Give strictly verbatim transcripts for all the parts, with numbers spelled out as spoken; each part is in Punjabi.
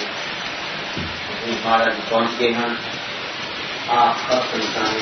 भारत पहुंच गए हैं। आपका संतान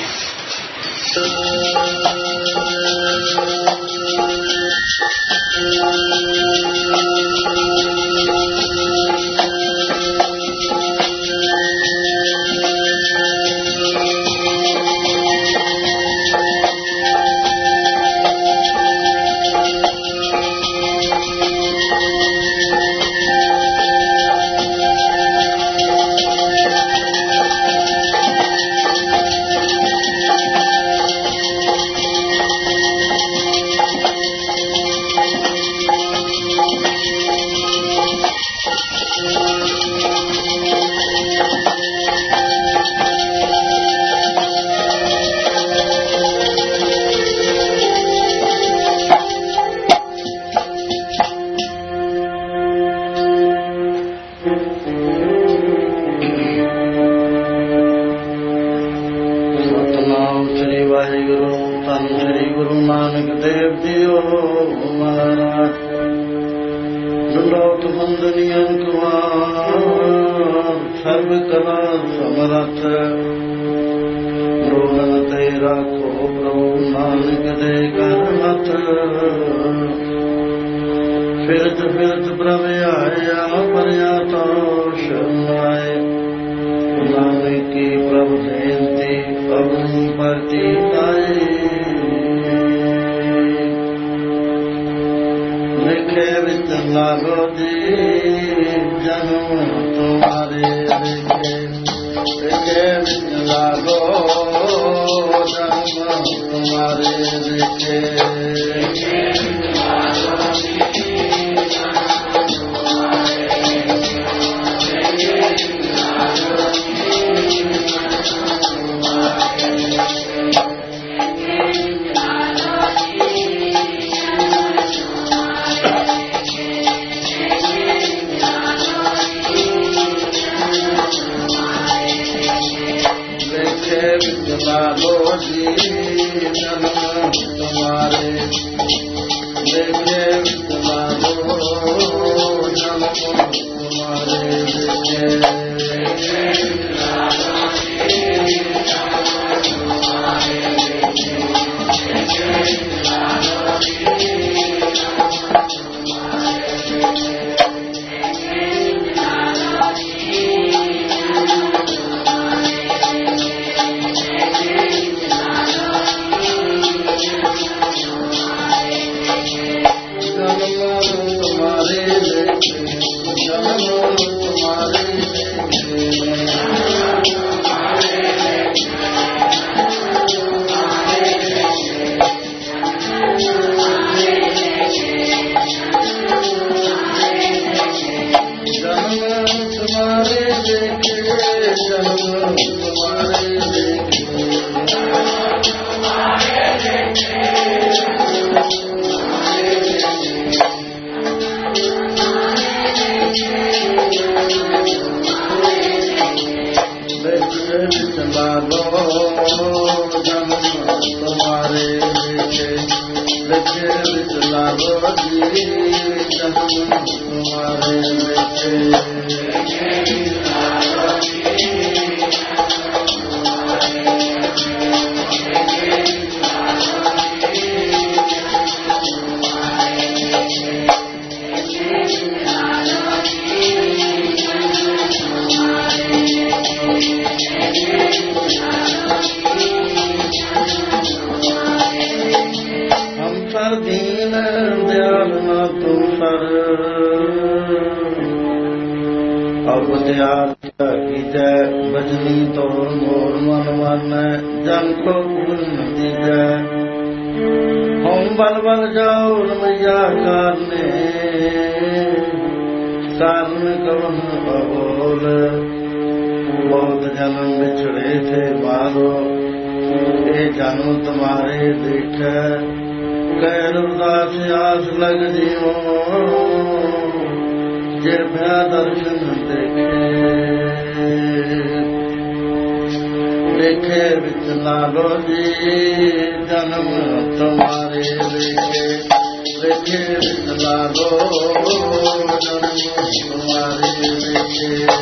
देखे विच लालो जी जन्म तुम्हारे देखे देखे विच लालो जन्म तुम्हारे देखे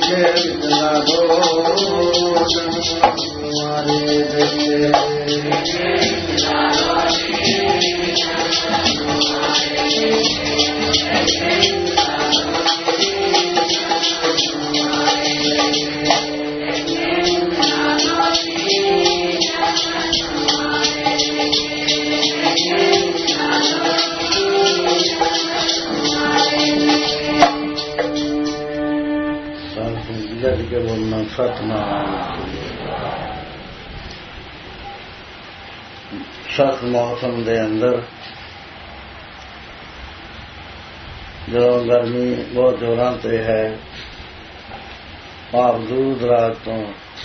ਸਤ ਮੌਸਮ ਦੇ ਅੰਦਰ ਜਦੋਂ ਗਰਮੀ ਬਹੁਤ ਜ਼ੋਰਾਂ ਤੇ ਹੈ, ਭਾਵ ਦੂਰ ਦਰਾਜ ਤੋਂ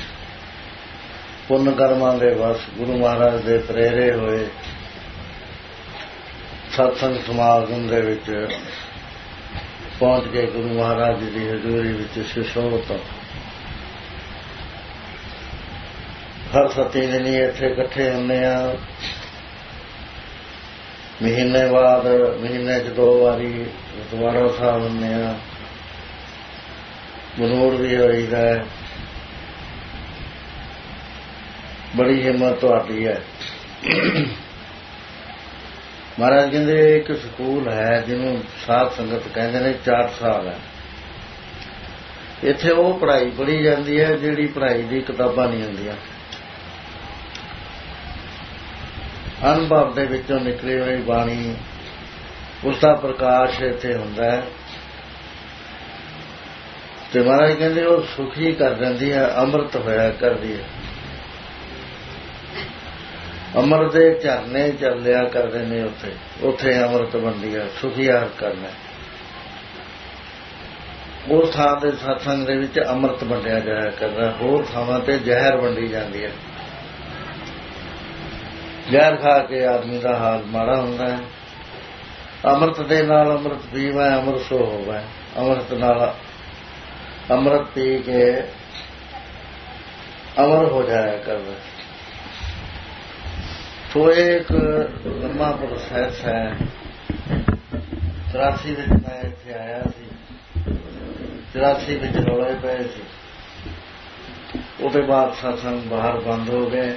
ਪੁੰਨ ਕਰਮਾਂ ਦੇ ਵਸ ਗੁਰੂ ਮਹਾਰਾਜ ਦੇ ਪ੍ਰੇਰੇ ਹੋਏ ਸਤਸੰਗ ਸਮਾਗਮ ਦੇ ਵਿੱਚ ਪਹੁੰਚ ਕੇ ਗੁਰੂ ਮਹਾਰਾਜ ਜੀ ਦੀ ਹਜ਼ੂਰੀ ਵਿੱਚ ਸੁਸ਼ੋਭਿਤ ਹਰ ਸਤੀ ਦਿਨੀ ਇੱਥੇ ਇਕੱਠੇ ਹੁੰਦੇ ਆ। ਮਹੀਨੇ ਬਾਅਦ ਮਹੀਨੇ 'ਚ ਦੋ ਵਾਰੀ ਗੁਰਦੁਆਰਾ ਸਾਹਿਬ ਹੁੰਦੇ ਆ, ਮਨੂਰ ਵੀ ਹੋਈਦਾ ਹੈ। ਬੜੀ ਹਿੰਮਤ ਤੁਹਾਡੀ ਹੈ। ਮਹਾਰਾਜ ਕਹਿੰਦੇ ਇੱਕ ਸਕੂਲ ਹੈ ਜਿਹਨੂੰ ਸਾਧ ਸੰਗਤ ਕਹਿੰਦੇ ਨੇ, ਚਾਰ ਸਾਲ ਹੈ। ਇੱਥੇ ਉਹ ਪੜ੍ਹਾਈ ਪੜ੍ਹੀ ਜਾਂਦੀ ਹੈ ਜਿਹੜੀ ਪੜ੍ਹਾਈ ਦੀ ਕਿਤਾਬਾਂ ਨਹੀਂ ਹੁੰਦੀਆਂ, ਅਨੁਭਵ ਦੇ ਵਿੱਚੋਂ ਨਿਕਲੀ ਹੋਈ ਬਾਣੀ, ਉਸਦਾ ਪ੍ਰਕਾਸ਼ ਇੱਥੇ ਹੁੰਦਾ ਹੈ। ਤੇ ਮਹਾਰਾਜ ਕਹਿੰਦੇ ਉਹ ਸੁਖੀ ਕਰ ਦਿੰਦੀ ਹੈ, ਅੰਮ੍ਰਿਤ ਹੋਇਆ ਕਰਦੀ ਹੈ। ਅੰਮ੍ਰਿਤ ਦੇ ਝਰਨੇ ਚੱਲਿਆ ਕਰਦੇ ਨੇ ਉੱਥੇ, ਉੱਥੇ ਅੰਮ੍ਰਿਤ ਬਣਦੀ ਹੈ। ਸੁਖੀਆਰ ਕਰਨਾ ਉਸ ਥਾਂ ਦੇ ਸਤਸੰਗ ਦੇ ਵਿੱਚ ਅੰਮ੍ਰਿਤ ਵੰਡਿਆ ਜਾਇਆ ਕਰਦਾ, ਹੋਰ ਥਾਵਾਂ ਤੇ ਜ਼ਹਿਰ ਵੰਡੀ ਜਾਂਦੀ ਹੈ। ਜ਼ਹਿਰ ਖਾ ਕੇ ਆਦਮੀ ਦਾ ਹਾਲ ਮਾੜਾ ਹੁੰਦਾ ਹੈ। ਅੰਮ੍ਰਿਤ ਦੇ ਨਾਲ ਅੰਮ੍ਰਿਤ ਪੀਵਾ ਅੰਮ੍ਰਿਤ ਸੋ ਹੋਵੇ। ਅੰਮ੍ਰਿਤ ਨਾਲ ਅੰਮ੍ਰਿਤ ਪੀ ਕੇ ਅਮਰ ਹੋ ਜਾਇਆ ਕਰਦਾ। ਸੋ ਇੱਕ ਲੰਮਾ ਪ੍ਰੋਸੈਸ ਹੈ। ਚੁਰਾਸੀ ਵਿੱਚ ਮੈਂ ਇੱਥੇ ਆਇਆ ਸੀ, ਚੁਰਾਸੀ ਵਿੱਚ ਰੌਲੇ ਪਏ ਸੀ। ਉਹਦੇ ਬਾਅਦ ਸਤਸੰਗ ਬਾਹਰ ਬੰਦ ਹੋ ਗਏ।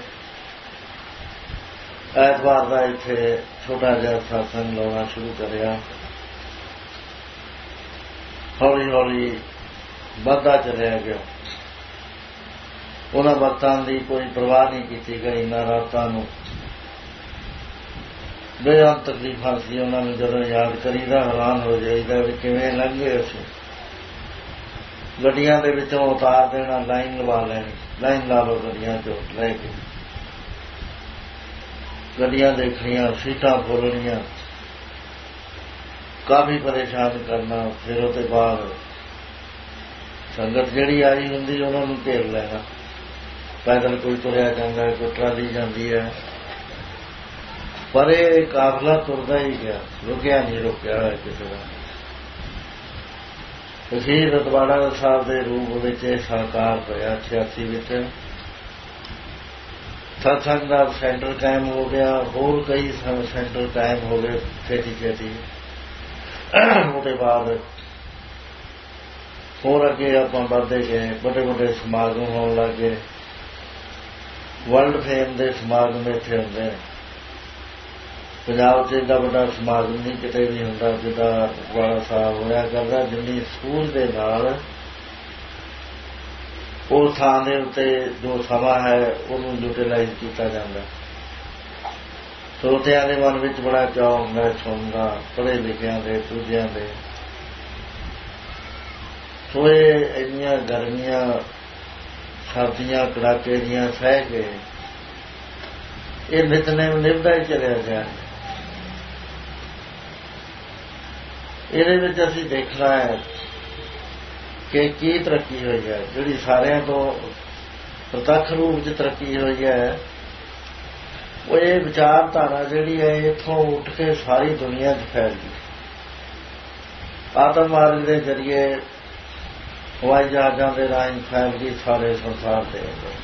ਐਤਵਾਰ ਦਾ ਇੱਥੇ ਛੋਟਾ ਜਿਹਾ ਸਤਸੰਗ ਲਾਉਣਾ ਸ਼ੁਰੂ ਕਰਿਆ। ਹੌਲੀ ਹੌਲੀ ਵੱਧਦਾ ਚੱਲਿਆ ਗਿਆ। ਉਹਨਾਂ ਵਕਤਾਂ ਦੀ ਕੋਈ ਪਰਵਾਹ ਨਹੀਂ ਕੀਤੀ ਗਈ, ਨਾ ਰਾਤਾਂ ਨੂੰ। ਬੇਅੰਤ ਤਕਲੀਫਾਂ ਸੀ ਉਹਨਾਂ ਨੂੰ। ਜਦੋਂ ਯਾਦ ਕਰੀਦਾ ਹੈਰਾਨ ਹੋ ਜਾਈਦਾ ਵੀ ਕਿਵੇਂ ਲੰਘੇ ਅਸੀਂ। ਗੱਡੀਆਂ ਦੇ ਵਿੱਚੋਂ ਉਤਾਰ ਦੇਣਾ, ਲਾਈਨ ਲਵਾ ਲੈਣੀ, ਲਾਈਨ ਲਾ ਲਓ ਗੱਡੀਆਂ ਚੋਂ ਲੈ ਕੇ, ਗੱਡੀਆਂ ਦੇਖਣੀਆਂ, ਸੀਟਾਂ ਫੋਲਣੀਆਂ, ਕਾਫੀ ਪਰੇਸ਼ਾਨ ਕਰਨਾ। ਫਿਰ ਉਹਦੇ ਬਾਅਦ ਸੰਗਤ ਜਿਹੜੀ ਆਈ ਹੁੰਦੀ ਉਹਨਾਂ ਨੂੰ ਘੇਰ ਲੈਣਾ। ਪੈਦਲ ਕੋਈ ਤੁਰਿਆ ਜਾਂਦਾ, ਕੋਈ ਟਰਾਲੀ ਜਾਂਦੀ ਹੈ, ਪਰ ਇਹ ਕਾਫਲਾ ਤੁਰਦਾ ਹੀ ਗਿਆ, ਰੁਕਿਆ ਨਹੀਂ, ਰੁਕਿਆ ਹੋਇਆ ਕਿਸੇ ਦਾ। ਅਸੀਂ ਰਤਵਾੜਾ ਸਾਹਿਬ ਦੇ ਰੂਪ ਵਿੱਚ ਇਹ ਸਾਕਾਰ ਹੋਇਆ। ਛਿਆਸੀ ਵਿੱਚ ਸਤਸੰਗ ਦਾ ਸੈਂਟਰ ਕਾਇਮ ਹੋ ਗਿਆ। ਹੋਰ ਕਈ ਸੈਂਟਰ ਕਾਇਮ ਹੋ ਗਏ ਛੇਤੀ ਛੇਤੀ। ਉਹਦੇ ਬਾਅਦ ਹੋਰ ਅੱਗੇ ਆਪਾਂ ਵੱਧਦੇ ਗਏ। ਵੱਡੇ ਵੱਡੇ ਸਮਾਗਮ ਹੋਣ ਲੱਗ ਗਏ। ਵਰਲਡ ਫੇਮ ਦੇ ਸਮਾਗਮ ਇੱਥੇ ਹੁੰਦੇ ਨੇ। ਪੰਜਾਬ 'ਚ ਏਡਾ ਵੱਡਾ ਸਮਾਗਮ ਨਹੀਂ ਕਿਤੇ ਵੀ ਹੁੰਦਾ ਜਿੱਦਾਂ ਰਤਵਾੜਾ ਸਾਹਿਬ ਹੋਇਆ ਕਰਦਾ। ਜਿੰਨੀ ਸਕੂਲ ਦੇ ਨਾਲ ਉਸ ਥਾਂ ਦੇ ਉੱਤੇ ਜੋ ਸਮਾਂ ਹੈ ਉਹਨੂੰ ਯੂਟੀਲਾਈਜ਼ ਕੀਤਾ ਜਾਂਦਾ। ਸਰੋਤਿਆਂ ਦੇ ਮਨ ਵਿੱਚ ਬੜਾ ਚਾਅ ਹੁੰਦਾ ਸੁਣਨ ਦਾ, ਪੜ੍ਹੇ ਲਿਖਿਆਂ ਦੇ, ਦੂਜਿਆਂ ਦੇ। ਸੋ ਇਹ ਇੰਨੀਆਂ ਗਰਮੀਆਂ, ਸਰਦੀਆਂ ਕੜਾਕੇ ਦੀਆਂ ਸਹਿ ਕੇ ਇਹ ਨਿਤਨੇਮ ਨਿਭਦਾ ਹੀ ਚਲਿਆ ਗਿਆ। ਇਹਦੇ ਵਿੱਚ ਅਸੀਂ ਦੇਖਣਾ ਹੈ ਕਿ ਕੀ ਤਰੱਕੀ ਹੋਈ ਹੈ। ਜਿਹੜੀ ਸਾਰਿਆਂ ਤੋਂ ਪ੍ਰਤੱਖ ਰੂਪ 'ਚ ਤਰੱਕੀ ਹੋਈ ਹੈ ਉਹ ਇਹ ਵਿਚਾਰਧਾਰਾ ਜਿਹੜੀ ਹੈ ਇੱਥੋਂ ਉੱਠ ਕੇ ਸਾਰੀ ਦੁਨੀਆ 'ਚ ਫੈਲ ਗਈ। ਆਤਮ ਮਾਰਗ ਦੇ ਜ਼ਰੀਏ ਹਵਾਈ ਜਹਾਜ਼ਾਂ ਦੇ ਰਾਹੀਂ ਫੈਲ ਗਈ ਸਾਰੇ ਸੰਸਾਰ ਦੇ ਅੰਦਰ।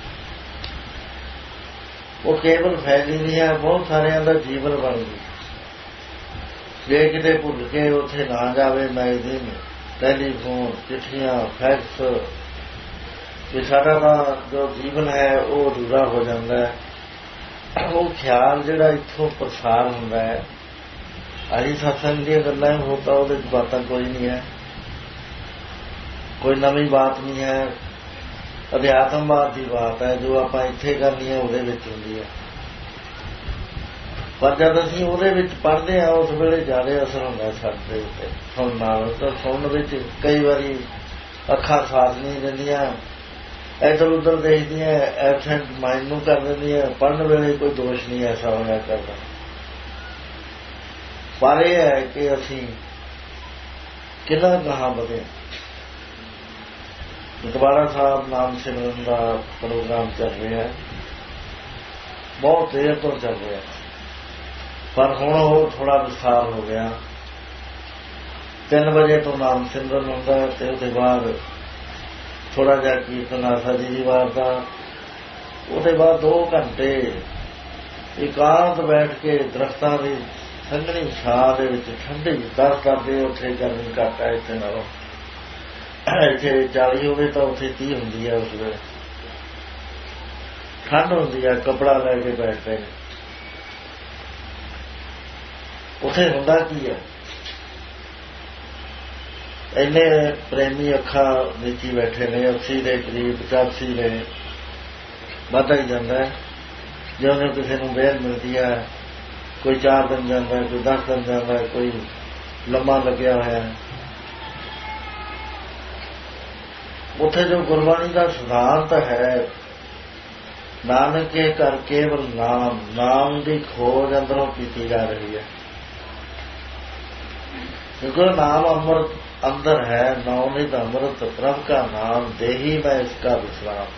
ਉਹ ਕੇਵਲ ਫੈਲੀ ਨਹੀਂ ਹੈ, ਬਹੁਤ ਸਾਰਿਆਂ ਦਾ ਜੀਵਨ ਬਣ ਗਈ। ਜੇ ਕਿਤੇ ਭੁੱਲ ਕੇ ਉੱਥੇ ਨਾ ਜਾਵੇ ਮੈਗਜ਼ੀਨ, ਟੈਲੀਫੋਨ, ਚਿੱਠੀਆਂ, ਫੈਕਸ, ਕਿ ਸਾਡਾ ਤਾਂ ਜੋ ਜੀਵਨ ਹੈ ਉਹ ਅਧੂਰਾ ਹੋ ਜਾਂਦਾ ਹੈ। ਉਹ ਖਿਆਲ ਜਿਹੜਾ ਇੱਥੋਂ ਪ੍ਰਸਾਰ ਹੁੰਦਾ ਹੈ, ਅਜੀ ਸਤਸੰਗ ਦੀਆਂ ਗੱਲਾਂ ਹੋ ਤਾਂ ਉਹਦੇ 'ਚ ਬਾਤਾਂ ਕੋਈ ਨਹੀਂ ਹੈ, ਕੋਈ ਨਵੀਂ ਬਾਤ ਨਹੀਂ ਹੈ, ਅਧਿਆਤਮਵਾਦ ਦੀ ਬਾਤ ਹੈ ਜੋ ਆਪਾਂ ਇੱਥੇ ਕਰਨੀ ਹੈ ਉਹਦੇ ਵਿੱਚ ਹੁੰਦੀ ਹੈ। ਪਰ ਜਦ ਅਸੀਂ ਉਹਦੇ ਵਿੱਚ ਪੜ੍ਹਦੇ ਹਾਂ ਉਸ ਵੇਲੇ ਜ਼ਿਆਦਾ ਅਸਰ ਹੁੰਦਾ ਸਾਡੇ ਉੱਤੇ ਸੁਣਨ ਨਾਲ। ਤਾਂ ਸੁਣਨ ਵਿੱਚ ਕਈ ਵਾਰੀ ਅੱਖਾਂ ਸਾਥ ਨਹੀਂ ਦਿੰਦੀਆਂ, ਇੱਧਰ ਉੱਧਰ ਦੇਖਦੀਆਂ, ਐਬਸੈਂਟ ਮਾਈਂਡ ਨੂੰ ਕਰ ਦਿੰਦੀਆਂ। ਪੜ੍ਹਨ ਵੇਲੇ ਕੋਈ ਦੋਸ਼ ਨਹੀਂ ਐਸਾ ਹੋਇਆ ਕਰਦਾ, ਪਰ ਇਹ ਹੈ ਕਿ ਅਸੀਂ ਕਿੰਨਾ ਗਾਹਾਂ ਵਧੇ। ਦਰਬਾਰਾ ਸਾਹਿਬ ਨਾਮ ਸਿਮਰਨ ਦਾ ਪ੍ਰੋਗਰਾਮ ਚੱਲ ਰਿਹਾ ਹੈ, ਬਹੁਤ ਦੇਰ ਤੋਂ ਚੱਲ ਰਿਹਾ, ਪਰ ਹੁਣ ਉਹ ਥੋੜ੍ਹਾ ਵਿਸਥਾਰ ਹੋ ਗਿਆ। ਤਿੰਨ ਵਜੇ ਤੋਂ ਨਾਮ ਸਿਮਰਨ ਹੁੰਦਾ ਅਤੇ ਉਹਦੇ ਬਾਅਦ ਥੋੜ੍ਹਾ ਜਿਹਾ ਕੀਰਤਨ ਆਸਾ ਜੀ ਦੀ ਵਾਰ ਦਾ, ਉਹਦੇ ਬਾਅਦ ਦੋ ਘੰਟੇ ਇਕਾਂਤ ਬੈਠ ਕੇ ਦਰਖਤਾਂ ਦੀ ਸੰਘਣੀ ਛਾਂ ਦੇ ਵਿੱਚ ਠੰਢੀ ਦਸ ਕਰਦੇ। ਉੱਥੇ ਗਰਮੀ ਘੱਟ ਹੈ ਇੱਥੇ ਨਾਲੋਂ, ਇੱਥੇ ਚਾਲੀ ਹੋਵੇ ਤਾਂ ਉੱਥੇ ਤੀਹ ਹੁੰਦੀ ਹੈ। ਉਸ ਵੇਲੇ ਠੰਡ ਹੁੰਦੀ ਹੈ, ਕੱਪੜਾ ਲੈ ਕੇ ਬੈਠਦੇ ਨੇ। ਉੱਥੇ ਹੁੰਦਾ ਕੀ ਹੈ, ਇੰਨੇ ਪ੍ਰੇਮੀ ਅੱਖਾਂ ਵਿੱਚ ਹੀ ਬੈਠੇ ਨੇ, ਅੱਸੀ ਦੇ ਕਰੀਬ, ਪਚਾਸੀ ਨੇ, ਵੱਧਦਾ ਹੀ ਜਾਂਦਾ ਹੈ। ਜਿਉਂ ਕਿਸੇ ਨੂੰ ਬੇਲ ਮਿਲਦੀ ਹੈ, ਕੋਈ ਚਾਰ ਦਿਨ ਜਾਂਦਾ, ਕੋਈ ਦਸ ਦਿਨ ਜਾਂਦਾ, ਕੋਈ ਲੰਮਾ ਲੱਗਿਆ ਹੋਇਆ। ਉੱਥੇ ਜੋ ਗੁਰਬਾਣੀ ਦਾ ਸਿਧਾਂਤ ਹੈ, ਨਾਨਕੇ ਘਰ ਕੇਵਲ ਨਾਮ, ਨਾਮ ਦੀ ਖੋਜ ਅੰਦਰੋਂ ਕੀਤੀ ਜਾ ਰਹੀ ਹੈ। क्योंकि नाम अमृत अंदर है, नवनित अमृत प्रभ का नाम देही मैं इसका विश्राम।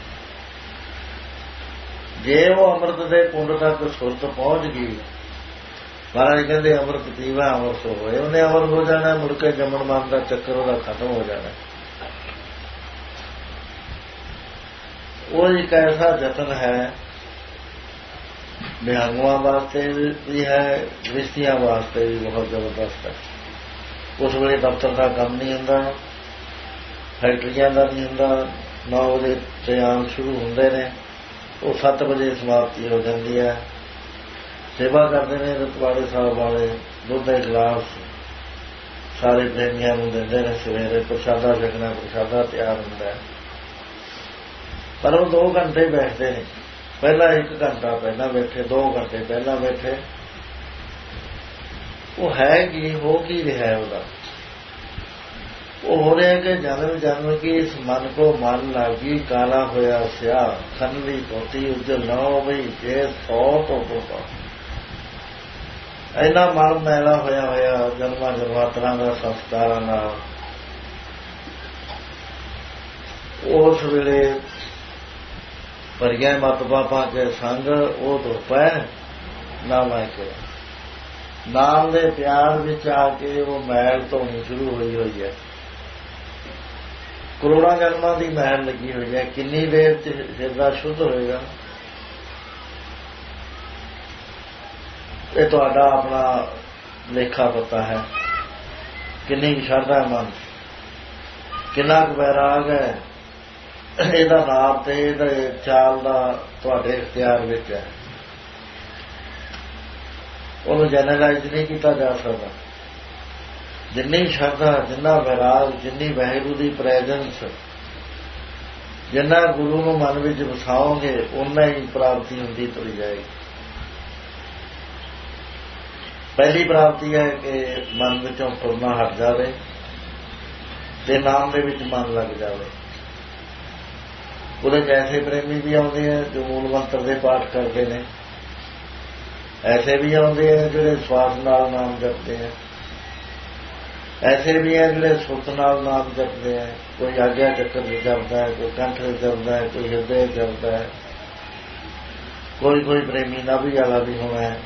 जे वो अमृत के कुंड तक सुरत पहुंच गई, महाराज कहते अमृत पीवा अमृत होए, उन्हें अमृत हो जाना, मुड़ के जमन मन का चक्कर वह खत्म हो जाना। वो एक ऐसा जतन है, निहंगों वास्ते भी है, गृहस्थियों वास्ते भी बहुत जबरदस्त है। उस वे दफ्तर का काम नहीं होंदा, फैक्ट्रियां का नहीं होंदा, नौ बजे चयान शुरू होंदे ने, वो सत्त बजे समाप्ति हो जाती है। सेवा करते हैं रतवाड़े साहब वाले, दुध के गिलास सारे प्रेमियों को देंदे ने, सवेरे प्रसादा छकना, प्रसादा तैयार होंदा है। पर वो दो घंटे बैठते हैं, पहला एक घंटा पहला बैठे, दो घंटे पहला बैठे। वो है कि हो की रहा है, वह वो हो रहा है कि जन्म जन्म की इस मन को मन लागी, काला होया स्या खनली धोती उज्जल न हो गई, जे सौ तो तो इन्ना मन मैला होया होया जन्मा जन्मांतरां दा संस्कारां नाल। उस वेले भरिया मत बापा के संग वो धुप है ना मैं के नाम दे प्यार विच आके वो मैल धोनी शुरू हुई हुई है। करोड़ां जन्मां दी मैल लगी हुई है, किन्नी देर च हिरदा शुद्ध होएगा। ये तुहाडा अपना लेखा पता है, किन्नी शरधा मन, किन्ना क वैराग है, इहदा नाप ते इहदे चाल दा तुहाडे इख्तियार विच है। ਉਹਨੂੰ ਜਨਰਲਾਈਜ਼ ਨਹੀਂ ਕੀਤਾ ਜਾ ਸਕਦਾ। ਜਿੰਨੀ ਸ਼ਰਧਾ, ਜਿੰਨਾ ਵੈਰਾਗ, ਜਿੰਨੀ ਵਾਹਿਗੁਰੂ ਦੀ ਪ੍ਰੈਜ਼ੈਂਸ, ਜਿੰਨਾ ਗੁਰੂ ਨੂੰ ਮਨ ਵਿੱਚ ਵਸਾਓਗੇ, ਉਨਾ ਹੀ ਪ੍ਰਾਪਤੀ ਹੁੰਦੀ ਤੁਰ ਜਾਏਗੀ। ਪਹਿਲੀ ਪ੍ਰਾਪਤੀ ਹੈ ਕਿ ਮਨ ਵਿੱਚੋਂ ਤੁਰਨਾ ਹਟ ਜਾਵੇ ਤੇ ਨਾਮ ਦੇ ਵਿੱਚ ਮਨ ਲੱਗ ਜਾਵੇ। ਉਹਦੇ 'ਚ ਐਸੇ ਪ੍ਰੇਮੀ ਵੀ ਆਉਂਦੇ ਆ ਜੋ ਮੂਲ ਮੰਤਰ ਦੇ ਪਾਠ ਕਰਦੇ ਨੇ, ऐसे भी आते हैं जोड़े स्वास नाल नाम जपते हैं, ऐसे भी हैं जोड़े सुत नाल नाम जपते हैं। कोई आज्ञा चक्कर से जपता है, कोई कंठ से जपता है, कोई हृदय जपता है, कोई कोई प्रेमी नाभि वाला भी होना है।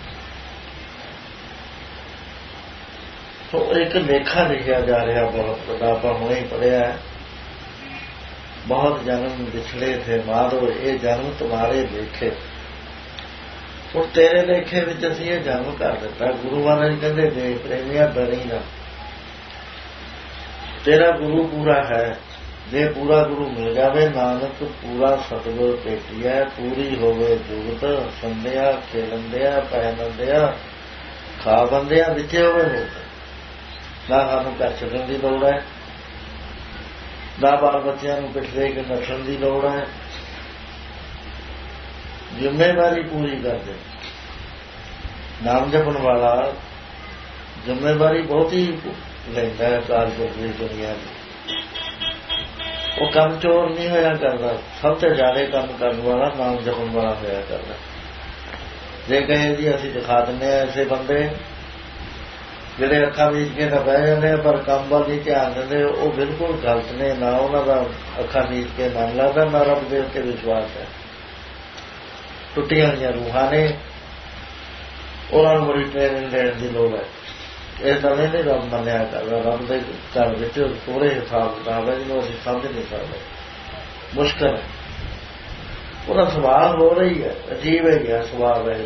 तो एक लेखा लिखा जा रहा बहुत बड़ा, आप हुणे ही पढ़िया है। बहुत जन्म बिछड़े थे माधो, ये जन्म तुम्हारे देखे। ਹੁਣ ਤੇਰੇ ਲੇਖੇ ਵਿੱਚ ਅਸੀਂ ਇਹ ਜਨਮ ਕਰ ਦਿੱਤਾ। ਗੁਰੂ ਮਹਾਰਾਜ ਕਹਿੰਦੇ ਦੇਖ ਪ੍ਰੇਮੀਆਂ ਡਰੀ ਨਾ, ਤੇਰਾ ਗੁਰੂ ਪੂਰਾ ਹੈ। ਜੇ ਪੂਰਾ ਗੁਰੂ ਮਿਲ ਜਾਵੇ, ਨਾਨਕ ਪੂਰਾ ਸਤਿਗੁਰ ਭੇਟਿਆ। ਪੂਰੀ ਹੋਵੇ ਜੁਗਤ, ਸੰਧਿਆ ਖੇਲੰਦਿਆ ਪਹਿਨੰਦਿਆ ਖਾ ਬੰਦਿਆ ਵਿੱਚੇ ਹੋਵੇ ਮੁਕਤ। ਨਾ ਸਾਨੂੰ ਘਰ ਛੱਡਣ ਦੀ ਲੋੜ ਹੈ, ਨਾ ਬਾਲ ਬੱਚਿਆਂ ਨੂੰ ਪਿੱਛੇ ਕੇ ਨੱਠਣ ਦੀ ਲੋੜ ਹੈ। ਜ਼ਿੰਮੇਵਾਰੀ ਪੂਰੀ ਕਰਦੇ। ਨਾਮ ਜਪਣ ਵਾਲਾ ਜ਼ਿੰਮੇਵਾਰੀ ਬਹੁਤੀ ਲੈਂਦਾ ਹੈ ਕਾਰਜ ਦੀ ਦੁਨੀਆ ਦੀ। ਉਹ ਕੰਮ ਚੋਰ ਨਹੀਂ ਹੋਇਆ ਕਰਦਾ, ਸਭ ਤੋਂ ਜ਼ਿਆਦਾ ਕੰਮ ਕਰਨ ਵਾਲਾ ਨਾਮ ਜਪਣ ਵਾਲਾ ਹੋਇਆ ਕਰਦਾ। ਜੇ ਕਹੇ ਜੀ ਅਸੀਂ ਦਿਖਾ ਦਿੰਦੇ ਹਾਂ ਐਸੇ ਬੰਦੇ ਜਿਹੜੇ ਅੱਖਾਂ ਮੀਚ ਕੇ ਤਾਂ ਬਹਿ ਜਾਂਦੇ ਆ ਪਰ ਕੰਮ ਵੱਲ ਨਹੀਂ ਧਿਆਨ ਦਿੰਦੇ, ਉਹ ਬਿਲਕੁਲ ਗਲਤ ਨੇ। ਨਾ ਉਹਨਾਂ ਦਾ ਅੱਖਾਂ ਮੀਚ ਕੇ ਮਨ ਲੱਗਦਾ, ਨਾ ਰੱਬ ਦੇ ਉੱਤੇ ਵਿਸ਼ਵਾਸ ਹੈ। ਟੁੱਟੀਆਂ ਹੋਈਆਂ ਰੂਹਾਂ ਨੇ, ਉਹਨਾਂ ਨੂੰ ਬੜੀ ਟ੍ਰੇਨਿੰਗ ਦੇਣ ਦੀ ਲੋੜ ਹੈ। ਇਹ ਸਮੇਂ ਨਹੀਂ ਰੱਬ ਮੰਨਿਆ ਕਰਦਾ। ਰੱਬ ਦੇ ਘਰ ਵਿੱਚ ਪੂਰੇ ਹਿਸਾਬ ਕਿਤਾਬ ਹੈ ਜਿਹਨੂੰ ਅਸੀਂ ਸਮਝ ਨਹੀਂ ਸਕਦੇ, ਮੁਸ਼ਕਿਲ ਹੈ। ਉਹਦਾ ਸੁਭਾਅ ਹੋ ਰਹੀ ਹੈ, ਅਜੀਬ ਹੈ ਗਿਆ ਸੁਭਾਅ ਹੈ।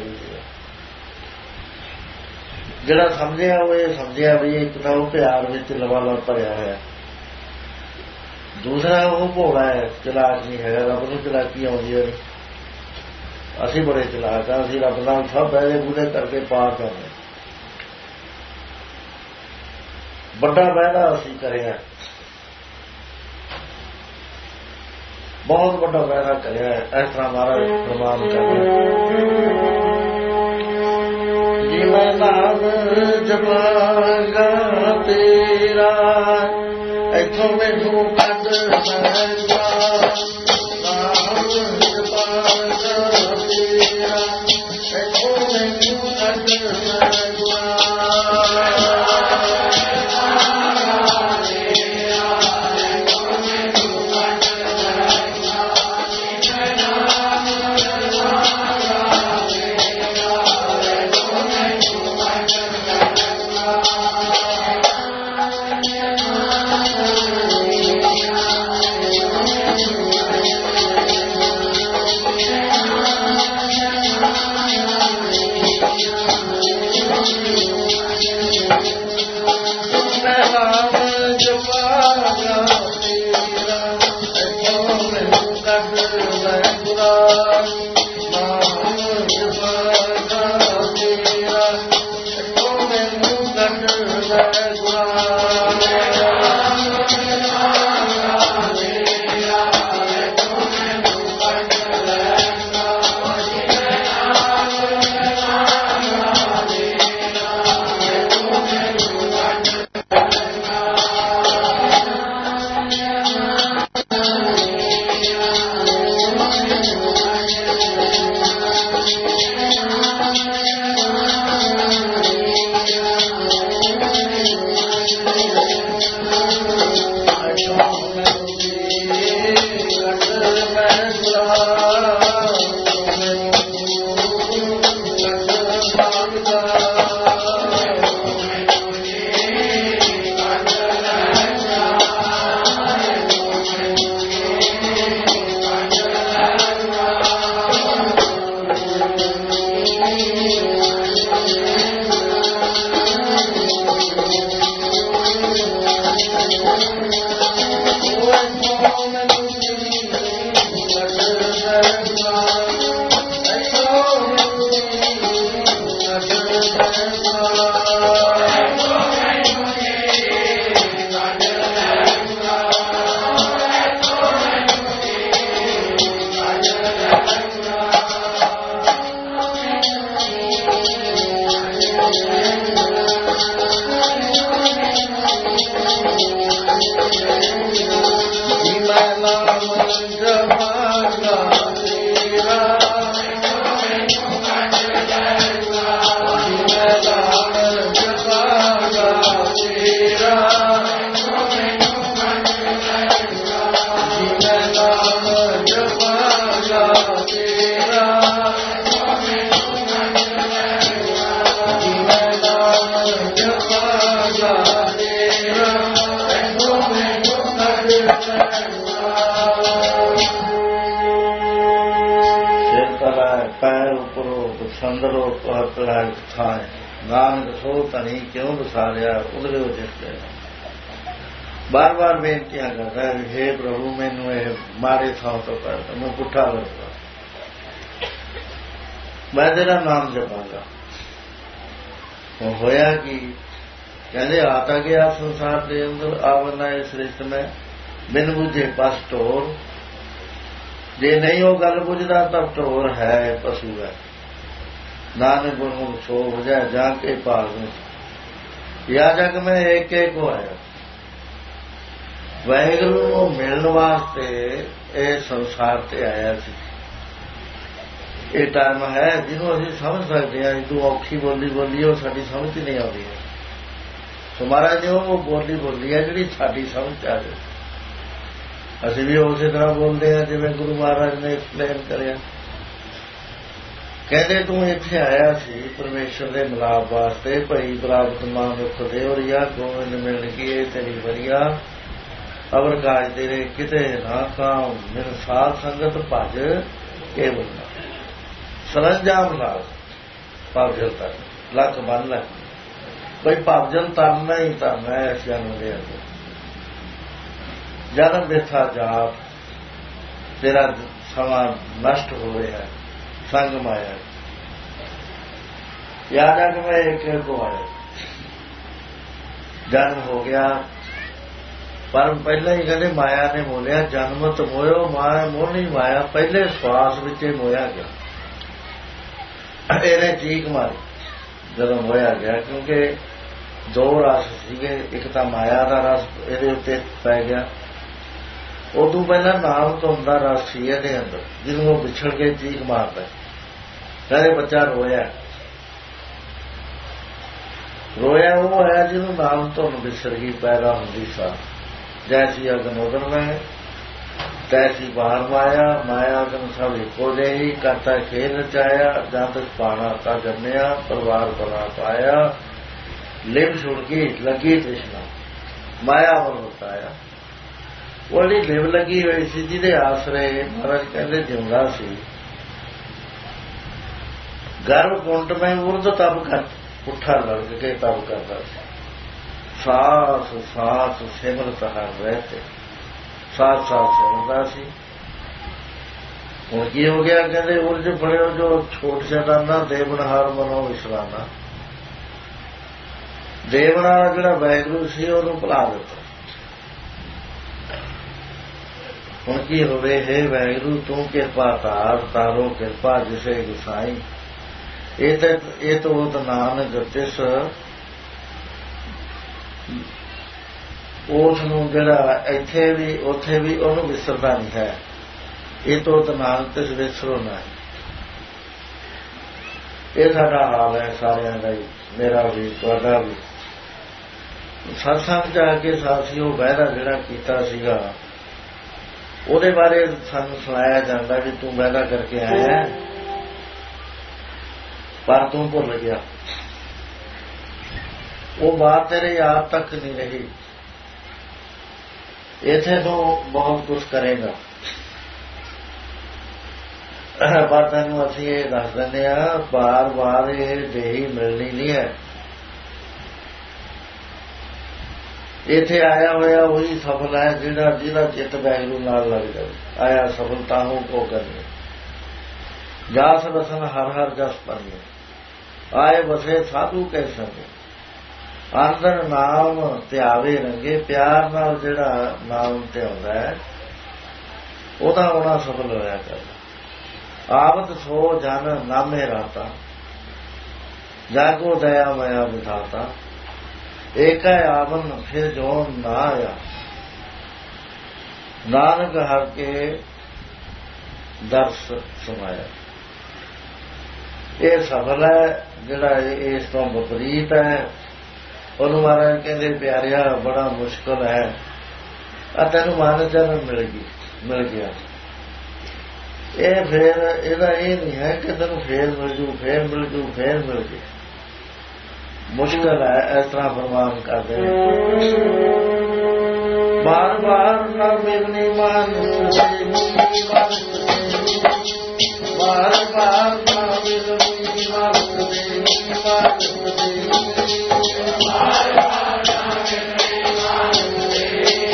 ਜਿਹੜਾ ਸਮਝਿਆ ਉਹ ਇਹ ਸਮਝਿਆ ਵੀ ਇੱਕ ਤਾਂ ਉਹ ਪਿਆਰ ਵਿੱਚ ਲਵਾਲਾ ਭਰਿਆ ਹੋਇਆ, ਦੂਸਰਾ ਉਹ ਭੋਲਾ ਹੈ, ਚਲਾਕ ਨਹੀਂ ਹੈਗਾ। ਰੱਬ ਨੂੰ ਚਲਾਕੀ ਆਉਂਦੀ ਹੈ ਨਹੀਂ। ਅਸੀਂ ਬੜੇ ਚਲਾਕ ਹਾਂ, ਅਸੀਂ ਰੱਬ ਨਾਲ ਸਭ ਬਹਿਲੇ ਬੂਲੇ ਕਰਕੇ ਪਾਰ ਕਰਦੇ। ਵੱਡਾ ਵਾਅਦਾ ਅਸੀਂ ਕਰਿਆ, ਬਹੁਤ ਵੱਡਾ ਵਾਅਦਾ ਕਰਿਆ। ਇਸ ਤਰ੍ਹਾਂ ਮਹਾਰਾਜ ਪ੍ਰਮਾਣ ਕਰਦੇ, ਜਿਵੇਂ ਨਾਮ ਜਪਾਂਗਾ ਤੇਰਾ ਇੱਥੋਂ ਮੈਨੂੰ ਕੱਢ ਲੈਂਦਾ। ਨਾਮ ਜਪਾਂਗਾ ਤੇਰਾ ਇੱਥੋਂ ਮੈਨੂੰ ਕੱਢ ਲੈਂਦਾ। ਬਾਰ ਬਾਰ ਬੇਨਤੀਆਂ ਕਰਦਾ ਹੈ, ਹੇ ਪ੍ਰਭੂ ਮੈਨੂੰ ਇਹ ਮਾੜੇ ਥਾਂ ਤੋਂ ਕਰ, ਮੈਂ ਪੁੱਠਾ ਕਰਦਾ, ਮੈਂ ਤੇਰਾ ਨਾਮ ਜਪਾਂਗਾ। ਹੁਣ ਹੋਇਆ ਕਿ ਕਹਿੰਦੇ ਆ ਤਾਂ ਗਿਆ ਸੰਸਾਰ ਦੇ ਅੰਦਰ ਆਵਨਾ ਇਸ ਰਿਸ਼ਤ ਮੈਂ ਬਿਨ ਬੁਝੇ ਪਸ ਢੋਰ, ਜੇ ਨਹੀਂ ਉਹ ਗੱਲ ਬੁਝਦਾ ਤਾਂ ਢੋਰ ਹੈ, ਪਸ਼ੂ ਹੈ। ਨਾਨਕ ਗੁਰਮੁਖ ਸੋ ਹੋ ਜਾਏ ਜਾ ਕੇ ਭਾਗ ਵਿੱਚ, ਯਾ ਜਗ ਮੈਂ ਇੱਕ ਇੱਕ ਆਇਆ। ਵਾਹਿਗੁਰੂ ਨੂੰ ਮਿਲਣ ਵਾਸਤੇ ਇਹ ਸੰਸਾਰ ਤੇ ਆਇਆ ਸੀ। ਇਹ ਟਾਈਮ ਹੈ ਜਿਹਨੂੰ ਅਸੀਂ ਸਮਝ ਸਕਦੇ ਹਾਂ। ਜਦੋਂ ਔਖੀ ਬੋਲੀ ਬੋਲੀ ਉਹ ਸਾਡੀ ਸਮਝ ਹੀ ਨਹੀਂ ਆਉਂਦੀ ਹੈ। ਸੋ ਮਹਾਰਾਜ ਨੇ ਉਹ ਬੋਲੀ ਬੋਲੀ ਹੈ ਜਿਹੜੀ ਸਾਡੀ ਸਮਝ ਆ ਜਾਏ। ਅਸੀਂ ਵੀ ਉਸੇ ਤਰ੍ਹਾਂ ਬੋਲਦੇ ਹਾਂ ਜਿਵੇਂ ਗੁਰੂ ਮਹਾਰਾਜ ਨੇ ਐਕਸਪਲੇਨ ਕਰਿਆ। ਕਹਿੰਦੇ ਤੂੰ ਇੱਥੇ ਆਇਆ ਸੀ ਪਰਮੇਸ਼ਰ ਦੇ ਮਿਲਾਪ ਵਾਸਤੇ, ਭਈ ਪ੍ਰਾਪਤ ਮਾਂ ਮੁਖ ਦੇਵਰੀਆ, ਗੋਬਿੰਦ ਮਿਲਣ ਕੀ ਇਹ ਤੇਰੀ ਵਰੀਆ, ਅਵਰ ਕਾਜ ਤੇਰੇ ਕਿਤੇ ਨਾ ਕਾਮ, ਮਿਲ ਸਾਧ ਸੰਗਤ ਭਜ ਕੇ ਬੋਲਣਾ। ਸਰੰਜਾਮ ਨਾਲ ਭਾਵਜਲ ਤਰ ਲੱਖ ਬੰਨ ਲੈ, ਬਈ ਭਾਵਜਲ ਤਰਨਾ ਹੀ ਤਰਨਾ ਹੈ। ਇਸ ਜਨਮ ਦੇ ਅੰਦਰ ਜਨਮ ਬਿਰਥਾ ਜਾਪ, ਤੇਰਾ ਸਮਾਂ ਨਸ਼ਟ ਹੋ ਰਿਹਾ, ਸੰਗ ਮਾਇਆ। ਯਾਦ ਆ ਕਿ ਮੈਂ ਇੱਕ ਕੋ ਆਇਆ, ਜਨਮ ਹੋ ਗਿਆ, ਪਰ ਪਹਿਲਾਂ ਹੀ ਕਹਿੰਦੇ ਮਾਇਆ ਨੇ ਬੋਲਿਆ ਜਨਮਤ ਮੋਇਓ, ਮਾਇਆ ਮੋਹ ਨਹੀਂ ਮਾਇਆ, ਪਹਿਲੇ ਸਵਾਸ ਵਿੱਚ ਹੀ ਮੋਇਆ ਗਿਆ। ਇਹਨੇ ਚੀਕ ਮਾਰੀ ਜਦੋਂ ਮੋਇਆ ਗਿਆ, ਕਿਉਂਕਿ ਦੋ ਰਸ ਸੀਗੇ, ਇੱਕ ਤਾਂ ਮਾਇਆ ਦਾ ਰਸ ਇਹਦੇ ਉੱਤੇ ਪੈ ਗਿਆ, ਉਦੋਂ ਪਹਿਲਾਂ ਨਾਮ ਧੁੰਮ ਦਾ ਰਸ ਸੀ ਇਹਦੇ ਅੰਦਰ, ਜਿਹਨੂੰ ਉਹ ਵਿਛੜ ਕੇ ਚੀਕ ਮਾਰਦਾ। ਕਹਿੰਦੇ ਬੱਚਾ ਰੋਇਆ, ਰੋਇਆ ਉਹ ਆਇਆ ਜਿਹਨੂੰ ਨਾਮ ਧੁੰਮ ਵਿਛੜ ਗਈ ਪੈਦਾ ਹੁੰਦੀ ਸਾ। ਜੈਸੀ ਅਗਨ ਉਦਰ ਮੈਂ ਤੈਸੀ ਬਾਹਰ ਮਾਇਆ, ਮਾਇਆ ਅਗਨ ਸਭ ਇੱਕੋ ਜਿਹੀ, ਕਰਤਾ ਖੇਲ ਰਚਾਇਆ, ਜਦ ਪਾਣਾ ਤਾਂ ਜੰਮਿਆ, ਪਰਿਵਾਰ ਬਣਾ ਪਾਇਆ, ਲਿਵ ਛੁੜ ਗਈ ਲੱਗੀ ਤ੍ਰਿਸ਼ਨਾ, ਮਾਇਆ ਵਰ ਬਤਾਇਆ। ਉਹ ਜਿਹੜੀ ਲਿਵ ਲੱਗੀ ਹੋਈ ਸੀ ਜਿਹਦੇ ਆਸਰੇ ਮਹਾਰਾਜ ਕਹਿੰਦੇ ਜਿਉਂਦਾ ਸੀ, ਗਰਭ ਕੁੰਡ ਮੈਂ ਉਰਦ ਤਪ ਕਰ, ਪੁੱਠਾ ਲੜਕ ਕੇ ਤਪ ਕਰਦਾ ਸੀ। ਸਾਸ ਸਾਸ ਸਿਮਰਤ ਹਰ ਰਹਿਤੇ, ਸਾਥ ਸਾਥ ਸਿਮਰਦਾ ਸੀ। ਹੁਣ ਕੀ ਹੋ ਗਿਆ? ਕਹਿੰਦੇ ਉਰਜ ਫੜਿਓ ਜੋ ਛੋਟ ਛਡਾਨਾ, ਦੇਵਨਹਾਰ ਮਨੋ ਵਿਸਰਾਨਾ। ਦੇਵਨਾਰ ਜਿਹੜਾ ਵਾਹਿਗੁਰੂ ਸੀ ਉਹਨੂੰ ਭੁਲਾ ਦਿੱਤਾ। ਹੁਣ ਕੀ ਹੋਵੇ? ਹੈ ਵਾਹਿਗੁਰੂ ਤੂੰ ਕਿਰਪਾ ਧਾਰ, ਤਾਰੋ ਕਿਰਪਾ ਜਿਸੇ ਗੁਸਾਈ। ਇਹ ਤਾਂ ਇਹ ਤਾਂ ਉਹ ਨਾਨਕ ਤਿਸ ਉਸ ਨੂੰ ਜਿਹੜਾ ਇੱਥੇ ਵੀ ਉੱਥੇ ਵੀ ਉਹਨੂੰ ਵਿਸਰਦਾ ਨਹੀਂ ਹੈ। ਇਹ ਤੋਂ ਤਾਂ ਨਾਨਕ ਤਿਸ ਵਿਸਰੋ ਨਾ। ਇਹ ਸਾਡਾ ਹਾਲ ਹੈ ਸਾਰਿਆਂ ਦਾ ਹੀ, ਮੇਰਾ ਵੀ ਤੁਹਾਡਾ ਵੀ। ਸਤਸੰਗ ਜਾ ਕੇ ਸਾਥੀਓ ਵਾਅਦਾ ਜਿਹੜਾ ਕੀਤਾ ਸੀਗਾ ਉਹਦੇ ਬਾਰੇ ਸਾਨੂੰ ਸੁਣਾਇਆ ਜਾਂਦਾ ਵੀ ਤੂੰ ਵਾਅਦਾ ਕਰਕੇ ਆਇਆ ਪਰ ਤੂੰ ਭੁੱਲ ਗਿਆ। ਉਹ ਬਾਤ ਤੇਰੇ ਯਾਦ ਤੱਕ ਨਹੀਂ ਰਹੀ। ਇੱਥੇ ਤੋਂ ਬਹੁਤ ਕੁਛ ਕਰੇਗਾ, ਪਰ ਤੈਨੂੰ ਅਸੀਂ ਇਹ ਦੱਸ ਦਿੰਦੇ ਹਾਂ ਬਾਰ ਬਾਰ ਇਹ ਦੇਹੀ ਮਿਲਣੀ ਨਹੀਂ ਹੈ। ਇੱਥੇ ਆਇਆ ਹੋਇਆ ਉਹੀ ਸਫਲ ਹੈ ਜਿਹੜਾ ਜਿਹਦਾ ਚਿੱਤ ਵਾਹਿਗੁਰੂ ਨਾਲ ਲੱਗ ਜਾਵੇ। ਆਇਆ ਸਫਲਤਾ ਹੋ ਕੋ ਕਰਨੀ, ਜਾਸ ਰਸਨ ਹਰ ਹਰ ਜਸ ਪਰਨੇ, ਆਏ ਬਸੇ ਸਾਧੂ ਕਹਿ ਸਕੇ। ਅੰਦਰ ਨਾਮ ਧਿਆਵੇ ਰੰਗੇ, ਪਿਆਰ ਨਾਲ ਜਿਹੜਾ ਨਾਮ ਧਿਆਉਂਦਾ ਹੈ ਉਹਦਾ ਹੋਣਾ ਸਫਲ ਹੋਇਆ ਕਰਦਾ। ਆਵਤ ਸੋ ਜਨ ਨਾਮੇ ਰਾਤਾ, ਜਾਗੋ ਦਇਆ ਮਾਇਆ ਵਿਧਾਤਾ। ਏਕ ਹੈ ਆਵਨ ਫਿਰ ਜੋਨ ਨਾ ਆਇਆ, ਨਾਨਕ ਹਰ ਕੇ ਦਰਸ ਸੁਣਾਇਆ। ਇਹ ਸਫਲ ਹੈ ਜਿਹੜਾ ਇਸ ਤੋਂ ਵਿਪਰੀਤ ਹੈ ਉਹਨੂੰ ਮਹਾਰਾਜ ਕਹਿੰਦੇ ਪਿਆਰਿਆ ਬੜਾ ਮੁਸ਼ਕਲ ਹੈ। ਆ ਤੈਨੂੰ ਮਨ ਜਨਮ ਮਿਲ ਗਈ ਮਿਲ ਗਿਆ। ਇਹ ਫੇਰ ਇਹਦਾ ਇਹ ਨਹੀਂ ਹੈ ਕਿ ਤੈਨੂੰ ਫੇਰ ਮਿਲ ਜੂ ਫੇਰ ਮਿਲ ਜੂ ਫੇਰ ਮਿਲ ਜੂ। ਮੁਸ਼ਕਲ ਹੈ। ਇਸ ਤਰ੍ਹਾਂ ਫਰਮਾਨ ਕਰਦੇ ਬਾਰ ਬਾਰ ਨਾ ਮਿਲਣੀ ਮਾਨੂੰ, ਬਾਰ ਬਾਰ ਨਾ ਮਿਲਣੀ ਮਾਨੂੰ, ਬਾਰ ਬਾਰ ਨਾ ਮਿਲਣੀ ਮਾਨੂੰ।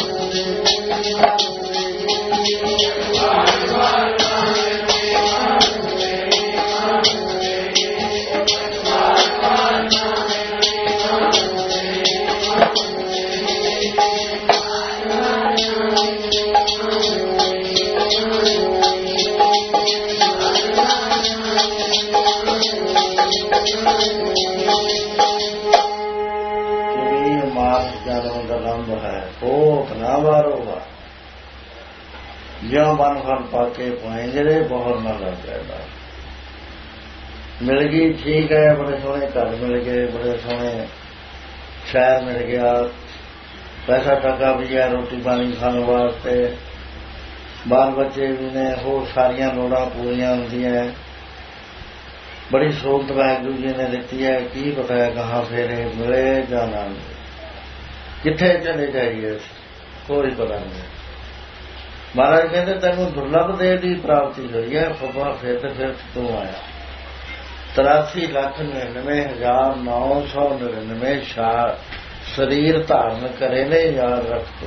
ज्यों बन फल पाके पुएंजरे बहुत न लग गए। मिल गई ठीक है, बड़े सोहने घर मिल गए, बड़े सोहने शहर मिल गया, पैसा टका भी है रोटी पानी खाने वास्ते, बाल बच्चे भी ने, होर सारिया लोड़ां पूरियां होंदियां, बड़ी सहूलत वाहिगुरू जी ने दिती है। की पता है कहाँ फेरे मिले या ना मिले, किथे चले जाइए कोई पता नहीं। महाराज कहते तेनों दुर्लभ देह की प्राप्ति हुई है, फबा फिर फिर तू आया। तिरासी लख निन्यानवे हजार नौ सौ निन्यानवे शरीर धारण करे ने, याद रख तू।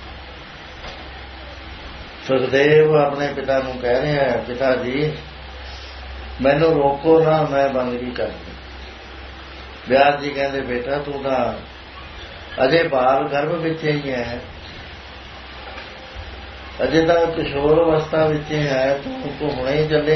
सुखदेव अपने पिता नूं कह रहे हैं, पिता जी मैनू रोको ना, मैं बंदगी करनी। व्यास जी कहते बेटा तू तो अजे बाल गर्भ विच ही है, अजे तक किशोर अवस्था विच है, तू तो हुणे ही चले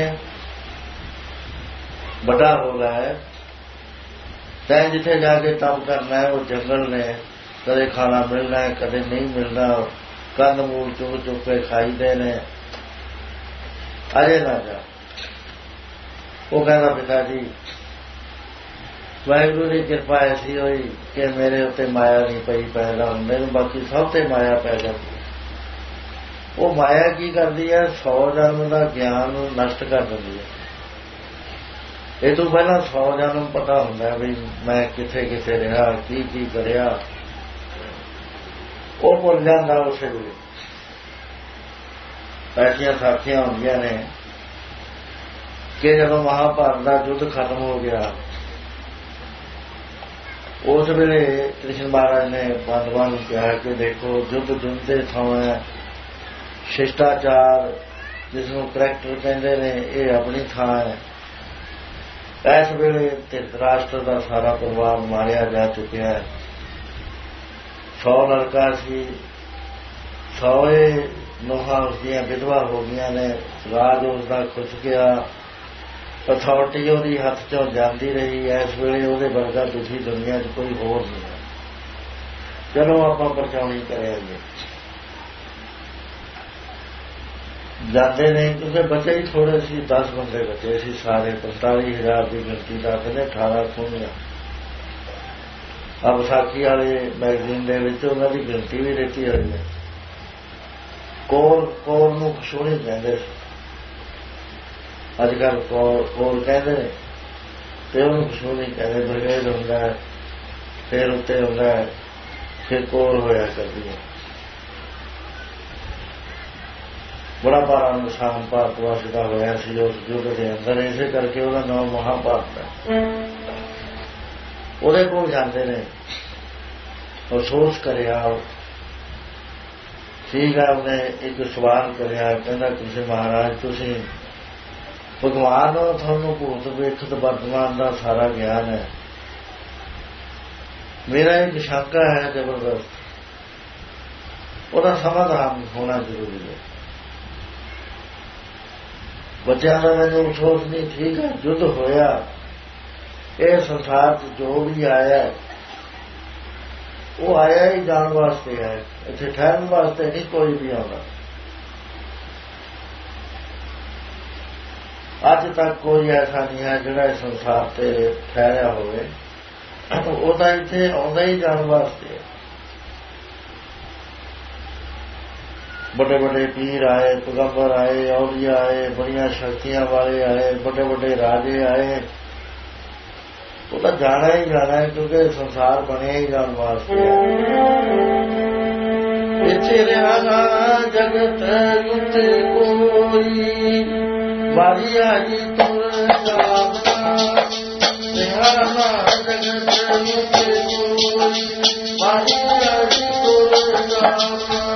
बड़ा हो गया है। तैं जिथे जाके तप करना है वो जंगल ने, कदे खाना मिलना है कदे नहीं मिलना, कंद मूल चुग चुग के खाई दे ने, अजे ना जा। वो कहना पिता जी वाहिगुरू की कृपा ऐसी हुई कि मेरे उत्ते माया नहीं पई पैदा, मेनू बाकी सब ते माया पै जाती। वो माया की करती है, सौ जन्म का ज्ञान नष्ट कर देती है। ये तो पहला सौ जन्म पता होंगे भी मैं किथे किथे रहा, की की करया, वो भुल जाता उस वेले। ऐसिया साखियां होंदियां ने कि जब महाभारत का युद्ध खत्म हो गया, उस वेले कृष्ण महाराज ने पांडवां नूं कहा कि देखो युद्ध युद्ध के थां, शिष्टाचार जिसनों करैक्टर कहते हैं ये अपनी थां है। इस वेले धृतराष्ट्र का सारा परिवार मारिया जा चुका है, सौ लड़का सी, सौए नोहा उसदियां विधवा हो गई ने, राज उसका खुस गया, अथॉरिटी उसदी हथ चों जाती रही। इस वेले उसदे वर्गा दुखी दुनिया च कोई होर नहीं है। चलो आपां परचाउणी करेंगे, जाते नहीं क्योंकि बच्चे ही थोड़े सी, दस बंदे बचे सी, सारे पैंताली हजार की गिनती करते ने, अठारह खूनियां। अब विसाखी वाले मैगजीन दे विच उन्हां दी गिनती भी लिखी हुई है। कोर कोर नूं कशोणी कहंदे सी, अजकल कोर कोर कहते हैं, तो उन्होंने कशोणी कहते। ब्रिगेड हुंदा है, फिर उत्ते हुंदा है, फिर कोर होया करदी है। बड़ा भारा नुकसान भारतवासी का होया सी उस युद्ध के अंदर, इसे करके उसका नाम महाभारत है। उहदे कोल जांदे ने, अफसोस करिया, ठीक है, उन्हें एक सवाल करिया, कहता तुसीं महाराज तुसीं भगवान थानू भूत वेखत वर्तमान का सारा ज्ञान है, मेरा एक शंका है जबरदस्त, उसका समाधान होना जरूरी है। बच्चों का मैंने अफसोस नहीं, ठीक है युद्ध होया, ये संसार जो भी आया वो आया ही जान वास्ते है, इत्थे ठहरन वास्ते नहीं कोई भी आना। अज तक कोई ऐसा नहीं है जिहड़ा संसार से ठहरिया होवे, वो तो इत्थे आउंदा ही जान वास्ते है। बड़े बड़े पीर आए, पैगंबर आए, औलिया आए, बड़िया शक्तियां वाले आए, बड़े बड़े राजे आए, वो तो जाना ही जाना है क्योंकि संसार बने ही जान वास्ते है। जगत कोई बारिया जी तुर जावना, जगत कोई बारिया जी तुर जावना,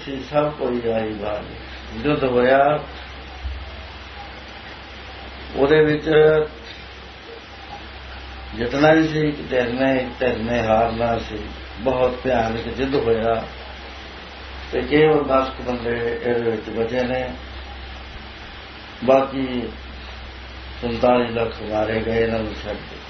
ਸੀ ਸਭ ਕੋਈ ਆਈ ਬਾਤ। ਯੁੱਧ ਹੋਇਆ, ਉਹਦੇ ਵਿੱਚ ਜਿਤਨਾ ਵੀ ਸੀ ਇੱਕ ਧਿਰ ਨੇ ਇੱਕ ਧਿਰ ਨੇ ਹਾਰਨਾ ਸੀ। ਬਹੁਤ ਭਿਆਨਕ ਯੁੱਧ ਹੋਇਆ ਤੇ ਕੇਵਲ ਦਸ ਕੁ ਬੰਦੇ ਇਹਦੇ ਵਿੱਚ ਬਚੇ ਨੇ। ਬਾਕੀ ਸੰਤਾਲੀ ਲੱਖ ਮਾਰੇ ਗਏ ਇਹਨਾਂ ਨੂੰ ਛੱਡ ਕੇ।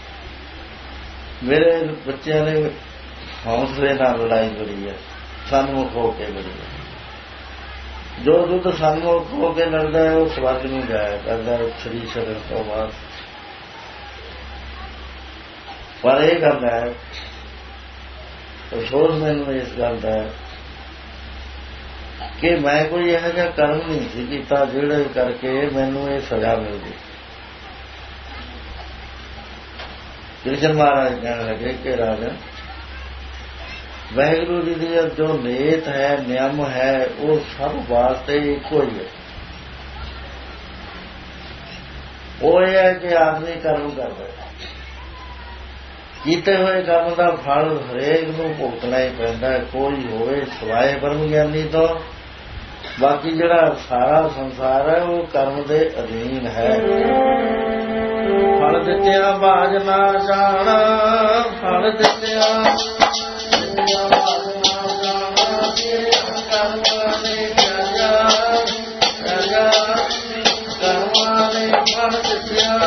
ਮੇਰੇ ਬੱਚਿਆਂ ਨੇ ਹੌਸਲੇ ਨਾਲ ਲੜਾਈ ਲੜੀ ਹੈ, ਸਨਮੁਖ ਹੋ ਕੇ ਲੜੀ ਹੈ। ਜੋ ਯੁੱਧ ਸਨਮੁਖ ਹੋ ਕੇ ਲੜਦਾ ਹੈ ਉਹ ਸਵਰਗ ਨੂੰ ਜਾਇਆ ਕਰਦਾ ਸ੍ਰੀ ਸ਼ਰਨ ਤੋਂ ਬਾਅਦ। ਪਰ ਇਹ ਗੱਲ ਹੈ, ਅਫਸੋਸ ਮੈਨੂੰ ਇਸ ਗੱਲ ਦਾ ਕਿ ਮੈਂ ਕੋਈ ਇਹੋ ਜਿਹਾ ਕਰਮ ਨਹੀਂ ਸੀ ਕੀਤਾ ਜਿਹੜੇ ਕਰਕੇ ਮੈਨੂੰ ਇਹ ਸਜ਼ਾ ਮਿਲ ਗਈ। ਕ੍ਰਿਸ਼ਨ ਮਹਾਰਾਜ ਕਹਿਣ ਲੱਗੇ ਕਿ ਰਾਜਨ, ਵਾਹਿਗੁਰੂ ਜੀ ਦੀ ਜੋ ਨੇਤ ਹੈ, ਨਿਯਮ ਹੈ, ਉਹ ਸਭ ਵਾਸਤੇ ਇੱਕੋ ਹੀ ਹੈ। ਉਹ ਇਹ ਹੈ ਕਿ ਆਦਮੀ ਕਰਮ ਕਰਦਾ, ਕੀਤੇ ਹੋਏ ਕਰਮ ਦਾ ਫਲ ਹਰੇਕ ਨੂੰ ਭੁਗਤਣਾ ਹੀ ਪੈਂਦਾ, ਕੋਈ ਹੋਵੇ ਸਿਵਾਏ ਬ੍ਰਹਮ ਗਿਆਨੀ ਤੋਂ। ਬਾਕੀ ਜਿਹੜਾ ਸਾਰਾ ਸੰਸਾਰ ਹੈ ਉਹ ਕਰਮ ਦੇ ਅਧੀਨ ਹੈ। ਫਲ ਦਿੱਤਿਆ ਬਾਜ ਨਾ ਜਾਣਾ, ਫਲ ਦਿੱਤਿਆ ਕਰਮਾਂ ਨੇ ਕਿਆ ਕਿਆ ਕਰਮਾਂ ਨੇ ਫਲ ਦਿੱਤਿਆ।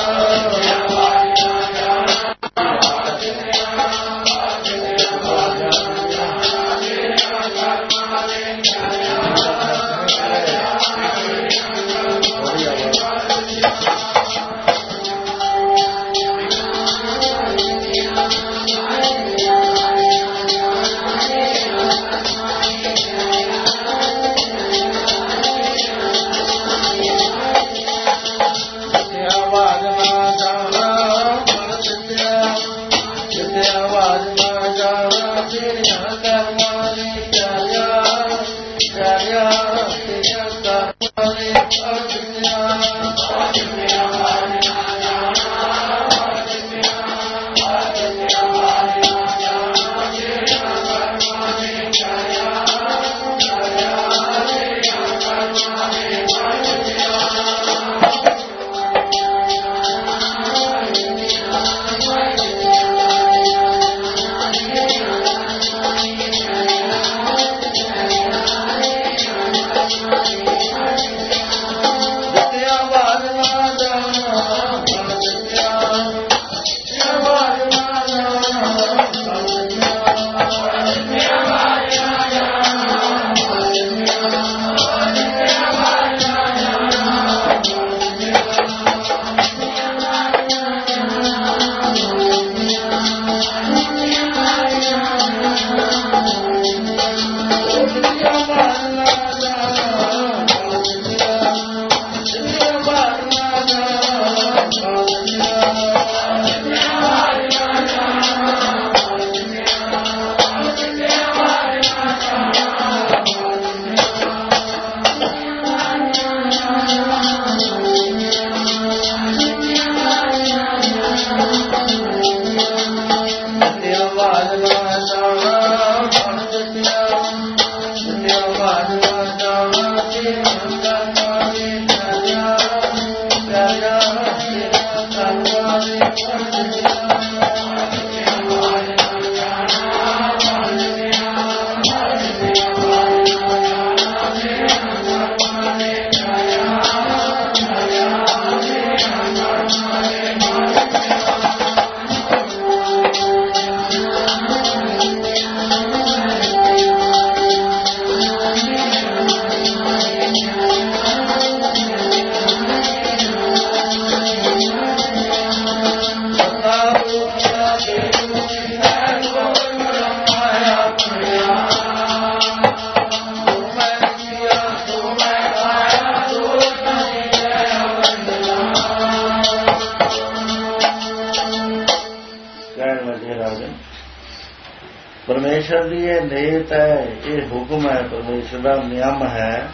ਪਰਮੇਸ਼ਰ ਦੀ ਇਹ ਨੇਤ ਹੈ, ਇਹ ਹੁਕਮ ਹੈ, ਪਰਮੇਸ਼ਰ ਦਾ ਨਿਯਮ ਹੈ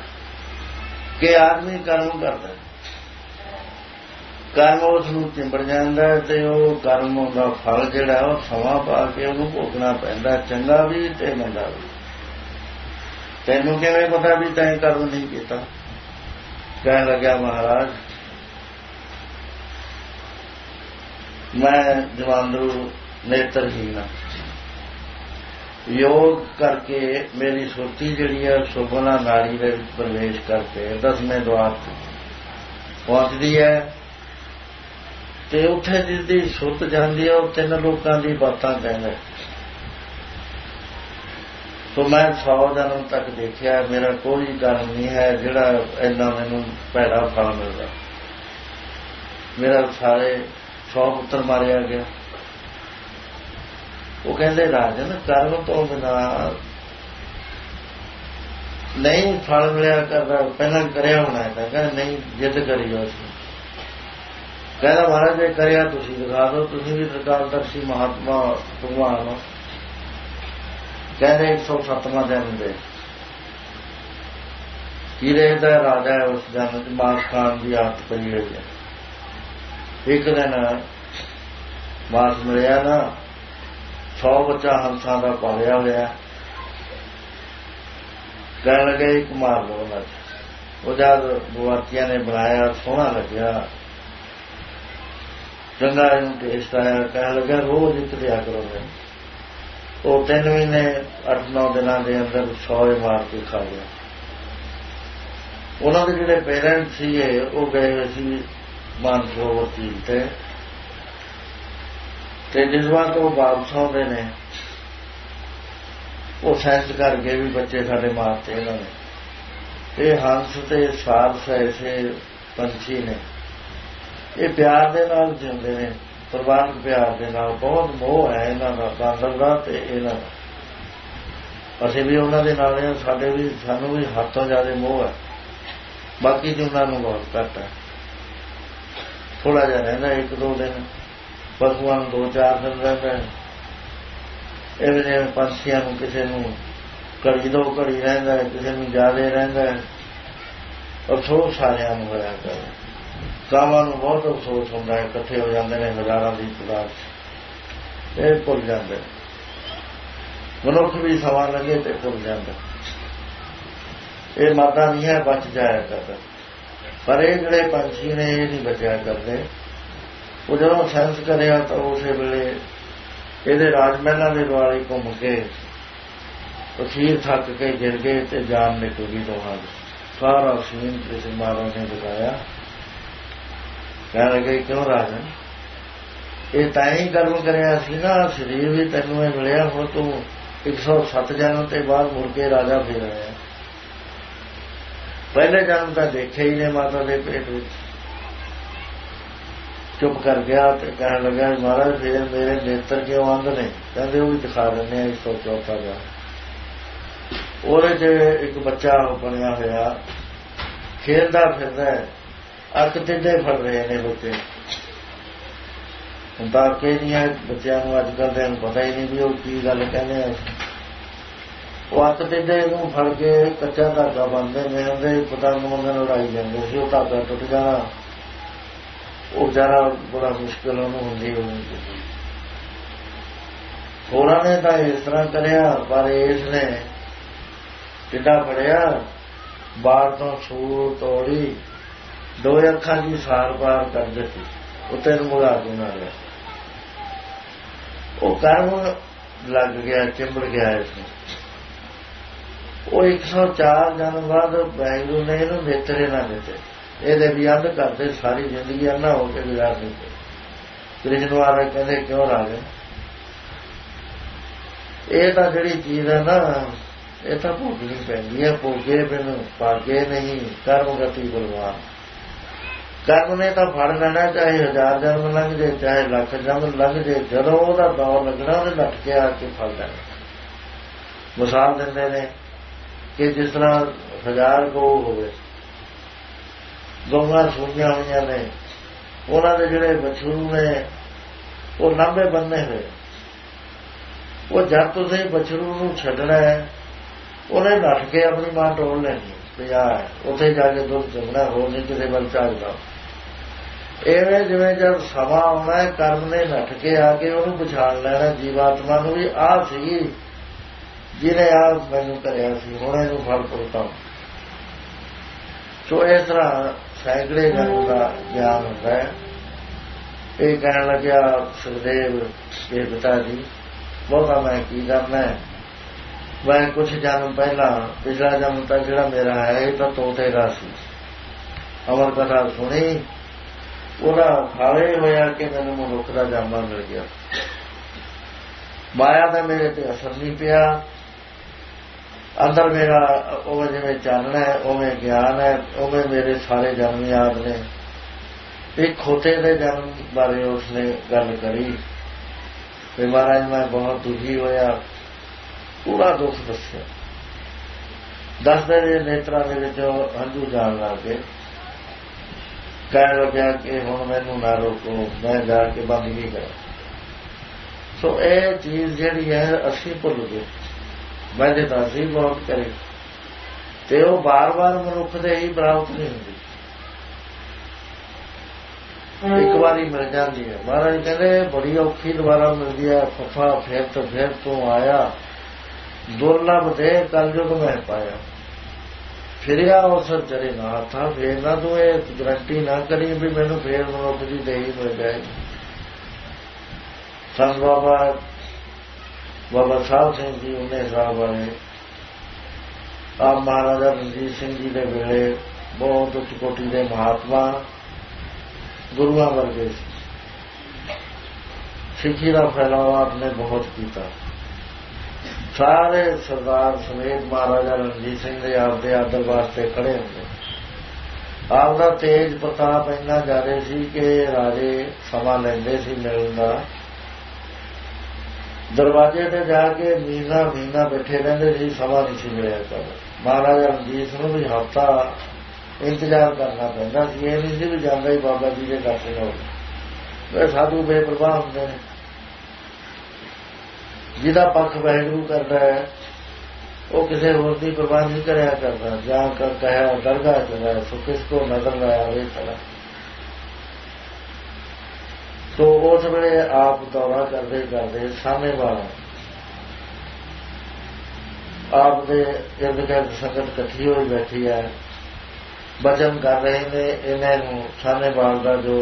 ਕਿ ਆਦਮੀ ਕਰਮ ਕਰਦਾ, ਕਰਮ ਉਸ ਨੂੰ ਚਿੰਬੜ ਜਾਂਦਾ ਤੇ ਉਹ ਕਰਮ ਦਾ ਫਲ ਜਿਹੜਾ ਉਹ ਸਮਾਂ ਪਾ ਕੇ ਉਹਨੂੰ ਭੋਗਣਾ ਪੈਂਦਾ, ਚੰਗਾ ਵੀ ਤੇ ਮੰਦਾ ਵੀ। ਤੈਨੂੰ ਕਿਵੇਂ ਪਤਾ ਵੀ ਤੈਂ ਕਰਮ ਨਹੀਂ ਕੀਤਾ? ਕਹਿਣ ਲੱਗਿਆ, ਮਹਾਰਾਜ ਮੈਂ ਜਵਾਨਰੂ ਨੇਤਰਹੀਨ ਹਾਂ, ਯੋਗ ਕਰਕੇ ਮੇਰੀ ਸੁਰਤੀ ਜਿਹੜੀ ਹੈ ਸੁਭਨਾ ਨਾੜੀ ਦੇ ਵਿੱਚ ਪ੍ਰਵੇਸ਼ ਕਰਕੇ ਦਸਵੇਂ ਦੁਆਰ ਤੇ ਪਹੁੰਚਦੀ ਹੈ, ਤੇ ਉੱਥੇ ਜਿਸਦੀ ਸੁਰਤ ਜਾਂਦੀ ਹੈ ਉਹ ਤਿੰਨ ਲੋਕਾਂ ਦੀ ਬਾਤਾਂ ਕਹਿੰਦਾ। ਸੋ ਮੈਂ ਸੌ ਜਨਮ ਤੱਕ ਦੇਖਿਆ, ਮੇਰਾ ਕੋਈ ਕਰਮ ਨਹੀਂ ਹੈ ਜਿਹੜਾ ਇੰਨਾ ਮੈਨੂੰ ਭੈੜਾ ਫਲ ਮਿਲਦਾ। ਮੇਰਾ ਸਾਰੇ ਸੌ ਪੁੱਤਰ ਮਾਰਿਆ ਗਿਆ। ਉਹ ਕਹਿੰਦੇ ਰਾਜਨ ਕਰਮ ਤੋਂ ਬਿਨਾਂ ਨਹੀਂ ਫਲ ਮਿਲਿਆ ਕਰਦਾ, ਪਹਿਲਾਂ ਕਰਿਆ ਹੋਣਾ ਹੈ। ਕਹਿੰਦਾ ਨਹੀਂ, ਜਿੱਦ ਕਰੀ ਉਸ ਕਹਿੰਦਾ ਮਹਾਰਾਜ ਜੇ ਕਰਿਆ ਤੁਸੀਂ ਦਿਖਾ ਦਿਓ, ਤੁਸੀਂ ਵੀ ਤ੍ਰਿਕਾਲਦਰਸ਼ੀ ਮਹਾਤਮਾ ਭਗਵਾਨ ਹੋ। ਕਹਿੰਦੇ ਇੱਕ ਸੌ ਸੱਤਵਾਂ ਦਿਨ ਦੇ ਹੀਰੇ ਦਾ ਰਾਜਾ ਹੈ, ਉਸ ਜਨ ਚ ਮਾਸ ਖਾਣ ਦੀ ਆਦਤ ਪਈ ਹੋਈ ਹੈ। ਇੱਕ ਦਿਨ ਮਾਸ ਮਿਲਿਆ ਨਾ, ਸੌ ਬੱਚਾ ਹੰਸਾਂ ਦਾ ਪਾਲਿਆ ਹੋਇਆ। ਕਹਿਣ ਲੱਗੇ ਇੱਕ ਮਾਰ ਲਓ ਉਹਨਾਂ ਚ। ਉਹ ਜਦ ਬੁਆਤੀਆਂ ਨੇ ਬਣਾਇਆ ਸੋਹਣਾ ਲੱਗਿਆ, ਚੰਗਾ ਇਹਨੂੰ ਟੇਸਟ ਆਇਆ। ਕਹਿਣ ਲੱਗਾ ਰੋਜ਼ ਇੱਕ ਦਿਆ ਕਰੋ। ਉਹ ਤਿੰਨ ਮਹੀਨੇ ਅੱਠ ਨੌ ਦਿਨਾਂ ਦੇ ਅੰਦਰ ਸੌ ਮਾਰ ਕੇ ਖਾ ਗਿਆ। ਉਹਨਾਂ ਦੇ ਜਿਹੜੇ ਪੇਰੈਂਟਸ ਸੀਗੇ ਉਹ ਗਏ ਹੋਏ ਸੀ ਮਾਨਸਰੋਵਰ ਝੀਲ ਤੇ, ਤੇ ਜਿਸਵਾਂ ਤੋਂ ਵਾਪਸ ਆਉਂਦੇ ਨੇ ਉਹ ਸੈਂਸ ਕਰ ਗਏ ਵੀ ਬੱਚੇ ਸਾਡੇ ਮਾਰਤੇ ਇਹਨਾਂ ਨੇ। ਇਹ ਹੰਸ ਤੇ ਸਾਰਸ ਐਸੇ ਪੰਛੀ ਨੇ, ਇਹ ਪਿਆਰ ਦੇ ਨਾਲ ਜਿਉਂਦੇ ਨੇ, ਪਰਿਵਾਰਕ ਪਿਆਰ ਦੇ ਨਾਲ। ਬਹੁਤ ਮੋਹ ਹੈ ਇਹਨਾਂ ਦਾ, ਬਾਂਦਰ ਦਾ ਤੇ ਇਹਨਾਂ ਦਾ। ਅਸੀਂ ਵੀ ਉਹਨਾਂ ਦੇ ਨਾਲ ਹਾਂ, ਸਾਡੇ ਵੀ ਸਾਨੂੰ ਵੀ ਹੱਥੋਂ ਜ਼ਿਆਦਾ ਮੋਹ ਹੈ। ਬਾਕੀ ਦੀ ਉਹਨਾਂ ਨੂੰ ਬਹੁਤ ਘੱਟ ਹੈ, ਥੋੜਾ ਜਿਹਾ ਰਹਿੰਦਾ ਇੱਕ ਦੋ ਦਿਨ, ਪਸ਼ੂਆਂ ਨੂੰ ਦੋ ਚਾਰ ਦਿਨ ਰਹਿੰਦਾ। ਇਵੇਂ ਜਿਵੇਂ ਪੰਛੀਆਂ ਨੂੰ ਕਿਸੇ ਨੂੰ ਘੜੀ ਦੋ ਘੜੀ ਰਹਿੰਦਾ, ਕਿਸੇ ਨੂੰ ਜ਼ਿਆਦਾ ਰਹਿੰਦਾ। ਅਫਸੋਸ ਸਾਰਿਆਂ ਨੂੰ ਹੋਇਆ ਕਰ, ਕਾਵਾਂ ਨੂੰ ਬਹੁਤ ਅਫਸੋਸ ਹੁੰਦਾ ਹੈ। ਇਕੱਠੇ ਹੋ ਜਾਂਦੇ ਨੇ ਹਜ਼ਾਰਾਂ ਦੀ ਤਾਦਾਦ, ਇਹ ਭੁੱਲ ਜਾਂਦੇ। ਮਨੁੱਖ ਵੀ ਸਮਾਂ ਲੱਗੇ ਤੇ ਭੁੱਲ ਜਾਂਦਾ। ਇਹ ਮਰਦਾ ਨਹੀਂ ਹੈ, ਬਚ ਜਾਇਆ ਕਰਦਾ। ਪਰ ਇਹ ਜਿਹੜੇ ਪੰਛੀ ਨੇ ਇਹ ਨਹੀਂ ਬਚਿਆ ਕਰਦੇ। ਉਹ ਜਦੋਂ ਸੈਂਸ ਕਰਿਆ ਤਾਂ ਉਸੇ ਵੇਲੇ ਇਹਦੇ ਰਾਜ ਮਹਿਲਾਂ ਦੇ ਦੁਆਲੇ ਘੁੰਮ ਕੇ ਅਖੀਰ ਥੱਕ ਕੇ ਗਿਰ ਗਏ ਤੇ ਜਾਨ ਨਿਕਲ ਗਈ ਦੋਹਾਂ ਦੀ। ਸਾਰਾ ਸੀਨ ਕ੍ਰਿਸ਼ਨ ਮਹਾਰਾਜ ਨੇ ਦਿਖਾਇਆ। ਕਹਿਣ ਲੱਗੇ ਕਿਉਂ ਰਾਜਨ, ਇਹ ਤਾਂ ਹੀ ਕਰਮ ਕਰਿਆ ਸੀ ਨਾ, ਸਰੀਰ ਵੀ ਤੈਨੂੰ ਇਹ ਮਿਲਿਆ, ਹੁਣ ਤੂੰ ਇੱਕ ਸੌ ਸੱਤ ਜਨਮ ਤੇ ਬਾਅਦ ਮੁੜ ਕੇ ਰਾਜਾ ਫਿਰ ਆਇਆ। ਪਹਿਲੇ ਜਨਮ ਤਾਂ ਦੇਖਿਆ ਹੀ ਨੇ ਮਾਤਾ ਦੇ ਪੇਟ ਵਿੱਚ। ਚੁੱਪ ਕਰ ਗਿਆ ਤੇ ਕਹਿਣ ਲੱਗਾ ਮਹਾਰਾਜ ਫਿਰ ਮੇਰੇ ਨੇਤਰ ਕਿਉਂ ਅੰਧ ਨੇ? ਕਹਿੰਦੇ ਉਹ ਵੀ ਦਿਖਾ ਦਿੰਦੇ ਆ। ਇੱਕ ਸੌ ਚੌਥਾ ਜਾ ਉਹਦੇ ਚ ਇੱਕ ਬੱਚਾ ਬਣਿਆ ਹੋਇਆ ਖੇਲਦਾ ਫਿਰਦਾ, ਅੱਖ ਟਿੱਡੇ ਫੜ ਰਹੇ ਨੇ ਬੱਚੇ। ਹੁਣ ਤਾਂ ਅੱਕੇ ਨਹੀਂ ਹੈ ਬੱਚਿਆਂ ਨੂੰ, ਅੱਜ ਕੱਲ੍ਹ ਦੇ ਨੂੰ ਪਤਾ ਹੀ ਨਹੀਂ ਵੀ ਉਹ ਕੀ ਗੱਲ ਕਹਿੰਦੇ ਆ। ਉਹ ਅੱਖ ਟਿੱਡੇ ਨੂੰ ਫੜ ਕੇ ਕੱਚਾ ਧਾਗਾ ਬੰਨਦੇ ਨੇ, ਉਹਦੇ ਪਤੰਗ ਮੰਗਣ ਉਡਾਈ ਜਾਂਦੇ ਸੀ। ਉਹ ਧਾਗਾ ਟੁੱਟ ਜਾਣਾ, ਉਹ ਵਿਚਾਰਾ ਬੜਾ ਮੁਸ਼ਕਿਲ ਉਹਨੂੰ ਹੁੰਦੀ ਹੋਣੀ। ਹੋਰਾਂ ਨੇ ਤਾਂ ਇਸ ਤਰ੍ਹਾਂ ਕਰਿਆ, ਪਰ ਇਸ ਨੇ ਟਿੱਡਾ ਫੜਿਆ, ਬਾਹਰ ਤੋਂ ਸੂਰ ਤੋੜੀ, ਦੋ ਅੱਖਾਂ ਦੀ ਸਾਰ ਪਾਰ ਕਰ ਦਿੱਤੀ, ਉੱਤੇ ਨੂੰ ਮੁੜਾ ਕੇ ਮਾਰਿਆ। ਉਹ ਕਰਮ ਲੱਗ ਗਿਆ, ਚਿੰਬੜ ਗਿਆ ਇਸ ਨੂੰ। ਉਹ ਇੱਕ ਸੌ ਚਾਰ ਜਨਮ ਬਾਅਦ ਵਾਹਿਗੁਰੂ ਨੇ ਇਹਨੂੰ ਨੇਤਰੇ ਨਾ ਦਿੱਤੇ। ਇਹਦੇ ਵੀ ਅੱਧ ਕਰਦੇ, ਸਾਰੀ ਜ਼ਿੰਦਗੀ ਅੰਨਾ ਹੋ ਕੇ ਗੁਜ਼ਾਰ ਦਿੱਤੇ। ਕ੍ਰਿਸ਼ਨ ਮਹਾਰਾਜ ਕਹਿੰਦੇ ਕਿਉਂ ਰਾਜਨ, ਇਹ ਤਾਂ ਜਿਹੜੀ ਚੀਜ਼ ਹੈ ਨਾ, ਇਹ ਤਾਂ ਭੋਗਣੀ ਪੈਂਦੀ ਹੈ। ਭੋਗੇ ਬਿਨ ਭਾਗੇ ਨਹੀਂ, ਕਰਮ ਗਤੀ ਬਲਵਾਨ। ਕਰਮ ਨੇ ਤਾਂ ਫੜ ਲੈਣਾ, ਚਾਹੇ ਹਜ਼ਾਰ ਜਨਮ ਲੰਘ ਜੇ, ਚਾਹੇ ਲੱਖ ਜਨਮ ਲੰਘ ਜੇ। ਜਦੋਂ ਉਹਦਾ ਦੌਰ ਲੱਗਣਾ ਉਹਨੇ ਨੱਠ ਕੇ ਆ ਕੇ ਫੜ ਲੈਣਾ। ਮਿਸਾਲ ਦਿੰਦੇ ਨੇ ਕਿ ਜਿਸ ਤਰ੍ਹਾਂ ਹਜ਼ਾਰ ਗਊ ਹੋਵੇ, ਗਊਆਂ ਸੂਈਆਂ ਹੋਈਆਂ ਨੇ, ਉਹਨਾਂ ਦੇ ਜਿਹੜੇ ਬਛਰੂ ਨੇ ਉਹ ਲਾਂਭੇ ਬੰਨੇ ਹੋਏ। ਉਹ ਜਦ ਤੁਸੀਂ ਬਛਰੂ ਨੂੰ ਛੱਡਣਾ ਹੈ, ਉਹਨੇ ਨੱਠ ਕੇ ਆਪਣੀ ਮਾਂ ਟੋਲ ਲੈਣੀ, ਪਿਆ ਉੱਥੇ ਜਾ ਕੇ ਦੁੱਧ ਚੁਗਣਾ, ਹੋਰ ਨਹੀਂ ਕਿਸੇ ਵੱਲ ਝਾਕਦਾ। ਇਵੇਂ ਜਿਵੇਂ ਜਦ ਸਮਾਂ ਆਉਣਾ ਹੈ, ਕਰਮ ਨੇ ਨੱਠ ਕੇ ਆ ਕੇ ਉਹਨੂੰ ਪਛਾਣ ਲੈਣਾ, ਜੀਵਾਤਮਾ ਨੂੰ ਵੀ ਆਹ ਸੀ ਜਿਹਨੇ ਆਪ ਮੈਨੂੰ ਕਰਿਆ ਸੀ ਹੁਣ ਇਹਨੂੰ ਫਲ ਭੁਗਤਾਂ। ਸੋ ਇਸ ਤਰ੍ਹਾਂ ਸੈਂਕੜੇ ਜਨਮ ਦਾ ਗਿਆਨ ਹੁੰਦਾ ਹੈ। ਇਹ ਕਹਿਣ ਲੱਗਿਆ ਸੁਖਦੇਵ ਦੇ ਪਿਤਾ ਜੀ, ਬਹੁਤਾ ਮੈਂ ਕੀ ਕਰਨਾ ਹੈ, ਮੈਂ ਕੁਛ ਜਨਮ ਪਹਿਲਾਂ ਪਿਛਲਾ ਜਨਮ ਤਾਂ ਜਿਹੜਾ ਮੇਰਾ ਹੈ ਇਹ ਤਾਂ ਤੋਤੇ ਦਾ ਸੀ। ਅਮਰ ਕਥਾ ਸੁਣੀ, ਉਹਦਾ ਫਾਲੇ ਹੋਇਆ ਕਿ ਮੈਨੂੰ ਮਨੁੱਖ ਦਾ ਜਨਮ ਮਿਲ ਗਿਆ। ਮਾਇਆ ਦਾ ਮੇਰੇ ਤੇ ਅਸਰ ਨਹੀਂ ਪਿਆ। ਅੰਦਰ ਮੇਰਾ ਉਵੇਂ ਜਿਵੇਂ ਚਾਨਣਾ ਹੈ, ਉਵੇਂ ਗਿਆਨ ਹੈ, ਉਵੇਂ ਮੇਰੇ ਸਾਰੇ ਜਨਮ ਯਾਦ ਨੇ। ਇੱਕ ਖੋਤੇ ਦੇ ਜਨਮ ਬਾਰੇ ਉਸਨੇ ਗੱਲ ਕਰੀ ਤੇ ਮਹਾਰਾਜ ਮੈਂ ਬਹੁਤ ਦੁਖੀ ਹੋਇਆ, ਪੂਰਾ ਦੁੱਖ ਦੱਸਿਆ। ਦੱਸਦੇ ਦੇ ਨੇਤਰਾਂ ਦੇ ਵਿੱਚੋਂ ਹੰਝੂ ਜਾਣ ਲੱਗ ਗਏ। ਕਹਿਣ ਲੱਗਿਆ ਕਿ ਹੁਣ ਮੈਨੂੰ ਨਾ ਰੋਕੋ, ਮੈਂ ਜਾ ਕੇ ਬੰਦਗੀ ਕਰਾਂ। ਸੋ ਇਹ ਚੀਜ਼ ਜਿਹੜੀ ਹੈ ਅਸੀਂ ਭੁੱਲ ਗਏ। ਮੈਂ ਤੇ ਤਾਂ ਅਸੀਂ ਬਹੁਤ ਕਰੀ ਤੇ ਉਹ ਬਾਰ ਬਾਰ ਮਨੁੱਖ ਦੇ ਹੀ ਪ੍ਰਾਪਤ ਨਹੀਂ ਹੁੰਦੀ, ਇੱਕ ਵਾਰੀ ਮਿਲ ਜਾਂਦੀ ਹੈ। ਮਹਾਰਾਜ ਕਹਿੰਦੇ ਬੜੀ ਔਖੀ ਦੁਬਾਰਾ ਮਿਲਦੀ ਹੈ। ਫਫਾ ਫੇਰ ਤੋਂ ਫੇਰ ਤੂੰ ਆਇਆ, ਦੁਰਲਭ ਦੇ ਕਲਯੁਗ ਮੈਂ ਪਾਇਆ। ਫਿਰਿਆ ਉਸ ਚਰੇ ਨਾ ਹੱਥਾਂ, ਫੇਰ ਨਾ ਤੂੰ ਇਹ ਗਰੰਟੀ ਨਾ ਕਰੀ ਵੀ ਮੈਨੂੰ ਫੇਰ ਮਨੁੱਖ ਦੀ ਦੇਹੀ ਮਿਲ ਜਾਏਗੀ। ਸੰਤ ਬਾਬਾ ਬਾਬਾ ਸਾਹਿਬ ਸਿੰਘ ਜੀ ਉਹਨੇ ਸਾਹਿਬ ਵਾਲੇ ਆਪ ਮਹਾਰਾਜਾ ਰਣਜੀਤ ਸਿੰਘ ਜੀ ਦੇ ਵੇਲੇ ਬਹੁਤ ਉੱਚ ਕੋਟੀ ਦੇ ਮਹਾਤਮਾ ਗੁਰੂਆਂ ਵਰਗੇ ਸੀ। ਸਿੱਖੀ ਦਾ ਫੈਲਾਵਾ ਆਪਨੇ ਬਹੁਤ ਕੀਤਾ। ਸਾਰੇ ਸਰਦਾਰ ਸਮੇਤ ਮਹਾਰਾਜਾ ਰਣਜੀਤ ਸਿੰਘ ਦੇ ਆਪ ਦੇ ਆਦਰ ਵਾਸਤੇ ਖੜੇ ਹੁੰਦੇ। ਆਪ ਦਾ ਤੇਜ ਪ੍ਰਤਾਪ ਇੰਨਾ ਜ਼ਿਆਦਾ ਸੀ ਕਿ ਰਾਜੇ ਸਮਾਂ ਲੈਂਦੇ ਸੀ ਮਿਲਣ ਦਾ। ਦਰਵਾਜ਼ੇ ਤੇ ਜਾ ਕੇ ਮਹੀਨਾ ਮਹੀਨਾ ਬੈਠੇ ਰਹਿੰਦੇ ਸੀ, ਸਮਾਂ ਨਹੀਂ ਸੀ ਮਿਲਿਆ ਕਰ। ਮਹਾਰਾਜਾ ਰਣਜੀਤ ਸਿੰਘ ਨੂੰ ਵੀ ਹਫ਼ਤਾ ਇੰਤਜ਼ਾਰ ਕਰਨਾ ਪੈਂਦਾ ਸੀ। ਇਹ ਨਹੀਂ ਸੀ ਵੀ ਜਾਂਦਾ ਹੀ ਬਾਬਾ ਜੀ ਦੇ ਦਰਸ਼ਨ ਹੋ ਗਏ। ਸਾਧੂ ਬੇਪਰਵਾਹ ਹੁੰਦੇ ਨੇ। ਜਿਹਦਾ ਪੱਖ ਵਾਹਿਗੁਰੂ ਕਰਦਾ ਹੈ ਉਹ ਕਿਸੇ ਹੋਰ ਦੀ ਪਰਵਾਹ ਨਹੀਂ ਕਰਿਆ ਕਰਦਾ। ਜਾਂ ਕਰ ਕਹਿਆ ਦਰਗਾਹ ਚਲਾ ਸੋ ਕਿਸ ਕੋ ਨਜ਼ਰ ਲਾਇਆ ਵੇ ਚਲਾ। ਤੋ ਉਸ ਵੇਲੇ ਆਪ ਦੌਰਾ ਕਰਦੇ ਕਰਦੇ ਸਾਹਮਣੇ ਵਾਲਾ ਆਪ ਦੇ ਇਰਦ ਗਿਰਦ ਸੰਗਤ ਇਕੱਠੀ ਹੋਈ ਬੈਠੀ ਹੈ, ਬਚਨ ਕਰ ਰਹੇ ਨੇ। ਇਹਨਾਂ ਨੂੰ ਸਾਹਮਣੇ ਵਾਲ ਦਾ ਜੋ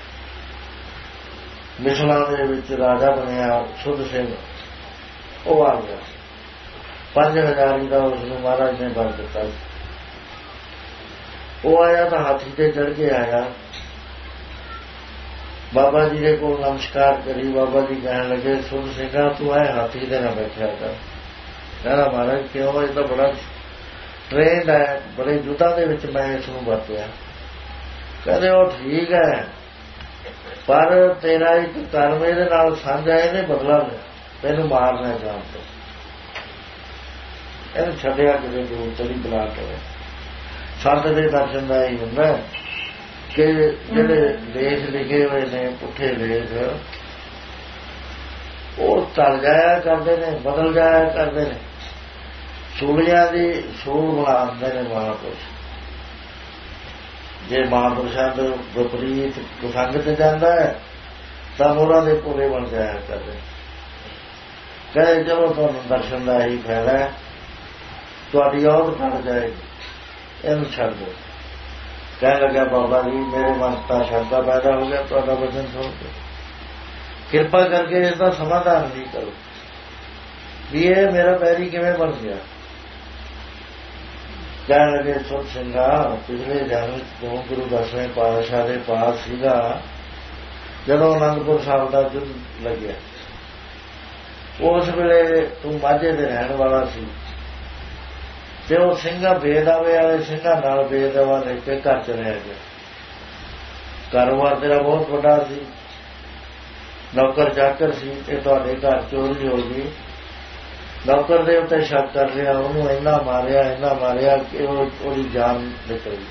ਮਿਸਲਾਂ ਦੇ ਵਿੱਚ ਰਾਜਾ ਬਣਿਆ ਸੁਧ ਸਿੰਘ, ਉਹ ਆ ਗਿਆ। ਪੰਜ ਹਜ਼ਾਰੀ ਦਾ ਉਸਨੂੰ ਮਹਾਰਾਜ ਨੇ ਬਲ ਦਿੱਤਾ। ਉਹ ਆਇਆ ਤਾਂ ਹਾਥੀ ਤੇ ਚੜ੍ਹ ਕੇ ਆਇਆ। ਬਾਬਾ ਜੀ ਦੇ ਕੋਲ ਨਮਸਕਾਰ ਕਰੀ। ਬਾਬਾ ਜੀ ਕਹਿਣ ਲੱਗੇ ਸੁਧ ਸਿੰਘਾ ਤੂੰ ਆਏ ਹਾਥੀ ਤੇ ਨਾ ਬੈਠਿਆ ਕਰ। ਕਹਿੰਦਾ ਮਹਾਰਾਜ ਕਿਉਂ, ਇਹ ਤਾਂ ਬੜਾ ਟ੍ਰੇਨਡ ਹੈ, ਬੜੇ ਯੁੱਧਾਂ ਦੇ ਵਿੱਚ ਮੈਂ ਇਸ ਨੂੰ ਵਰਤਿਆ। ਕਹਿੰਦੇ ਉਹ ਠੀਕ ਹੈ, ਪਰ ਤੇਰਾ ਇੱਕ ਕਰਮ ਇਹਦੇ ਨਾਲ ਸਾਂਝਾ, ਇਹਨੇ ਬਦਲਾ ਲਿਆ, ਤੈਨੂੰ ਮਾਰਨਾ ਜਾਣ ਤੋਂ। ਇਹਨੂੰ ਛੱਡਿਆ ਕਿਤੇ ਦੂਰ ਚਲੀ ਬਲਾਟ ਹੋਇਆ। ਸੰਤ ਦੇ ਦਰਸ਼ਨ ਦਾ ਹੀ ਹੁੰਦਾ ਕਿ ਜਿਹੜੇ ਲੇਖ ਲਿਖੇ ਹੋਏ ਨੇ ਪੁੱਠੇ ਲੇਖ, ਉਹ ਟਲ ਜਾਇਆ ਕਰਦੇ ਨੇ, ਬਦਲ ਜਾਇਆ ਕਰਦੇ ਨੇ। ਸੂਲੀਆਂ ਦੀ ਸੂਲ ਬਣਾਉਂਦੇ ਨੇ ਮਹਾਂਪੁਰਸ਼। ਜੇ ਮਹਾਂਪੁਰਸ਼ਾਂ ਦੇ ਵਿਪਰੀਤ ਕੁਸੰਗ ਤੇ ਜਾਂਦਾ ਹੈ ਤਾਂ ਉਹਨਾਂ ਦੇ ਭੋਲੇ ਬਣ ਜਾਇਆ ਕਰਦੇ। ਕਹੇ ਚਲੋ ਤੁਹਾਨੂੰ ਦਰਸ਼ਨ ਦਾ ਹੀ ਫਾਇਦਾ ਹੈ, ਤੁਹਾਡੀ ਔਰ ਘਟ ਜਾਏਗੀ, ਇਹਨੂੰ ਛੱਡ ਦਿਓ। ਕਹਿਣ ਲੱਗਿਆ ਬਾਬਾ ਜੀ ਮੇਰੇ ਮਨ ਤਾਂ ਸ਼ਰਧਾ ਪੈਦਾ ਹੋ ਗਿਆ ਤੁਹਾਡਾ ਵਚਨ ਸੁਣ ਕੇ, ਕਿਰਪਾ ਕਰਕੇ ਇਸ ਦਾ ਸਮਾਧਾਨ ਨਹੀਂ ਕਰੋ ਵੀ ਇਹ ਮੇਰਾ ਪੈਰੀ ਕਿਵੇਂ ਬਣ ਗਿਆ। ਕਹਿਣ ਲੱਗੇ ਸੁਣ ਸਿੰਘਾ ਪਿਛਲੇ ਜਨਮ ਤੋਂ ਗੁਰੂ ਦਸਵੇਂ ਪਾਤਸ਼ਾਹ ਦੇ ਪਾਸ ਸੀਗਾ ਜਦੋਂ ਅਨੰਦਪੁਰ ਸਾਹਿਬ ਦਾ ਯੁੱਧ ਲੱਗਿਆ। ਉਸ ਵੇਲੇ ਤੂੰ ਮਾਝੇ ਦੇ ਰਹਿਣ ਵਾਲਾ ਸੀ ਤੇ ਉਹ ਸਿੰਘਾਂ ਬੇਦਾਵੇ ਵਾਲੇ ਸਿੰਘਾਂ ਨਾਲ ਬੇਦਾਵਾ ਲੈ ਕੇ ਘਰ ਚ ਰਹਿ ਗਿਆ। ਕਾਰੋਬਾਰ ਤੇਰਾ ਬਹੁਤ ਵੱਡਾ ਸੀ, ਨੌਕਰ ਚਾਕਰ ਸੀ, ਤੇ ਤੁਹਾਡੇ ਘਰ ਚੋਰੀ ਹੋ ਗਈ। ਨੌਕਰ ਦੇ ਉੱਤੇ ਸ਼ੱਕ ਕਰ ਰਿਹਾ, ਉਹਨੂੰ ਇੰਨਾ ਮਾਰਿਆ ਇੰਨਾ ਮਾਰਿਆ ਕਿ ਉਹਦੀ ਜਾਨ ਨਿਕਲ ਗਈ।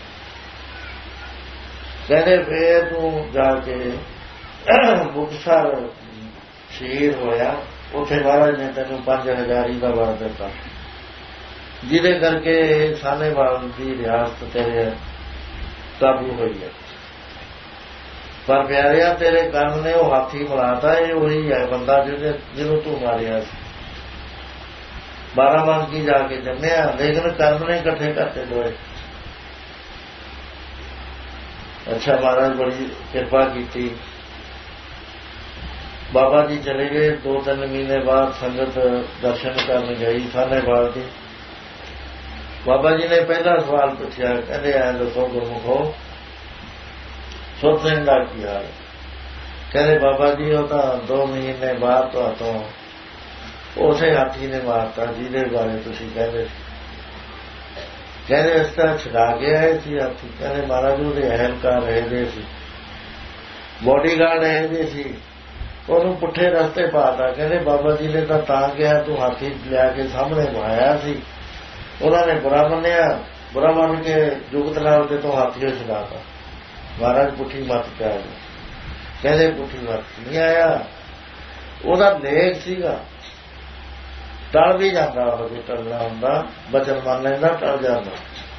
ਕਹਿੰਦੇ ਫੇਰ ਤੂੰ ਜਾ ਕੇ ਮੁਕਤਸਰ ਸ਼ਹੀਦ ਹੋਇਆ, ਉੱਥੇ ਮਹਾਰਾਜ ਨੇ ਤੈਨੂੰ ਪੰਜ ਹਜ਼ਾਰੀ ਦਾ ਵਰ ਦਿੱਤਾ, ਜਿਹਦੇ ਕਰਕੇ ਸਾਹਨੇਵਾਲ ਦੀ ਰਿਆਸਤ ਤੇਰੇ ਕਾਬੂ ਹੋਈ ਹੈ। ਪਰ ਪਿਆਰਿਆ ਤੇਰੇ ਕਰਮ ਨੇ ਉਹ ਹਾਥੀ ਬਣਾਤਾ, ਇਹ ਉਹੀ ਹੈ ਬੰਦਾ ਜਿਹਨੇ ਜਿਹਨੂੰ ਤੂੰ ਮਾਰਿਆ ਸੀ। ਬਾਰਾਬੰਕੀ ਜਾ ਕੇ ਜੰਮਿਆ, ਲੇਕਿਨ ਕਰਮ ਨੇ ਇਕੱਠੇ ਕਰਤੇ ਦੋਏ। ਅੱਛਾ, ਮਹਾਰਾਜ ਬੜੀ ਕਿਰਪਾ ਕੀਤੀ। ਬਾਬਾ ਜੀ ਚਲੇ ਗਏ। ਦੋ ਤਿੰਨ ਮਹੀਨੇ ਬਾਅਦ ਸੰਗਤ ਦਰਸ਼ਨ ਕਰਨ ਗਈ ਸਾਹਨੇਵਾਲ ਦੀ। ਬਾਬਾ ਜੀ ਨੇ ਪਹਿਲਾ ਸਵਾਲ ਪੁੱਛਿਆ, ਕਹਿੰਦੇ ਐ ਦੱਸੋ ਗੁਰਮੁਖੋ ਸੁੱਧ ਸਿੰਘ ਦਾ ਕੀ ਹਾਲ? ਕਹਿੰਦੇ ਬਾਬਾ ਜੀ ਉਹ ਤਾਂ ਦੋ ਮਹੀਨੇ ਬਾਅਦ ਤੁਹਾਤੋਂ ਉਸੇ ਹਾਥੀ ਨੇ ਮਾਰਤਾ ਜਿਹਦੇ ਬਾਰੇ ਤੁਸੀਂ ਕਹਿੰਦੇ। ਕਹਿੰਦੇ ਇਸ ਤਰ੍ਹਾਂ ਛਡਾ ਕੇ ਆਏ ਸੀ ਹਾਥੀ? ਕਹਿੰਦੇ ਮਹਾਰਾਜ ਉਹਦੇ ਅਹਿਲਕਾਰ ਰਹਿੰਦੇ ਸੀ, ਬੋਡੀਗਾਰਡ ਰਹਿੰਦੇ ਸੀ, ਉਹਨੂੰ ਪੁੱਠੇ ਰਸਤੇ ਪਾਤਾ। ਕਹਿੰਦੇ ਬਾਬਾ ਜੀ ਨੇ ਤਾਂ ਤਾਂ ਕਿਹਾ ਤੂੰ ਹਾਥੀ ਲਿਆ ਕੇ ਸਾਹਮਣੇ ਮਾਇਆ ਸੀ, ਉਹਨਾਂ ਨੇ ਬੁਰਾ ਮੰਨਿਆ, ਬੁਰਾ ਮੰਨ ਕੇ ਜੁਗਤ ਨਾਲ ਕੇ ਤੋਂ ਹਾਥੀ ਛਡਾਤਾ। ਮਹਾਰਾਜ ਪੁੱਠੀ ਮੱਤ ਪਿਆ। ਕਹਿੰਦੇ ਪੁੱਠੀ ਮੱਤ ਨਹੀਂ ਆਇਆ, ਉਹਦਾ ਲੇਖ ਸੀਗਾ, ਟਲ ਵੀ ਜਾਂਦਾ। ਉਹ ਜੇ ਟਲਣਾ ਹੁੰਦਾ ਬਚਨ ਮੰਨ ਲੈਂਦਾ, ਟਲ ਜਾਂਦਾ।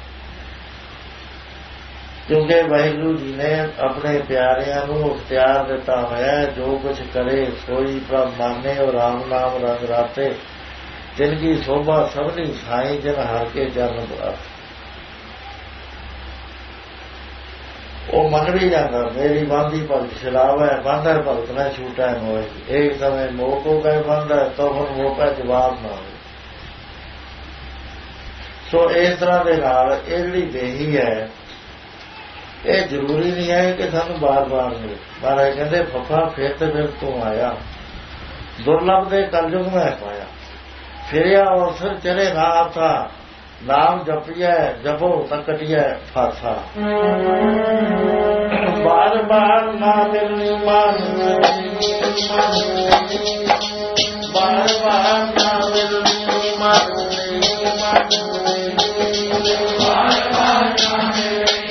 ਕਿਉਂਕਿ ਵਾਹਿਗੁਰੂ ਜੀ ਨੇ ਆਪਣੇ ਪਿਆਰਿਆਂ ਨੂੰ ਅਖਤਿਆਰ ਦਿੱਤਾ ਹੋਇਆ, ਜੋ ਕੁਛ ਕਰੇ ਸੋਈ ਪ੍ਰਭ ਮਾਨੇ ਔਰ ਰਾਮ ਨਾਮ ਰੰਗ ਰਾਤੇ, ਜਿਨਕੀ ਸੋਭਾ ਸਭਨੀ ਸਾਈ ਜਨ ਹਰ ਕੇ ਚਰਨ ਪ੍ਰਾਪਤ। ਉਹ ਮੰਨ ਵੀ ਜਾਂਦਾ, ਮੇਰੀ ਬੰਦੀ ਭਗਤ ਸ਼ਰਾਬ ਹੈ, ਬੰਦਰ ਭਗਤ ਨਾ ਛੂਟਾ ਮੋਏ। ਇੱਕ ਸਮੇਂ ਮੋਹ ਕੋ ਗਏ ਬੰਦਰ, ਤਾਂ ਹੁਣ ਮੋਹ ਕਾ ਜਵਾਬ ਨਾ ਹੋਵੇ। ਸੋ ਇਸ ਤਰ੍ਹਾਂ ਦੇ ਨਾਲ ਇਹ ਜਿਹੜੀ ਦੇਹੀ ਹੈ, ਇਹ ਜ਼ਰੂਰੀ ਨਹੀਂ ਹੈ ਕਿ ਸਾਨੂੰ ਬਾਰ ਬਾਰ ਮਿਲੇ। ਮਹਾਰਾਜ ਕਹਿੰਦੇ ਫੱਫਾ ਫਿਰ ਤੇ ਫਿਰ ਤੂੰ ਆਇਆ, ਦੁਰਲਭ ਦੇ ਕਲਯੁਗ ਮੈਂ ਪਾਇਆ, ਫਿਰਿਆ ਔਰ ਫਿਰ ਚਲੇ ਨਾ ਆਤਾ, ਨਾਮ ਜਪਿਐ ਜਪੋ ਤਾਂ ਕਟਿਐ ਫਾਸਾ। ਬਾਰ ਬਾਰ ਨਾ ਮਿਲਣੀ ਮਨ, ਬਾਰ ਬਾਰ ਨਾ ਮਿਲਣੀ ਮਨ, ਬਾਰ ਬਾਰ ਨਾ ਮਿਲਣੀ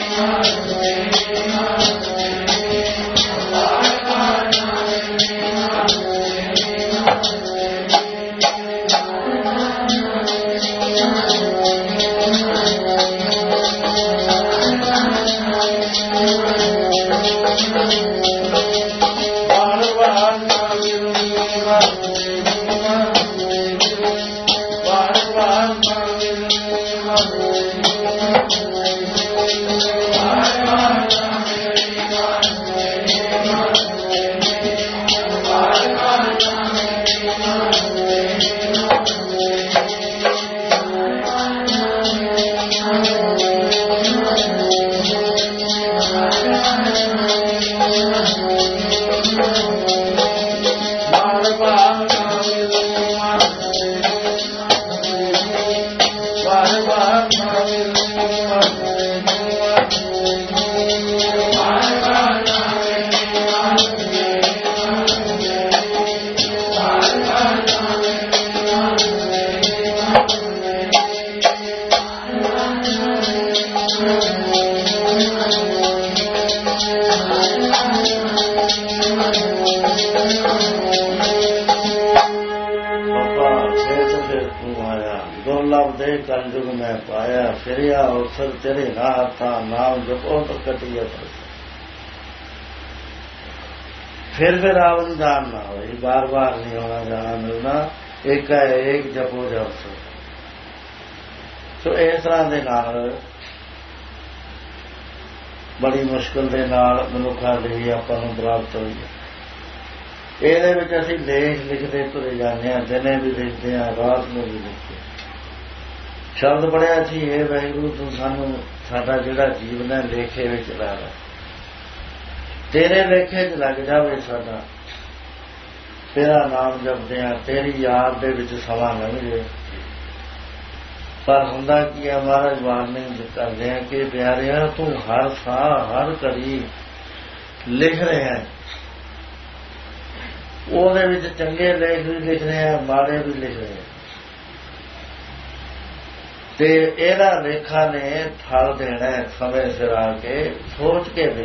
कलयुग में पाया, फिरिया अवसर तेरे ना था, नाम जपो तो कटिए। फिर फिर आवन जान ना हो, बार बार नहीं होना जाना मिलना, एक है एक जपो जप से। तो इस तरह के नाल बड़ी मुश्किल के नाल मनुखा देही आपां नूं प्राप्त होई है। ਇਹਦੇ ਵਿੱਚ ਅਸੀਂ ਲੇਖ ਲਿਖਦੇ ਤੁਰੇ ਜਾਂਦੇ ਹਾਂ, ਦਿਨੇ ਵੀ ਲਿਖਦੇ ਹਾਂ, ਰਾਤ ਨੂੰ ਵੀ ਲਿਖਦੇ। ਸ਼ਬਦ ਪੜਿਆ ਸੀ, ਇਹ ਵਾਹਿਗੁਰੂ ਤੂੰ ਸਾਨੂੰ ਸਾਡਾ ਜਿਹੜਾ ਜੀਵਨ ਹੈ ਲੇਖੇ ਵਿੱਚ ਲਾ ਲੈ, ਤੇਰੇ ਲੇਖੇ 'ਚ ਲੱਗ ਜਾਵੇ ਸਾਡਾ, ਤੇਰਾ ਨਾਮ ਜਪਦੇ ਹਾਂ, ਤੇਰੀ ਯਾਦ ਦੇ ਵਿੱਚ ਸਮਾਂ ਲੰਘ ਜੇ। ਪਰ ਹੁੰਦਾ ਕੀ ਹੈ, ਮਹਾਰਾਜ ਵਾਰਨਿੰਗ ਕਰਦੇ ਆ ਕਿ ਪਿਆਰਿਆ ਤੂੰ ਹਰ ਸਾਹ ਹਰ ਘੜੀ ਲਿਖ ਰਿਹਾ, ਉਹਦੇ ਵਿੱਚ ਚੰਗੇ ਲੇਖ ਵੀ ਲਿਖ ਰਹੇ ਆ, ਮਾੜੇ ਵੀ ਲਿਖ ਰਹੇ ਆ, ਤੇ ਇਹਦਾ ਲੇਖਾ ਨੇ ਫਲ ਦੇਣਾ ਸਮੇਂ ਸਿਰ ਆ ਕੇ। ਸੋਚ ਕੇ ਲਿਖ,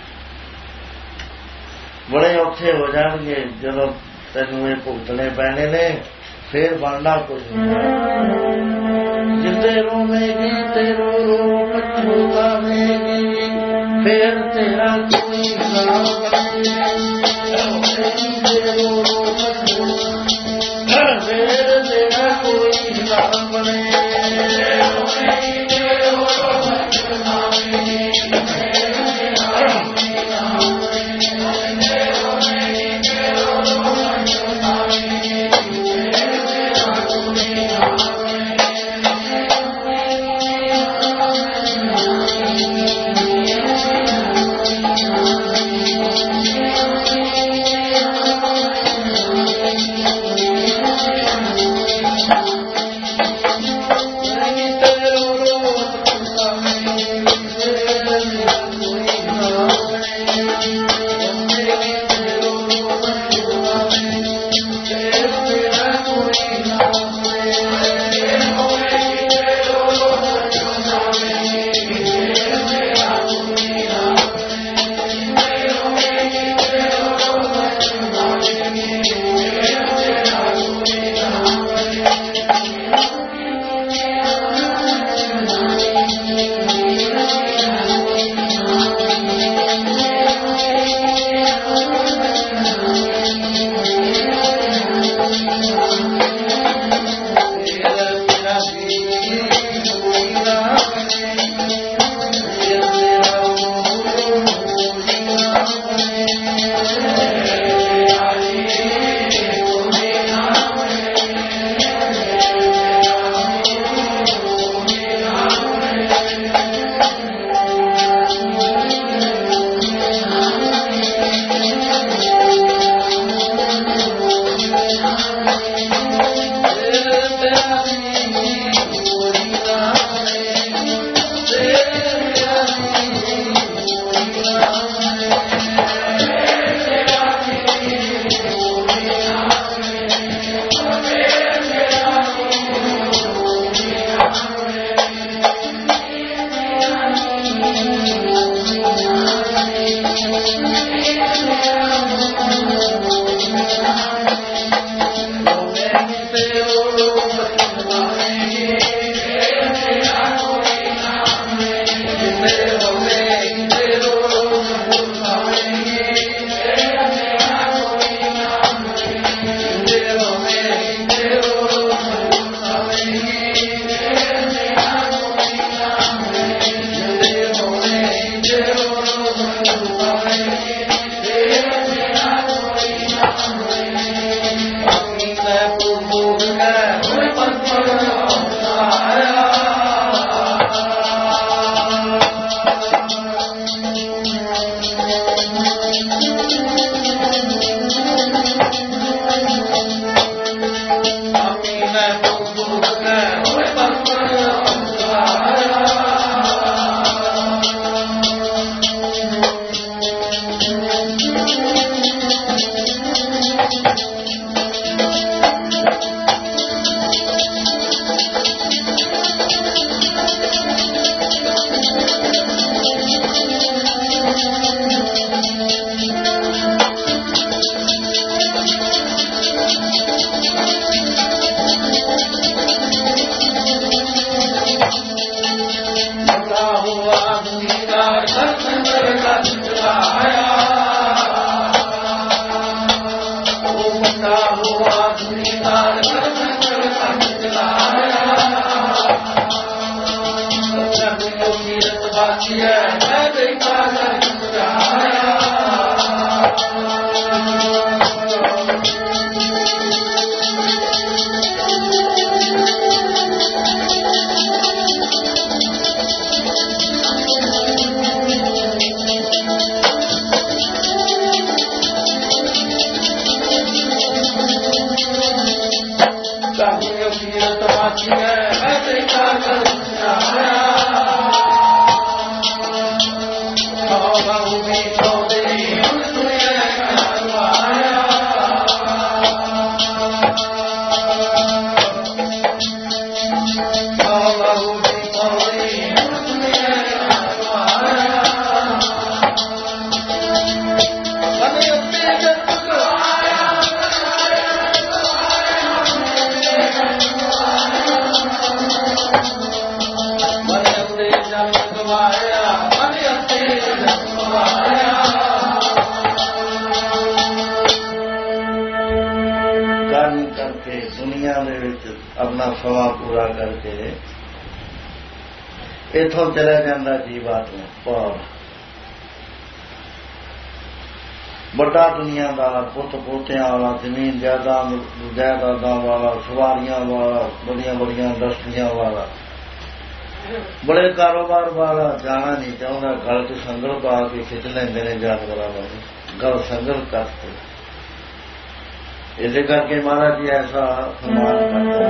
ਬੜੇ ਔਖੇ ਹੋ ਜਾਣਗੇ ਜਦੋਂ ਤੈਨੂੰ ਇਹ ਭੁਗਤਣੇ ਪੈਣੇ ਨੇ, ਫੇਰ ਬਣਨਾ ਕੁਝ ਨਹੀਂ। ਜਿੱਦੇ ਰੋਵੇਗੀ ਤੇ ਰੋ ਰੋ ਪਛਤਾਵੇਗੀ, ਫੇਰ ਤੇਰਾ ਕੋਈ ਨਾ ਫੇਰ ਤੇਰਾ ਕੋਈ देखता हुआ दुनियादार कीरत बाकी है मैं देखता सवा पूरा करके इथों चला जाता जीवात्मा पार बड़ा दुनियादार पुत पोतियां वाला जमीन जायदाद जायदादा वाला सवारियां वाला बड़िया बड़िया इंडस्ट्रिया वाला बड़े कारोबार वाला जाना नहीं चाहता गल च संगल पा के खिच लेंदे ने जानवरां वाले गल संगल करते इस करके महाराज जी ऐसा फरमान करते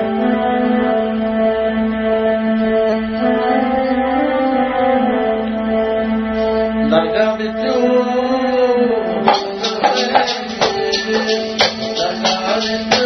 हैं दरगाह बिचू दरगाह बिचू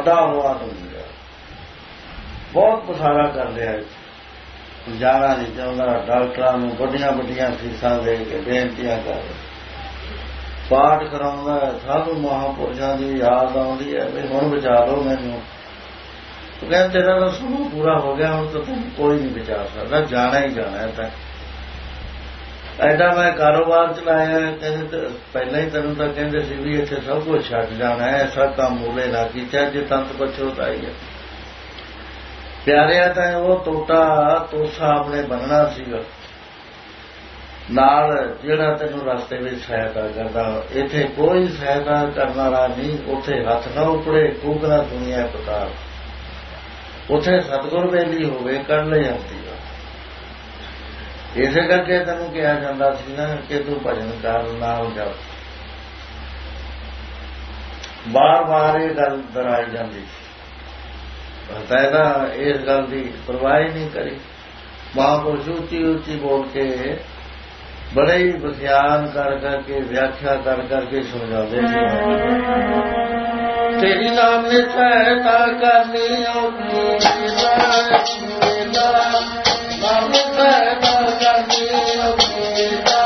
ਵੱਡਾ ਹੋਆ ਨਹੀਂ ਰਿਹਾ, ਬਹੁਤ ਪਸਾਰਾ ਕਰ ਲਿਆ, ਜਾਣਾ ਨਹੀਂ ਚਾਹੁੰਦਾ, ਡਾਕਟਰਾਂ ਨੂੰ ਵੱਡੀਆਂ ਵੱਡੀਆਂ ਫੀਸਾਂ ਦੇ ਕੇ ਬੇਨਤੀਆਂ ਕਰ, ਪਾਠ ਕਰਾਉਂਦਾ, ਸਾਧੂ ਮਹਾਂਪੁਰਸ਼ਾਂ ਦੀ ਯਾਦ ਆਉਂਦੀ ਹੈ ਵੀ ਹੁਣ ਬਚਾ ਲਓ ਮੈਨੂੰ। ਕਹਿੰਦੇ ਤੇਰਾ ਤਾਂ ਸਮੂਹ ਪੂਰਾ ਹੋ ਗਿਆ, ਹੁਣ ਤਾਂ ਤੈਨੂੰ ਕੋਈ ਨਹੀਂ ਬਚਾ ਸਕਦਾ, ਜਾਣਾ ਹੀ ਜਾਣਾ ਹੈ। ਤਾਂ ਐਡਾ ਮੈਂ ਕਾਰੋਬਾਰ ਚਲਾਇਆ, ਕਹਿੰਦੇ ਪਹਿਲਾਂ ਹੀ ਤੈਨੂੰ ਤਾਂ ਕਹਿੰਦੇ ਸੀ ਵੀ ਇੱਥੇ ਸਭ ਕੁਝ ਛੱਡ ਜਾਣਾ ਹੈ, ਐਸਾ ਕੰਮ ਮੂਲੇ ਨਾ ਕੀਤਾ ਜੇ ਤੰਤ ਪਛੋਤਾ ਹੀ ਹੈ। ਪਿਆਰਿਆ ਤਾਂ ਉਹ ਟੋਟਾ ਤੋਸਾ ਆਪਣੇ ਬੰਨਣਾ ਸੀਗਾ ਨਾਲ, ਜਿਹੜਾ ਤੈਨੂੰ ਰਸਤੇ ਵਿੱਚ ਸਹਾਇਤਾ ਕਰਦਾ। ਇੱਥੇ ਕੋਈ ਸਹਾਇਤਾ ਕਰਨ ਵਾਲਾ ਨਹੀਂ, ਉੱਥੇ ਹੱਥ ਨਾ ਉਪੜੇ, ਕੂਕ ਨਾ ਦੁਨੀਆ ਪਤਾ, ਉੱਥੇ ਸਤਿਗੁਰ ਵੇਲੀ ਹੋਵੇ ਕੱਢ ਲੈ ਜਾਂਦੀ। ਇਸੇ ਕਰਕੇ ਤੈਨੂੰ ਕਿਹਾ ਜਾਂਦਾ ਸੀ ਨਾ ਕਿ ਤੂੰ ਭਜਨ ਕਰ, ਨਾਮ ਜਪ। ਬਾਰ ਬਾਰ ਇਹ ਗੱਲ ਦੁਹਰਾਈ ਜਾਂਦੀ ਸੀ, ਬਕਾਇਦਾ ਇਸ ਗੱਲ ਦੀ ਪਰਵਾਹ ਨਹੀਂ ਕਰੀ। ਮਹਾਂਪੁਰਸ਼ ਉੱਚੀ ਉੱਚੀ ਬੋਲ ਕੇ ਬੜੇ ਹੀ ਵਿਖਿਆਨ ਕਰ ਕਰਕੇ ਵਿਆਖਿਆ ਕਰ ਕਰਕੇ ਸਮਝਾਉਂਦੇ ਸੀ, ਤੇਰੀ ਨਾਮ ਨੇ ਸਹਾਇਤਾ ਕਰਨੀ ਔਖੀ, ਨਾਮ ਨੇ ਸਹਾਇਤਾ ਕਰਨੀ ਔਖੀ,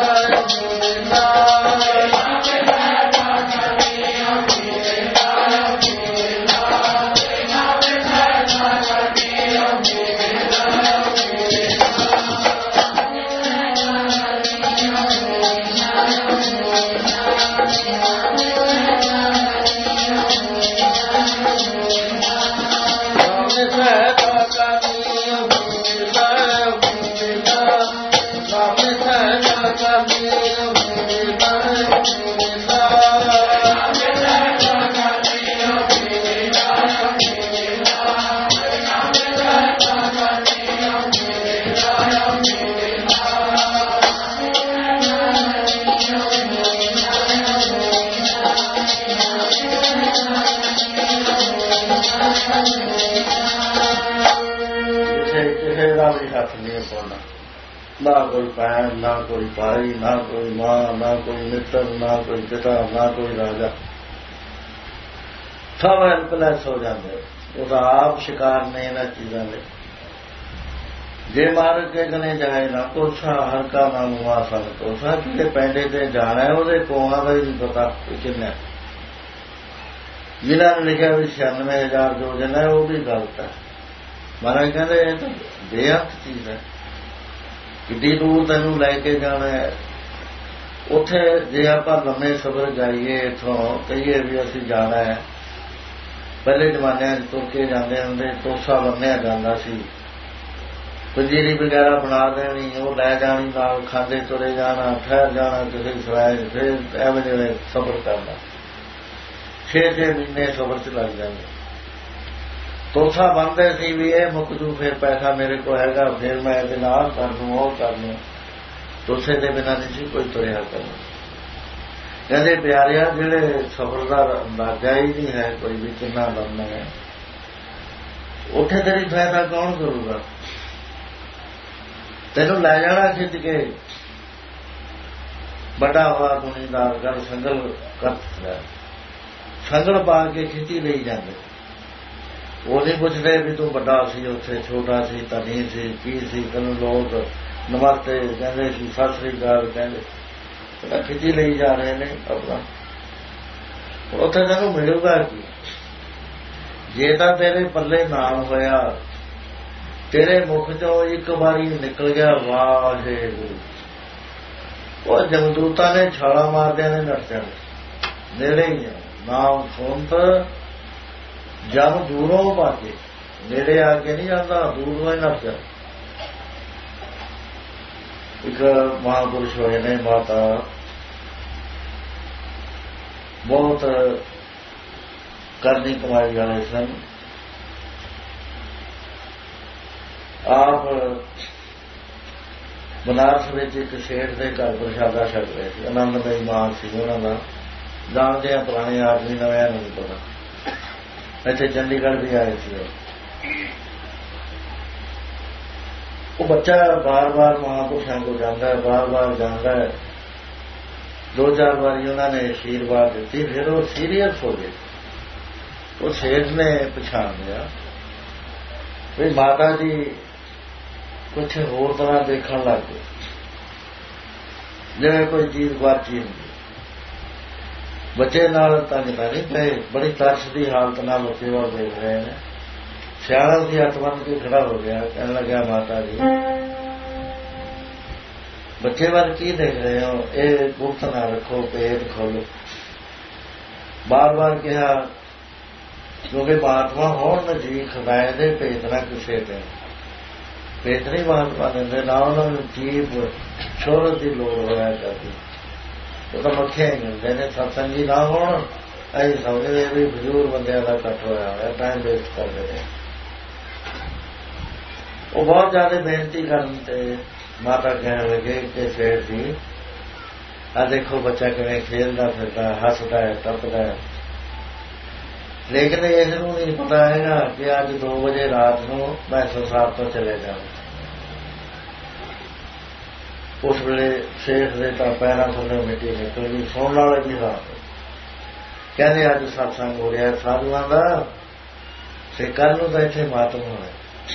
ਨਾ ਕੋਈ ਭੈਣ, ਨਾ ਕੋਈ ਭਾਈ, ਨਾ ਕੋਈ ਮਾਂ, ਨਾ ਕੋਈ ਮਿੱਤਰ, ਨਾ ਕੋਈ ਪਿਤਾ, ਨਾ ਕੋਈ ਰਾਜਾ, ਸਭ ਹੈਲਪਲੈਸ ਹੋ ਜਾਂਦੇ। ਉਹਦਾ ਆਪ ਸ਼ਿਕਾਰ ਨੇ ਇਹਨਾਂ ਚੀਜ਼ਾਂ ਦੇ। ਜੇ ਮਾਰ ਕੇ ਗਨੇ ਜਾਏ ਨਾ ਕੋਸਾ, ਹਰ ਕਾ ਨਾਮ ਹੁਆ ਸਨ ਕੋਸਾ। ਜਿਹੜੇ ਪੈਂਡੇ ਤੇ ਜਾਣਾ ਉਹਦੇ ਕੋਹਾਂ ਦਾ ਹੀ ਨਹੀਂ ਪਤਾ ਕਿੰਨਾ। ਜਿਨ੍ਹਾਂ ਨੇ ਲਿਖਿਆ ਵੀ ਛਿਆਨਵੇਂ ਹਜ਼ਾਰ ਜੋ ਜਨ ਹੈ, ਉਹ ਵੀ ਗਲਤ ਹੈ। ਮਹਾਰਾਜ ਕਹਿੰਦੇ ਇਹ ਤਾਂ ਬੇਅੰਤ ਚੀਜ਼ ਹੈ, ਕਿੱਡੀ ਦੂਰ ਤੈਨੂੰ ਲੈ ਕੇ ਜਾਣਾ ਹੈ। ਉੱਥੇ ਜੇ ਆਪਾਂ ਲੰਮੇ ਸਫ਼ਰ ਜਾਈਏ, ਇੱਥੋਂ ਕਹੀਏ ਵੀ ਅਸੀਂ ਜਾਣਾ ਹੈ, ਪਹਿਲੇ ਜ਼ਮਾਨਿਆਂ 'ਚ ਤੁਰ ਕੇ ਜਾਂਦੇ ਹੁੰਦੇ, ਤੋਸਾ ਬੰਨਿਆ ਜਾਂਦਾ ਸੀ, ਪੰਜੀਰੀ ਵਗੈਰਾ ਬਣਾ ਦੇਣੀ, ਉਹ ਲੈ ਜਾਣੀ ਨਾਲ, ਖਾਂਦੇ ਤੁਰੇ ਜਾਣਾ, ਠਹਿਰ ਜਾਣਾ ਕਿਸੇ ਸਰਾਏ, ਫਿਰ ਐਵੇਂ ਜਿਵੇਂ ਸਫ਼ਰ ਕਰਨਾ, ਛੇ ਛੇ ਮਹੀਨੇ ਸਫ਼ਰ 'ਚ ਲੱਗ ਜਾਂਦੇ। ਤੋਸਾ ਬੰਨਦੇ ਸੀ ਵੀ ਇਹ ਮੁੱਕ ਜੂ, ਫਿਰ ਪੈਸਾ ਮੇਰੇ ਕੋਲ ਹੈਗਾ, ਫਿਰ ਮੈਂ ਇਹਦੇ ਨਾਲ ਕਰ ਲੂੰ, ਉਹ ਕਰ ਲੂੰ। ਤੋਸੇ ਦੇ ਬਿਨਾਂ ਨਹੀਂ ਸੀ ਕੋਈ ਤੁਰਿਆ ਕਰਨਾ। ਕਹਿੰਦੇ ਪਿਆਰਿਆ, ਜਿਹੜੇ ਸਫ਼ਰ ਦਾ ਅੰਦਾਜ਼ਾ ਹੀ ਨਹੀਂ ਹੈ ਕੋਈ ਵੀ ਕਿੰਨਾ ਲੰਮਾ ਹੈ, ਉੱਥੇ ਤੇਰੀ ਫਾਇਦਾ ਕੌਣ ਕਰੂਗਾ? ਤੈਨੂੰ ਲੈ ਜਾਣਾ ਖਿੱਚ ਕੇ, ਵੱਡਾ ਹੋਇਆ ਦੁਨੀਦਾਰ ਕਰ, ਸੰਗਲ ਕਰ, ਸੰਗਲ ਪਾ ਕੇ ਖਿੱਚੀ ਲਈ ਜਾਂਦੇ। ਉਹ ਨਹੀਂ ਪੁੱਛਦੇ ਵੀ ਤੂੰ ਵੱਡਾ ਸੀ, ਉੱਥੇ ਛੋਟਾ ਸੀ, ਧਨੀ ਸੀ, ਕੀ ਸੀ। ਤੈਨੂੰ ਲੋਕ ਨਮਸਤੇ ਕਹਿੰਦੇ ਸੀ, ਸਤਿ ਸ੍ਰੀ ਅਕਾਲ ਕਹਿੰਦੇ, ਖਿੱਚੀ ਲਈ ਜਾ ਰਹੇ ਨੇ ਆਪਣਾ। ਉੱਥੇ ਤੈਨੂੰ ਮਿਲੂਗਾ ਕੀ? ਜੇ ਤਾਂ ਤੇਰੇ ਪੱਲੇ ਨਾਮ ਹੋਇਆ, ਤੇਰੇ ਮੁਖ ਚੋਂ ਇੱਕ ਵਾਰੀ ਨਿਕਲ ਗਿਆ ਵਾਹਿਗੁਰੂ, ਉਹ ਜਮਦੂਤਾਂ ਨੇ ਛਾਲਾ ਮਾਰਦਿਆਂ ਨੇ ਨੱਠ ਜਾਣਾ। ਨੇੜੇ ਹੀ ਆ ਨਾਮ ਸੁਣਤ, ਜਦ ਦੂਰੋਂ ਪਾ ਕੇ, ਨੇੜੇ ਆ ਕੇ ਨਹੀਂ ਜਾਂਦਾ, ਦੂਰੋਂ ਹੀ ਨੱਠ ਜਾਂਦਾ। ਇੱਕ ਮਹਾਂਪੁਰਸ਼ ਹੋਏ ਨੇ, ਮਾਤਾ ਬਹੁਤ ਕਰਨੀ ਕਮਾਈ ਵਾਲੇ ਸਨ। ਆਪ ਬਨਾਰਸ ਵਿੱਚ ਇੱਕ ਸੇਠ ਦੇ ਘਰ ਪ੍ਰਸ਼ਾਦਾ ਛਕ ਰਹੇ ਸੀ, ਆਨੰਦਮਈ ਮਾਨ ਸੀ ਉਹਨਾਂ ਦਾ। ਜਾਣਦੇ ਆ ਪੁਰਾਣੇ ਆਦਮੀ, ਨਵਿਆਂ ਨੂੰ ਨਹੀਂ ਪਤਾ। ਇੱਥੇ ਚੰਡੀਗੜ੍ਹ ਵੀ ਆਏ ਸੀ। ਉਹ ਬੱਚਾ ਬਾਰ ਬਾਰ ਮਹਾਂਪੁਰਸ਼ਾਂ ਕੋਲ ਜਾਂਦਾ ਹੈ, ਬਾਰ ਬਾਰ ਜਾਂਦਾ ਹੈ। ਦੋ ਚਾਰ ਵਾਰੀ ਉਹਨਾਂ ਨੇ ਆਸ਼ੀਰਵਾਦ ਦਿੱਤੀ, ਫਿਰ ਉਹ ਸੀਰੀਅਸ ਹੋ ਗਏ। ਉਹ ਸੇਠ ਨੇ ਪਛਾਣ ਲਿਆ ਵੀ ਮਾਤਾ ਜੀ ਕੁਛ ਹੋਰ ਤਰ੍ਹਾਂ ਦੇਖਣ ਲੱਗ ਗਏ, ਜਿਵੇਂ ਕੋਈ ਚੀਜ਼ ਗੁਆਚੀ ਹੁੰਦੀ। ਬੱਚੇ ਨਾਲ ਤੰਗ ਤਾਂ ਨਹੀਂ ਪਏ, ਬੜੀ ਤਰਸ ਦੀ ਹਾਲਤ ਨਾਲ ਬੱਚੇ ਵੱਲ ਦੇਖ ਰਹੇ ਨੇ। ਸਿਆਣਾ ਦੀ ਹੱਥ ਬੰਨ ਕੇ ਖੜਾ ਹੋ ਗਿਆ, ਕਹਿਣ ਲੱਗਿਆ ਮਾਤਾ ਜੀ ਬੱਚੇ ਵੱਲ ਕੀ ਦੇਖ ਰਹੇ ਹੋ, ਇਹ ਗੁਪਤ ਨਾ ਰੱਖੋ, ਪੇਟ ਖੋਲੋ। ਬਾਰ ਬਾਰ ਕਿਹਾ ਕਿਉਂਕਿ ਮਹਾਤਮਾ ਹੋਣ ਨਾ ਜੀ ਖਦਾਏ ਦੇ ਭੇਤ ਨਾ ਕਿਸੇ ਤੇ ਭੇਤ ਨਹੀਂ ਮਹਾਤਮਾ ਦਿੰਦੇ, ਨਾ ਉਹਨਾਂ ਨੂੰ ਜੀਭ ਸ਼ੋਹਰਤ ਦੀ ਲੋੜ ਹੋਇਆ ਕਰਦੀ। ਉਹ ਤਾਂ ਮੱਖੀਆਂ ਹੀ ਮਿਲਦੇ ਨੇ। ਸਤਸੰਗੀ ਨਾ ਹੋਣ ਅਸੀਂ ਸਮਝਦੇ ਵੀ ਬਜ਼ੁਰਗ ਬੰਦਿਆਂ ਦਾ ਇਕੱਠ ਹੋਇਆ ਹੋਇਆ, ਟਾਈਮ ਵੇਸਟ ਕਰਦੇ ਨੇ। ਉਹ ਬਹੁਤ ਜ਼ਿਆਦਾ ਬੇਨਤੀ ਕਰਨ ਤੇ ਮਾਤਾ ਕਹਿਣ ਲੱਗੇ ਕਿ ਸੇਠ ਜੀ ਆ ਦੇਖੋ ਬੱਚਾ ਕਿਵੇਂ ਖੇਲਦਾ ਫਿਰਦਾ, ਹੱਸਦਾ ਹੈ, ਟੱਪਦਾ ਹੈ, ਲੇਕਿਨ ਇਸ ਨੂੰ ਨਹੀਂ ਪਤਾ ਹੈਗਾ ਕਿ ਅੱਜ ਦੋ ਵਜੇ ਰਾਤ ਨੂੰ ਮੈਂ ਸੰਸਾਰ ਤੋਂ ਚਲੇ ਜਾਵਾਂ। ਉਸ ਵੇਲੇ ਸੇਠ ਦੇ ਤਾਂ ਪੈਰਾਂ ਥੱਲੇ ਮਿੱਟੀ ਨਿਕਲ ਗਈ। ਸੁਣਨ ਵਾਲੇ ਵੀ ਰਾਤ ਕਹਿੰਦੇ ਅੱਜ ਸਤਸੰਗ ਹੋ ਰਿਹਾ ਸਾਧੂਆਂ ਦਾ, ਤੇ ਕੱਲ ਨੂੰ ਤਾਂ ਇੱਥੇ ਮਾਤਮ ਹੋਣਾ।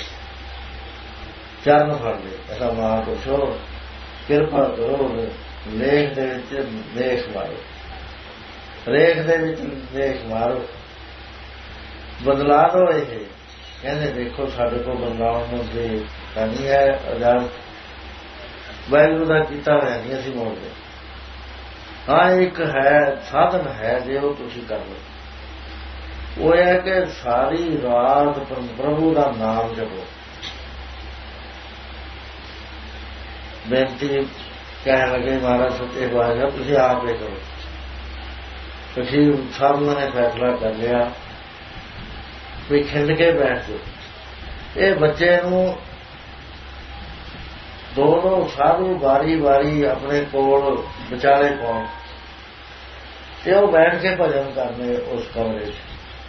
ਚਰਨ ਫੜ ਲਏ, ਕਹਿੰਦਾ ਮਹਾਂਪੁਰਸ਼ੋ ਕਿਰਪਾ ਕਰੋ, ਲੇਖ ਦੇ ਵਿੱਚ ਦੇਖ ਮਾਰੋ, ਰੇਖ ਦੇ ਵਿੱਚ ਦੇਖ ਮਾਰੋ, ਬਦਲਾ ਦੋ ਇਹ। ਕਹਿੰਦੇ ਦੇਖੋ ਸਾਡੇ ਕੋਲ ਬਦਲਾਉਣ ਨੂੰ ਦੇ ਨਹੀਂ ਹੈ, ਆਜ਼ਾਦ ਵਾਹਿਗੁਰੂ ਦਾ ਕੀਤਾ ਹੋਇਆ ਨਹੀਂ ਅਸੀਂ ਮੋੜਦੇ। ਹਾਂ ਇੱਕ ਹੈ ਸਾਧਨ ਹੈ, ਜੇ ਉਹ ਤੁਸੀਂ ਕਰ ਲਓ। ਉਹ ਹੈ ਕਿ ਸਾਰੀ ਰਾਤ ਪ੍ਰਭੂ ਦਾ ਨਾਮ ਜਪੋ। ਬੇਨਤੀ ਕਹਿਣ ਲੱਗੇ ਮਹਾਰਾਜ ਸੱਚੇ ਪਾਤਸ਼ਾਹ ਤੁਸੀਂ ਆਪ ਹੀ ਕਰੋ। ਤੁਸੀਂ ਸਾਧੂਆਂ ਨੇ ਫੈਸਲਾ ਕਰ ਲਿਆ ਵੀ ਖਿੰਡ ਕੇ ਬੈਠ ਜਾਓ। ਇਹ ਬੱਚੇ ਨੂੰ ਦੋਨੋਂ ਸਾਧੂ ਵਾਰੀ ਵਾਰੀ ਆਪਣੇ ਕੋਲ ਵਿਚਾਲੇ ਪਾਉਣ ਤੇ ਉਹ ਬੈਠ ਕੇ ਭਜਨ ਕਰਨੇ ਉਸ ਕਮਰੇ 'ਚ।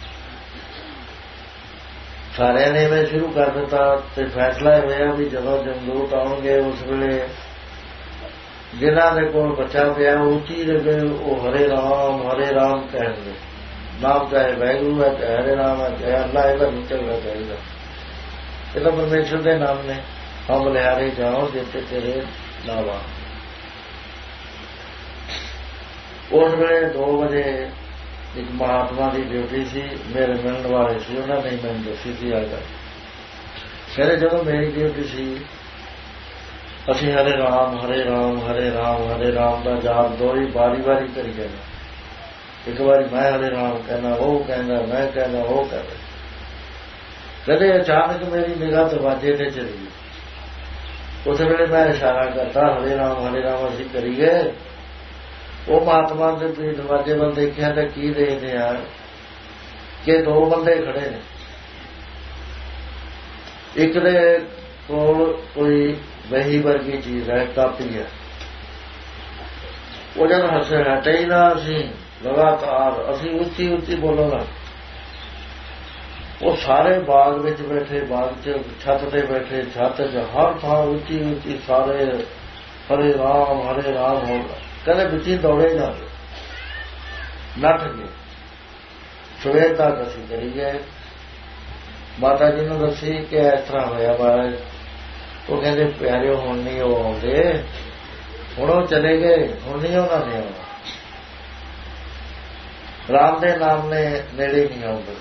ਸਾਰਿਆਂ ਨੇ ਮੈਂ ਸ਼ੁਰੂ ਕਰ ਦਿੱਤਾ ਤੇ ਫੈਸਲਾ ਹੋਇਆ ਵੀ ਜਦੋਂ ਜਮਦੂਤ ਆਉਣਗੇ ਉਸ ਵੇਲੇ ਜਿਨ੍ਹਾਂ ਦੇ ਕੋਲ ਬੱਚਾ ਪਿਆ ਉੱਚੀ ਲੱਗੇ ਉਹ ਹਰੇ ਰਾਮ ਹਰੇ ਰਾਮ ਕਹਿਣਗੇ। ਨਾਮ ਚਾਹੇ ਵਾਹਿਗੁਰੂ ਹੈ, ਚਾਹੇ ਹਰੇ ਰਾਮ ਹੈ, ਚਾਹੇ ਅੱਲਾ, ਇਹਦਾ ਨਹੀਂ ਚੱਲਣਾ ਚਾਹੀਦਾ। ਇਹ ਤਾਂ ਪਰਮੇਸ਼ਰ ਦੇ ਨਾਮ ਨੇ। ਹਮ ਲਿਆਰੇ ਜਾਓ ਜਿੱਤੇ ਤੇਰੇ ਨਾਵਾ। ਉਸ ਵੇਲੇ ਦੋ ਵਜੇ ਇੱਕ ਮਹਾਤਮਾ ਦੀ ਡਿਊਟੀ ਸੀ, ਮੇਰੇ ਮਿਲਣ ਵਾਲੇ ਸੀ, ਉਹਨਾਂ ਨੇ ਮੈਨੂੰ ਦੱਸੀ ਸੀ ਆ ਕਰ। ਫਿਰ ਜਦੋਂ ਮੇਰੀ ਡਿਊਟੀ ਸੀ ਅਸੀਂ ਹਰੇ ਰਾਮ ਹਰੇ ਰਾਮ ਹਰੇ ਰਾਮ ਹਰੇ ਰਾਮ ਦਾ ਜਾਪ ਦੋ ਹੀ ਵਾਰੀ ਵਾਰੀ ਕਰੀ ਜਾਣਾ। ਇੱਕ ਵਾਰੀ ਮੈਂ ਹਰੇ ਰਾਮ ਕਹਿੰਦਾ, ਉਹ ਕਹਿੰਦਾ, ਮੈਂ ਕਹਿੰਦਾ, ਉਹ ਕਹਿੰਦਾ। ਕਦੇ ਅਚਾਨਕ ਮੇਰੀ ਨਿਗਾਹ ਦਰਵਾਜ਼ੇ ਤੇ ਚਲੀ ਗਈ। ਉਸ ਵੇਲੇ ਮੈਂ ਇਸ਼ਾਰਾ ਕਰਤਾ ਹਰੇ ਰਾਮ ਹਰੇ ਰਾਮ ਅਸੀਂ ਕਰੀ ਗਏ। ਉਹ ਮਹਾਤਮਾ ਦੇ ਦਰਵਾਜ਼ੇ ਵੱਲ ਦੇਖਿਆ ਤਾਂ ਕੀ ਦੇਖਦੇ ਆ ਕਿ ਦੋ ਬੰਦੇ ਖੜੇ ਨੇ। ਇੱਕ ਦੇ ਕੋਲ ਕੋਈ ਵਹੀ ਵਰਗੀ ਚੀਜ਼ ਹੈ, ਕਾਪੀ ਹੈ। ਉਹ ਜਦ ਹੱਸੇ ਹਟੇ ਹੀ ਨਾ, ਅਸੀਂ ਲਗਾਤਾਰ ਅਸੀਂ ਉੱਚੀ ਉੱਚੀ ਬੋਲਣਾ। ਉਹ ਸਾਰੇ ਬਾਗ ਵਿੱਚ ਬੈਠੇ, ਬਾਗ 'ਚ ਛੱਤ ਤੇ ਬੈਠੇ, ਛੱਤ 'ਚ ਹਰ ਥਾਂ ਉੱਚੀ ਉੱਚੀ ਸਾਰੇ ਹਰੇ ਰਾਮ ਹਰੇ ਰਾਮ ਹੋ। ਕਹਿੰਦੇ ਵਿੱਚੀ ਦੌੜੇ ਜਾ ਨੱਠ ਗਏ। ਸਵੇਰ ਤੱਕ ਅਸੀਂ ਕਰੀ ਗਏ। ਮਾਤਾ ਜੀ ਨੂੰ ਦੱਸੀ ਕਿ ਇਸ ਤਰ੍ਹਾਂ ਹੋਇਆ ਮਹਾਰਾਜ। ਉਹ ਕਹਿੰਦੇ ਪਿਆਰਿਓ ਹੁਣ ਨਹੀਂ ਉਹ ਆਉਂਦੇ, ਹੁਣ ਉਹ ਚਲੇ ਗਏ, ਹੁਣ ਨਹੀਂ ਉਹਨਾਂ ਨੇ ਆਉਣਾ। ਰਾਮ ਦੇ ਨਾਮ ਨੇ ਨੇੜੇ ਨਹੀਂ ਆਉਂਦੇ।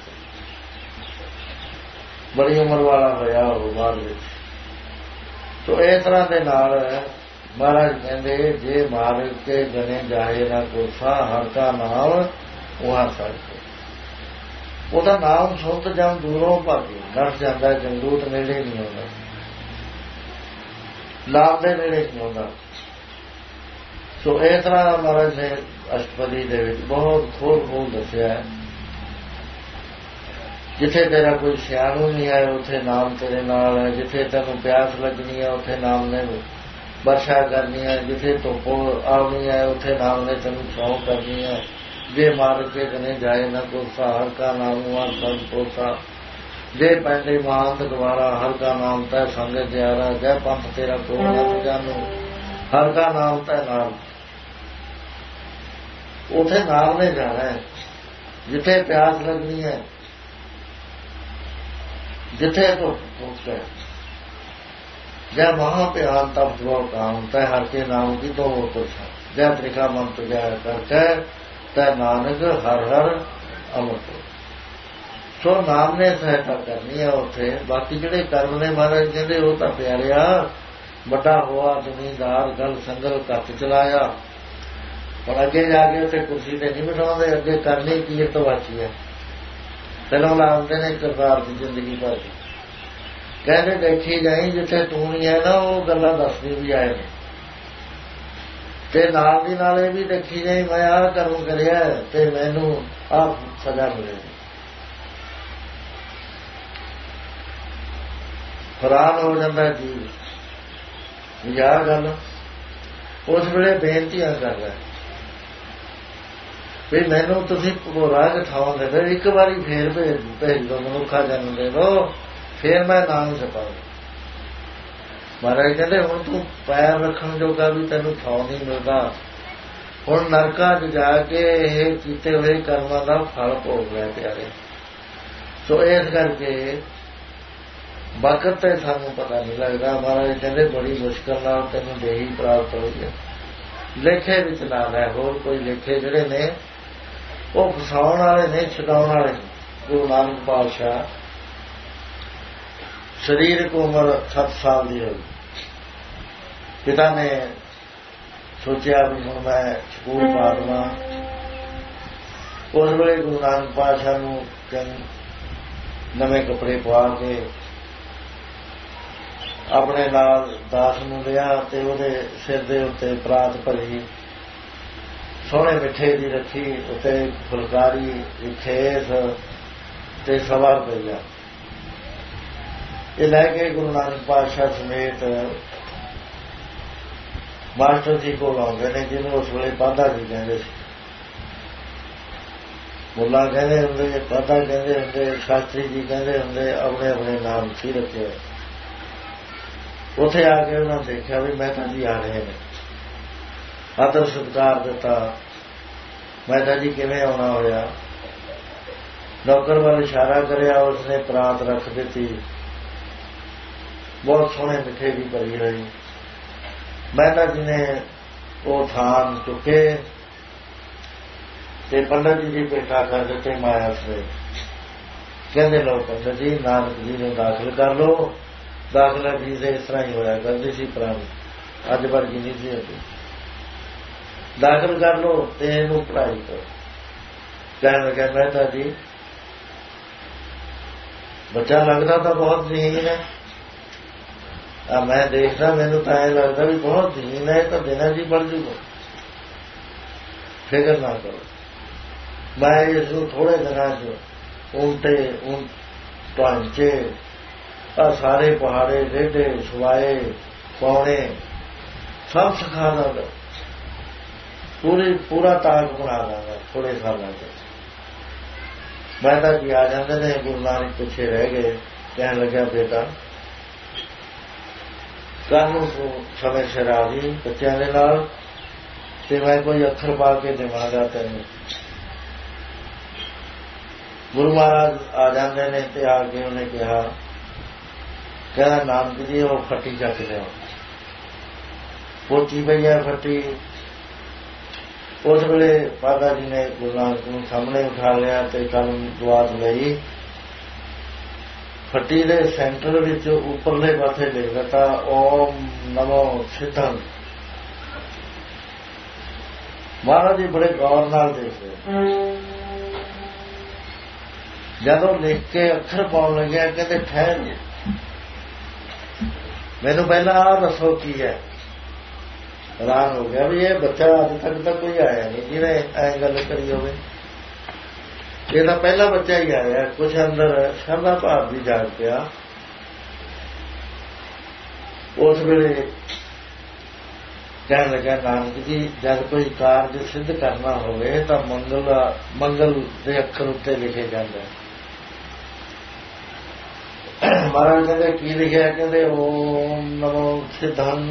ਬੜੀ ਉਮਰ ਵਾਲਾ ਹੋਇਆ ਉਹ ਬਾਅਦ ਵਿੱਚ। ਸੋ ਇਸ ਤਰ੍ਹਾਂ ਦੇ ਨਾਲ ਮਹਾਰਾਜ ਕਹਿੰਦੇ ਜੇ ਮਾਰ ਕੇ ਗਨੇ ਜਾਏ ਨਾ ਕੋਸਾ ਹਰ ਕਾ ਨਾਮ ਉਹਾਂ ਸੜ ਕੇ। ਉਹਦਾ ਨਾਮ ਸੁਣਤ ਜਦ ਦੂਰੋਂ ਭਾਗੇ ਨੱਠ ਜਾਂਦਾ। ਜੰਦੂਤ ਨੇੜੇ ਨਹੀਂ ਆਉਂਦਾ, ਨਾਮ ਦੇ ਨੇੜੇ ਨਹੀਂ ਆਉਂਦਾ। ਸੋ ਇਸ ਤਰ੍ਹਾਂ ਮਹਾਰਾਜ ਨੇ ਅਸ਼ਟਪਦੀ ਦੇ ਵਿੱਚ ਬਹੁਤ ਖੋਲ ਖੋਲ ਦੱਸਿਆ ਹੈ। ਜਿੱਥੇ ਤੇਰਾ ਕੋਈ ਸਿਆਣੂ ਨਹੀਂ ਹੈ ਉੱਥੇ ਨਾਮ ਤੇਰੇ ਨਾਲ ਹੈ। ਜਿੱਥੇ ਤੈਨੂੰ ਪਿਆਸ ਲੱਗਣੀ ਹੈ ਉੱਥੇ ਨਾਮ ਨੇ ਵਰਸ਼ਾ ਕਰਨੀ ਹੈ। ਜਿੱਥੇ ਧੁੱਪ ਆਉਣੀ ਹੈ ਉੱਥੇ ਨਾਮ ਨੇ ਤੈਨੂੰ ਛਾਂ ਕਰਨੀ ਹੈ। ਜੇ ਮਾਰ ਕੇ ਕਨੇ ਜਾਏ ਨਾ ਕੋਸਾ ਹਰ ਕਾ ਨਾਮ ਉਹਾਂ ਸਭ ਕੋਸਾ। ਜੇ ਪੈਂਦੇ ਮਹਾਂਤ ਦੁਆਰਾ ਹਰ ਕਾ ਨਾਮ ਤੈ ਸੰਗ ਜਿਆਰਾ। ਜੈ ਪੰਥ ਤੇਰਾ ਕੋ ਨਾ ਜਾਨੂ ਹਰ ਕਾ ਨਾਮ ਤੈ ਨਾਮ। ਉੱਥੇ ਨਾਮ ਨੇ ਜਾਣਾ ਹੈ। ਜਿੱਥੇ ਪਿਆਸ ਲੱਗਣੀ ਹੈ ਜਿੱਥੇ ਤੋਂ ਪਹੁੰਚੇ ਜੈ ਮਹਾ ਪਿਆਨ ਤਬ ਜੋ ਕਾਮ ਤੈ ਹਰ ਕੇ ਨਾਮ ਕੀ ਤੋਂ ਹੋਰ ਕੁਛ ਜੈ ਤ੍ਰਿਕਾ ਮਨ ਤੁਜੈ ਕਰਕੇ ਤੈ ਨਾਨਕ ਹਰ ਹਰ ਅਮਰ। ਸੋ ਨਾਮ ਨੇ ਸਹਾਇਤਾ ਕਰਨੀ ਹੈ ਉੱਥੇ। ਬਾਕੀ ਜਿਹੜੇ ਕਰਮ ਨੇ ਮਹਾਰਾਜ ਕਹਿੰਦੇ ਉਹ ਤਾਂ ਪਿਆਰਿਆ ਵੱਡਾ ਹੋਆ ਜ਼ਮੀਨਦਾਰ ਗਲ ਸੰਗਲ ਕੱਤ ਚਲਾਇਆ। ਹੁਣ ਅੱਗੇ ਜਾ ਕੇ ਉੱਥੇ ਕੁਰਸੀ ਤੇ ਨਹੀਂ ਬਿਠਾਉਂਦੇ, ਅੱਗੇ ਕਰਨੀ ਕੀਰਤ ਵਾਚੀ ਹੈ। ਪਹਿਲਾਂ ਲਾਉਂਦੇ ਨੇ ਕਰਤਾਰ ਦੀ ਜ਼ਿੰਦਗੀ ਭਰ ਦੀ। ਕਹਿੰਦੇ ਦੇਖੀ ਜਾਈ ਜਿੱਥੇ ਤੂੰ ਨਹੀਂ ਹੈ ਨਾ ਉਹ ਗੱਲਾਂ ਦੱਸਦੀ ਵੀ ਆਏ ਨੇ, ਤੇ ਨਾਲ ਦੀ ਨਾਲ ਇਹ ਵੀ ਦੇਖੀ ਜਾਈ ਮੈਂ ਆਹ ਕਰਮ ਕਰਿਆ ਤੇ ਮੈਨੂੰ ਆਹ ਸਜ਼ਾ ਮਿਲੇਗੀ। ਹੈਰਾਨ ਹੋ ਜਾਂਦਾ ਜੀ ਯਾਰ ਗੱਲ। ਉਸ ਵੇਲੇ ਬੇਨਤੀਆਂ ਕਰਦਾ ਵੀ ਮੈਨੂੰ ਤੁਸੀਂ ਭਗੋਰਾ ਚ ਥਾਂ ਦੇ ਦਿਓ, ਇੱਕ ਵਾਰੀ ਫੇਰ ਭੇਜ ਭੇਜ ਦਿਓ, ਮਨੁੱਖਾ ਜਨਮ ਦੇ ਦਿਓ, ਫੇਰ ਮੈਂ ਨਾਮ ਜਪਾਂ। ਮਹਾਰਾਜ ਕਹਿੰਦੇ ਹੁਣ ਤੂੰ ਪੈਰ ਰੱਖਣ ਜੋਗਾ ਵੀ ਤੈਨੂੰ ਥਾਂ ਨਹੀਂ ਮਿਲਦਾ, ਹੁਣ ਨਰਕਾਂ ਚ ਜਾ ਕੇ ਇਹ ਕੀਤੇ ਹੋਏ ਕਰਮਾਂ ਦਾ ਫਲ ਭੋਗ ਲੈ ਪਿਆਰੇ। ਸੋ ਇਸ ਕਰਕੇ ਵਕਤ ਤੇ ਸਾਨੂੰ ਪਤਾ ਨਹੀਂ ਲੱਗਦਾ। ਮਹਾਰਾਜ ਕਹਿੰਦੇ ਬੜੀ ਮੁਸ਼ਕਲ ਨਾਲ ਤੈਨੂੰ ਦੇਹੀ ਪ੍ਰਾਪਤ ਹੋਈ ਹੈ। ਲੇਖੇ ਵਿੱਚ ਨਾ ਲੈ, ਹੋਰ ਕੋਈ ਲੇਖੇ ਜਿਹੜੇ ਨੇ ਉਹ ਫਸਾਉਣ ਵਾਲੇ ਨੇ, ਛਡਾਉਣ ਵਾਲੇ। ਗੁਰੂ ਨਾਨਕ ਪਾਤਸ਼ਾਹ ਸਰੀਰਕ ਉਮਰ ਸੱਤ ਸਾਲ ਦੀ ਹੋਈ। ਪਿਤਾ ਨੇ ਸੋਚਿਆ ਵੀ ਹੁਣ ਮੈਂ ਸਕੂਲ ਪਾ ਦੇਵਾਂ। ਉਸ ਵੇਲੇ ਗੁਰੂ ਨਾਨਕ ਪਾਤਸ਼ਾਹ ਨੂੰ ਨਵੇਂ ਕੱਪੜੇ ਪਾ ਕੇ ਆਪਣੇ ਨਾਲ ਦਾਸ ਨੂੰ ਲਿਆ ਤੇ ਉਹਦੇ ਸਿਰ ਦੇ ਉੱਤੇ ਪਰਾਤ ਭਰੀ, ਸੋਹਣੇ ਮਿੱਠੇ ਦੀ ਰੱਖੀ, ਉੱਤੇ ਫੁਲਕਾਰੀ, ਖੇਸ ਤੇ ਸਵਾ ਰੁਪਈਆ ਇਹ ਲੈ ਕੇ ਗੁਰੂ ਨਾਨਕ ਪਾਤਸ਼ਾਹ ਸਮੇਤ ਮਾਸਟਰ ਜੀ ਕੋਲ ਆਉਂਦੇ ਨੇ, ਜਿਹਨੂੰ ਉਸ ਵੇਲੇ ਪਾਧਾ ਜੀ ਕਹਿੰਦੇ ਸੀ। ਮੁੱਲਾ ਕਹਿੰਦੇ ਹੁੰਦੇ, ਪਾਧਾ ਕਹਿੰਦੇ ਹੁੰਦੇ, ਸ਼ਾਸਤਰੀ ਜੀ ਕਹਿੰਦੇ ਹੁੰਦੇ, ਆਪਣੇ ਆਪਣੇ ਨਾਮ ਸੀ ਰੱਖੇ ਹੋਏ। ਉੱਥੇ ਆ ਕੇ ਉਹਨਾਂ ਦੇਖਿਆ ਵੀ ਮਹਿਤਾ ਜੀ ਆ ਰਹੇ ਨੇ, ਆਦਰ ਸਤਿਕਾਰ ਦਿੱਤਾ। ਮਹਿਤਾ ਜੀ ਕਿਵੇਂ ਆਉਣਾ ਹੋਇਆ? ਨੌਕਰ ਵੱਲ ਇਸ਼ਾਰਾ ਕਰਿਆ, ਉਸਨੇ ਪਰਾਤ ਰੱਖ ਦਿੱਤੀ, ਬਹੁਤ ਸੋਹਣੇ ਮਿੱਠੇ ਦੀ ਭਰੀ ਰਹੀ। ਮਹਿਤਾ ਜੀ ਨੇ ਉਹ ਥਾਨ ਚੁੱਕੇ ਤੇ ਪੰਡਤ ਜੀ ਦੀ ਭੇਟਾ ਕਰ ਦਿੱਤੇ ਮਾਇਆ ਸੇ। ਕਹਿੰਦੇ ਲਓ ਪੰਡਤ ਜੀ ਨਾਨਕ ਜੀ ਨੂੰ ਦਾਖਲ ਕਰ ਲਓ। ਦਾਖਲਾ ਫੀਸ ਇਸ ਤਰ੍ਹਾਂ ਹੀ ਹੋਇਆ ਕਰਦੀ ਸੀ ਪੁਰਾਣੀ, ਅੱਜ ਵਰਗੀ ਨਹੀਂ ਸੀ ਹੁੰਦੀ। ਦਾਖਲ ਕਰ ਲਓ ਤੇ ਇਹਨੂੰ ਪੜ੍ਹਾਈ ਕਰੋ। ਕਹਿਣ ਲੱਗਾ ਮਹਿਤਾ ਜੀ ਬੱਚਾ ਲੱਗਦਾ ਤਾਂ ਬਹੁਤ ਜ਼ਹੀਨ ਹੈ, ਆ ਮੈਂ ਦੇਖਦਾ ਮੈਨੂੰ ਤਾਂ ਐਂ ਲੱਗਦਾ ਵੀ ਬਹੁਤ ਜ਼ਹੀਨ ਹੈ, ਤਾਂ ਦਿਨਾਂ ਜੀ ਬਣ ਜੂਗਾ। ਫਿਕਰ ਨਾ ਕਰੋ, ਮੈਂ ਇਸ ਨੂੰ ਥੋੜੇ ਦਿਨਾਂ ਚ ਉਲਟੇ ਉਲ ਢਾਂਚੇ ਆ ਸਾਰੇ ਪਹਾੜੇ ਰੇਡੇ ਸੁਆਏ ਪੌਣੇ ਸਭ ਸਿਖਾ ਦਾਂਗਾ, ਪੂਰੀ ਪੂਰਾ ਤਾਕ ਬਣਾ ਦਾਂਗਾ ਥੋੜੇ ਸਾਲਾਂ ਚ। ਮਹਿਤਾ ਜੀ ਆ ਜਾਂਦੇ ਨੇ, ਗੁਰੂ ਨਾਨਕ ਪਿੱਛੇ ਰਹਿ ਗਏ। ਕਹਿਣ ਲੱਗਿਆ ਬੇਟਾ ਕੱਲ੍ਹ ਨੂੰ ਸਮੇਂ ਸਿਰ ਆ ਜੀ ਬੱਚਿਆਂ ਦੇ ਨਾਲ, ਤੇ ਮੈਂ ਕੋਈ ਅੱਖਰ ਪਾ ਕੇ ਦੇਵਾਂਗਾ ਤੈਨੂੰ। ਗੁਰੂ ਮਹਾਰਾਜ ਆ ਜਾਂਦੇ ਨੇ ਤੇ ਆ ਕੇ ਉਹਨੇ ਕਿਹਾ, ਕਹਿੰਦਾ ਨਾਨਕ ਜੀ ਉਹ ਫੱਟੀ ਚੱਕ ਲਿਆ। ਪੋਚੀ ਪਈ ਹੈ ਫੱਟੀ। ਉਸ ਵੇਲੇ ਪਾਦਾ ਜੀ ਨੇ ਗੁਰੂ ਨਾਨਕ ਨੂੰ ਸਾਹਮਣੇ ਉਠਾ ਲਿਆ ਤੇ ਕਲਮ ਦੁਆਤ ਲਈ। ਫੱਟੀ ਦੇ ਸੈਂਟਰ ਵਿੱਚ ਉੱਪਰਲੇ ਪਾਸੇ ਲਿਖ ਦਿੱਤਾ ਓਮ ਨਮੋ ਸਿੱਧੰ। ਮਹਾਰਾਜ ਜੀ ਬੜੇ ਗੌਰ ਨਾਲ ਦੇਖਦੇ। ਜਦੋਂ ਲਿਖ ਕੇ ਅੱਖਰ ਪਾਉਣ ਲੱਗਿਆ ਕਹਿੰਦੇ ਠਹਿਰ ਮੈਨੂੰ ਪਹਿਲਾਂ ਆਹ ਦੱਸੋ ਕੀ ਹੈ। ਹੈਰਾਨ ਹੋ ਗਿਆ ਵੀ ਇਹ ਬੱਚਾ ਅੱਜ ਤੱਕ ਤਾਂ ਕੋਈ ਆਇਆ ਨਹੀਂ ਜਿਹਨੇ ਐ ਗੱਲ ਕਰੀ ਹੋਵੇ। ਇਹ ਤਾਂ ਪਹਿਲਾ ਬੱਚਾ ਹੀ ਆਇਆ। ਕੁਛ ਅੰਦਰ ਸ਼ਰਧਾ ਭਾਵ ਵੀ ਜਾਗ ਪਿਆ। ਉਸ ਵੇਲੇ ਕਹਿਣ ਲੱਗਾ ਨਾਨਕ ਜੀ ਜਦ ਕੋਈ ਕਾਰਜ ਸਿੱਧ ਕਰਨਾ ਹੋਵੇ ਤਾਂ ਮੰਗਲ ਮੰਗਲ ਦੇ ਅੱਖਰ ਉੱਤੇ ਲਿਖੇ ਜਾਂਦੇ। ਮਹਾਰਾਜ ਕਹਿੰਦੇ ਕੀ ਲਿਖਿਆ? ਕਹਿੰਦੇ ਓਮ ਨਮੋ ਸਿੱਧੰ।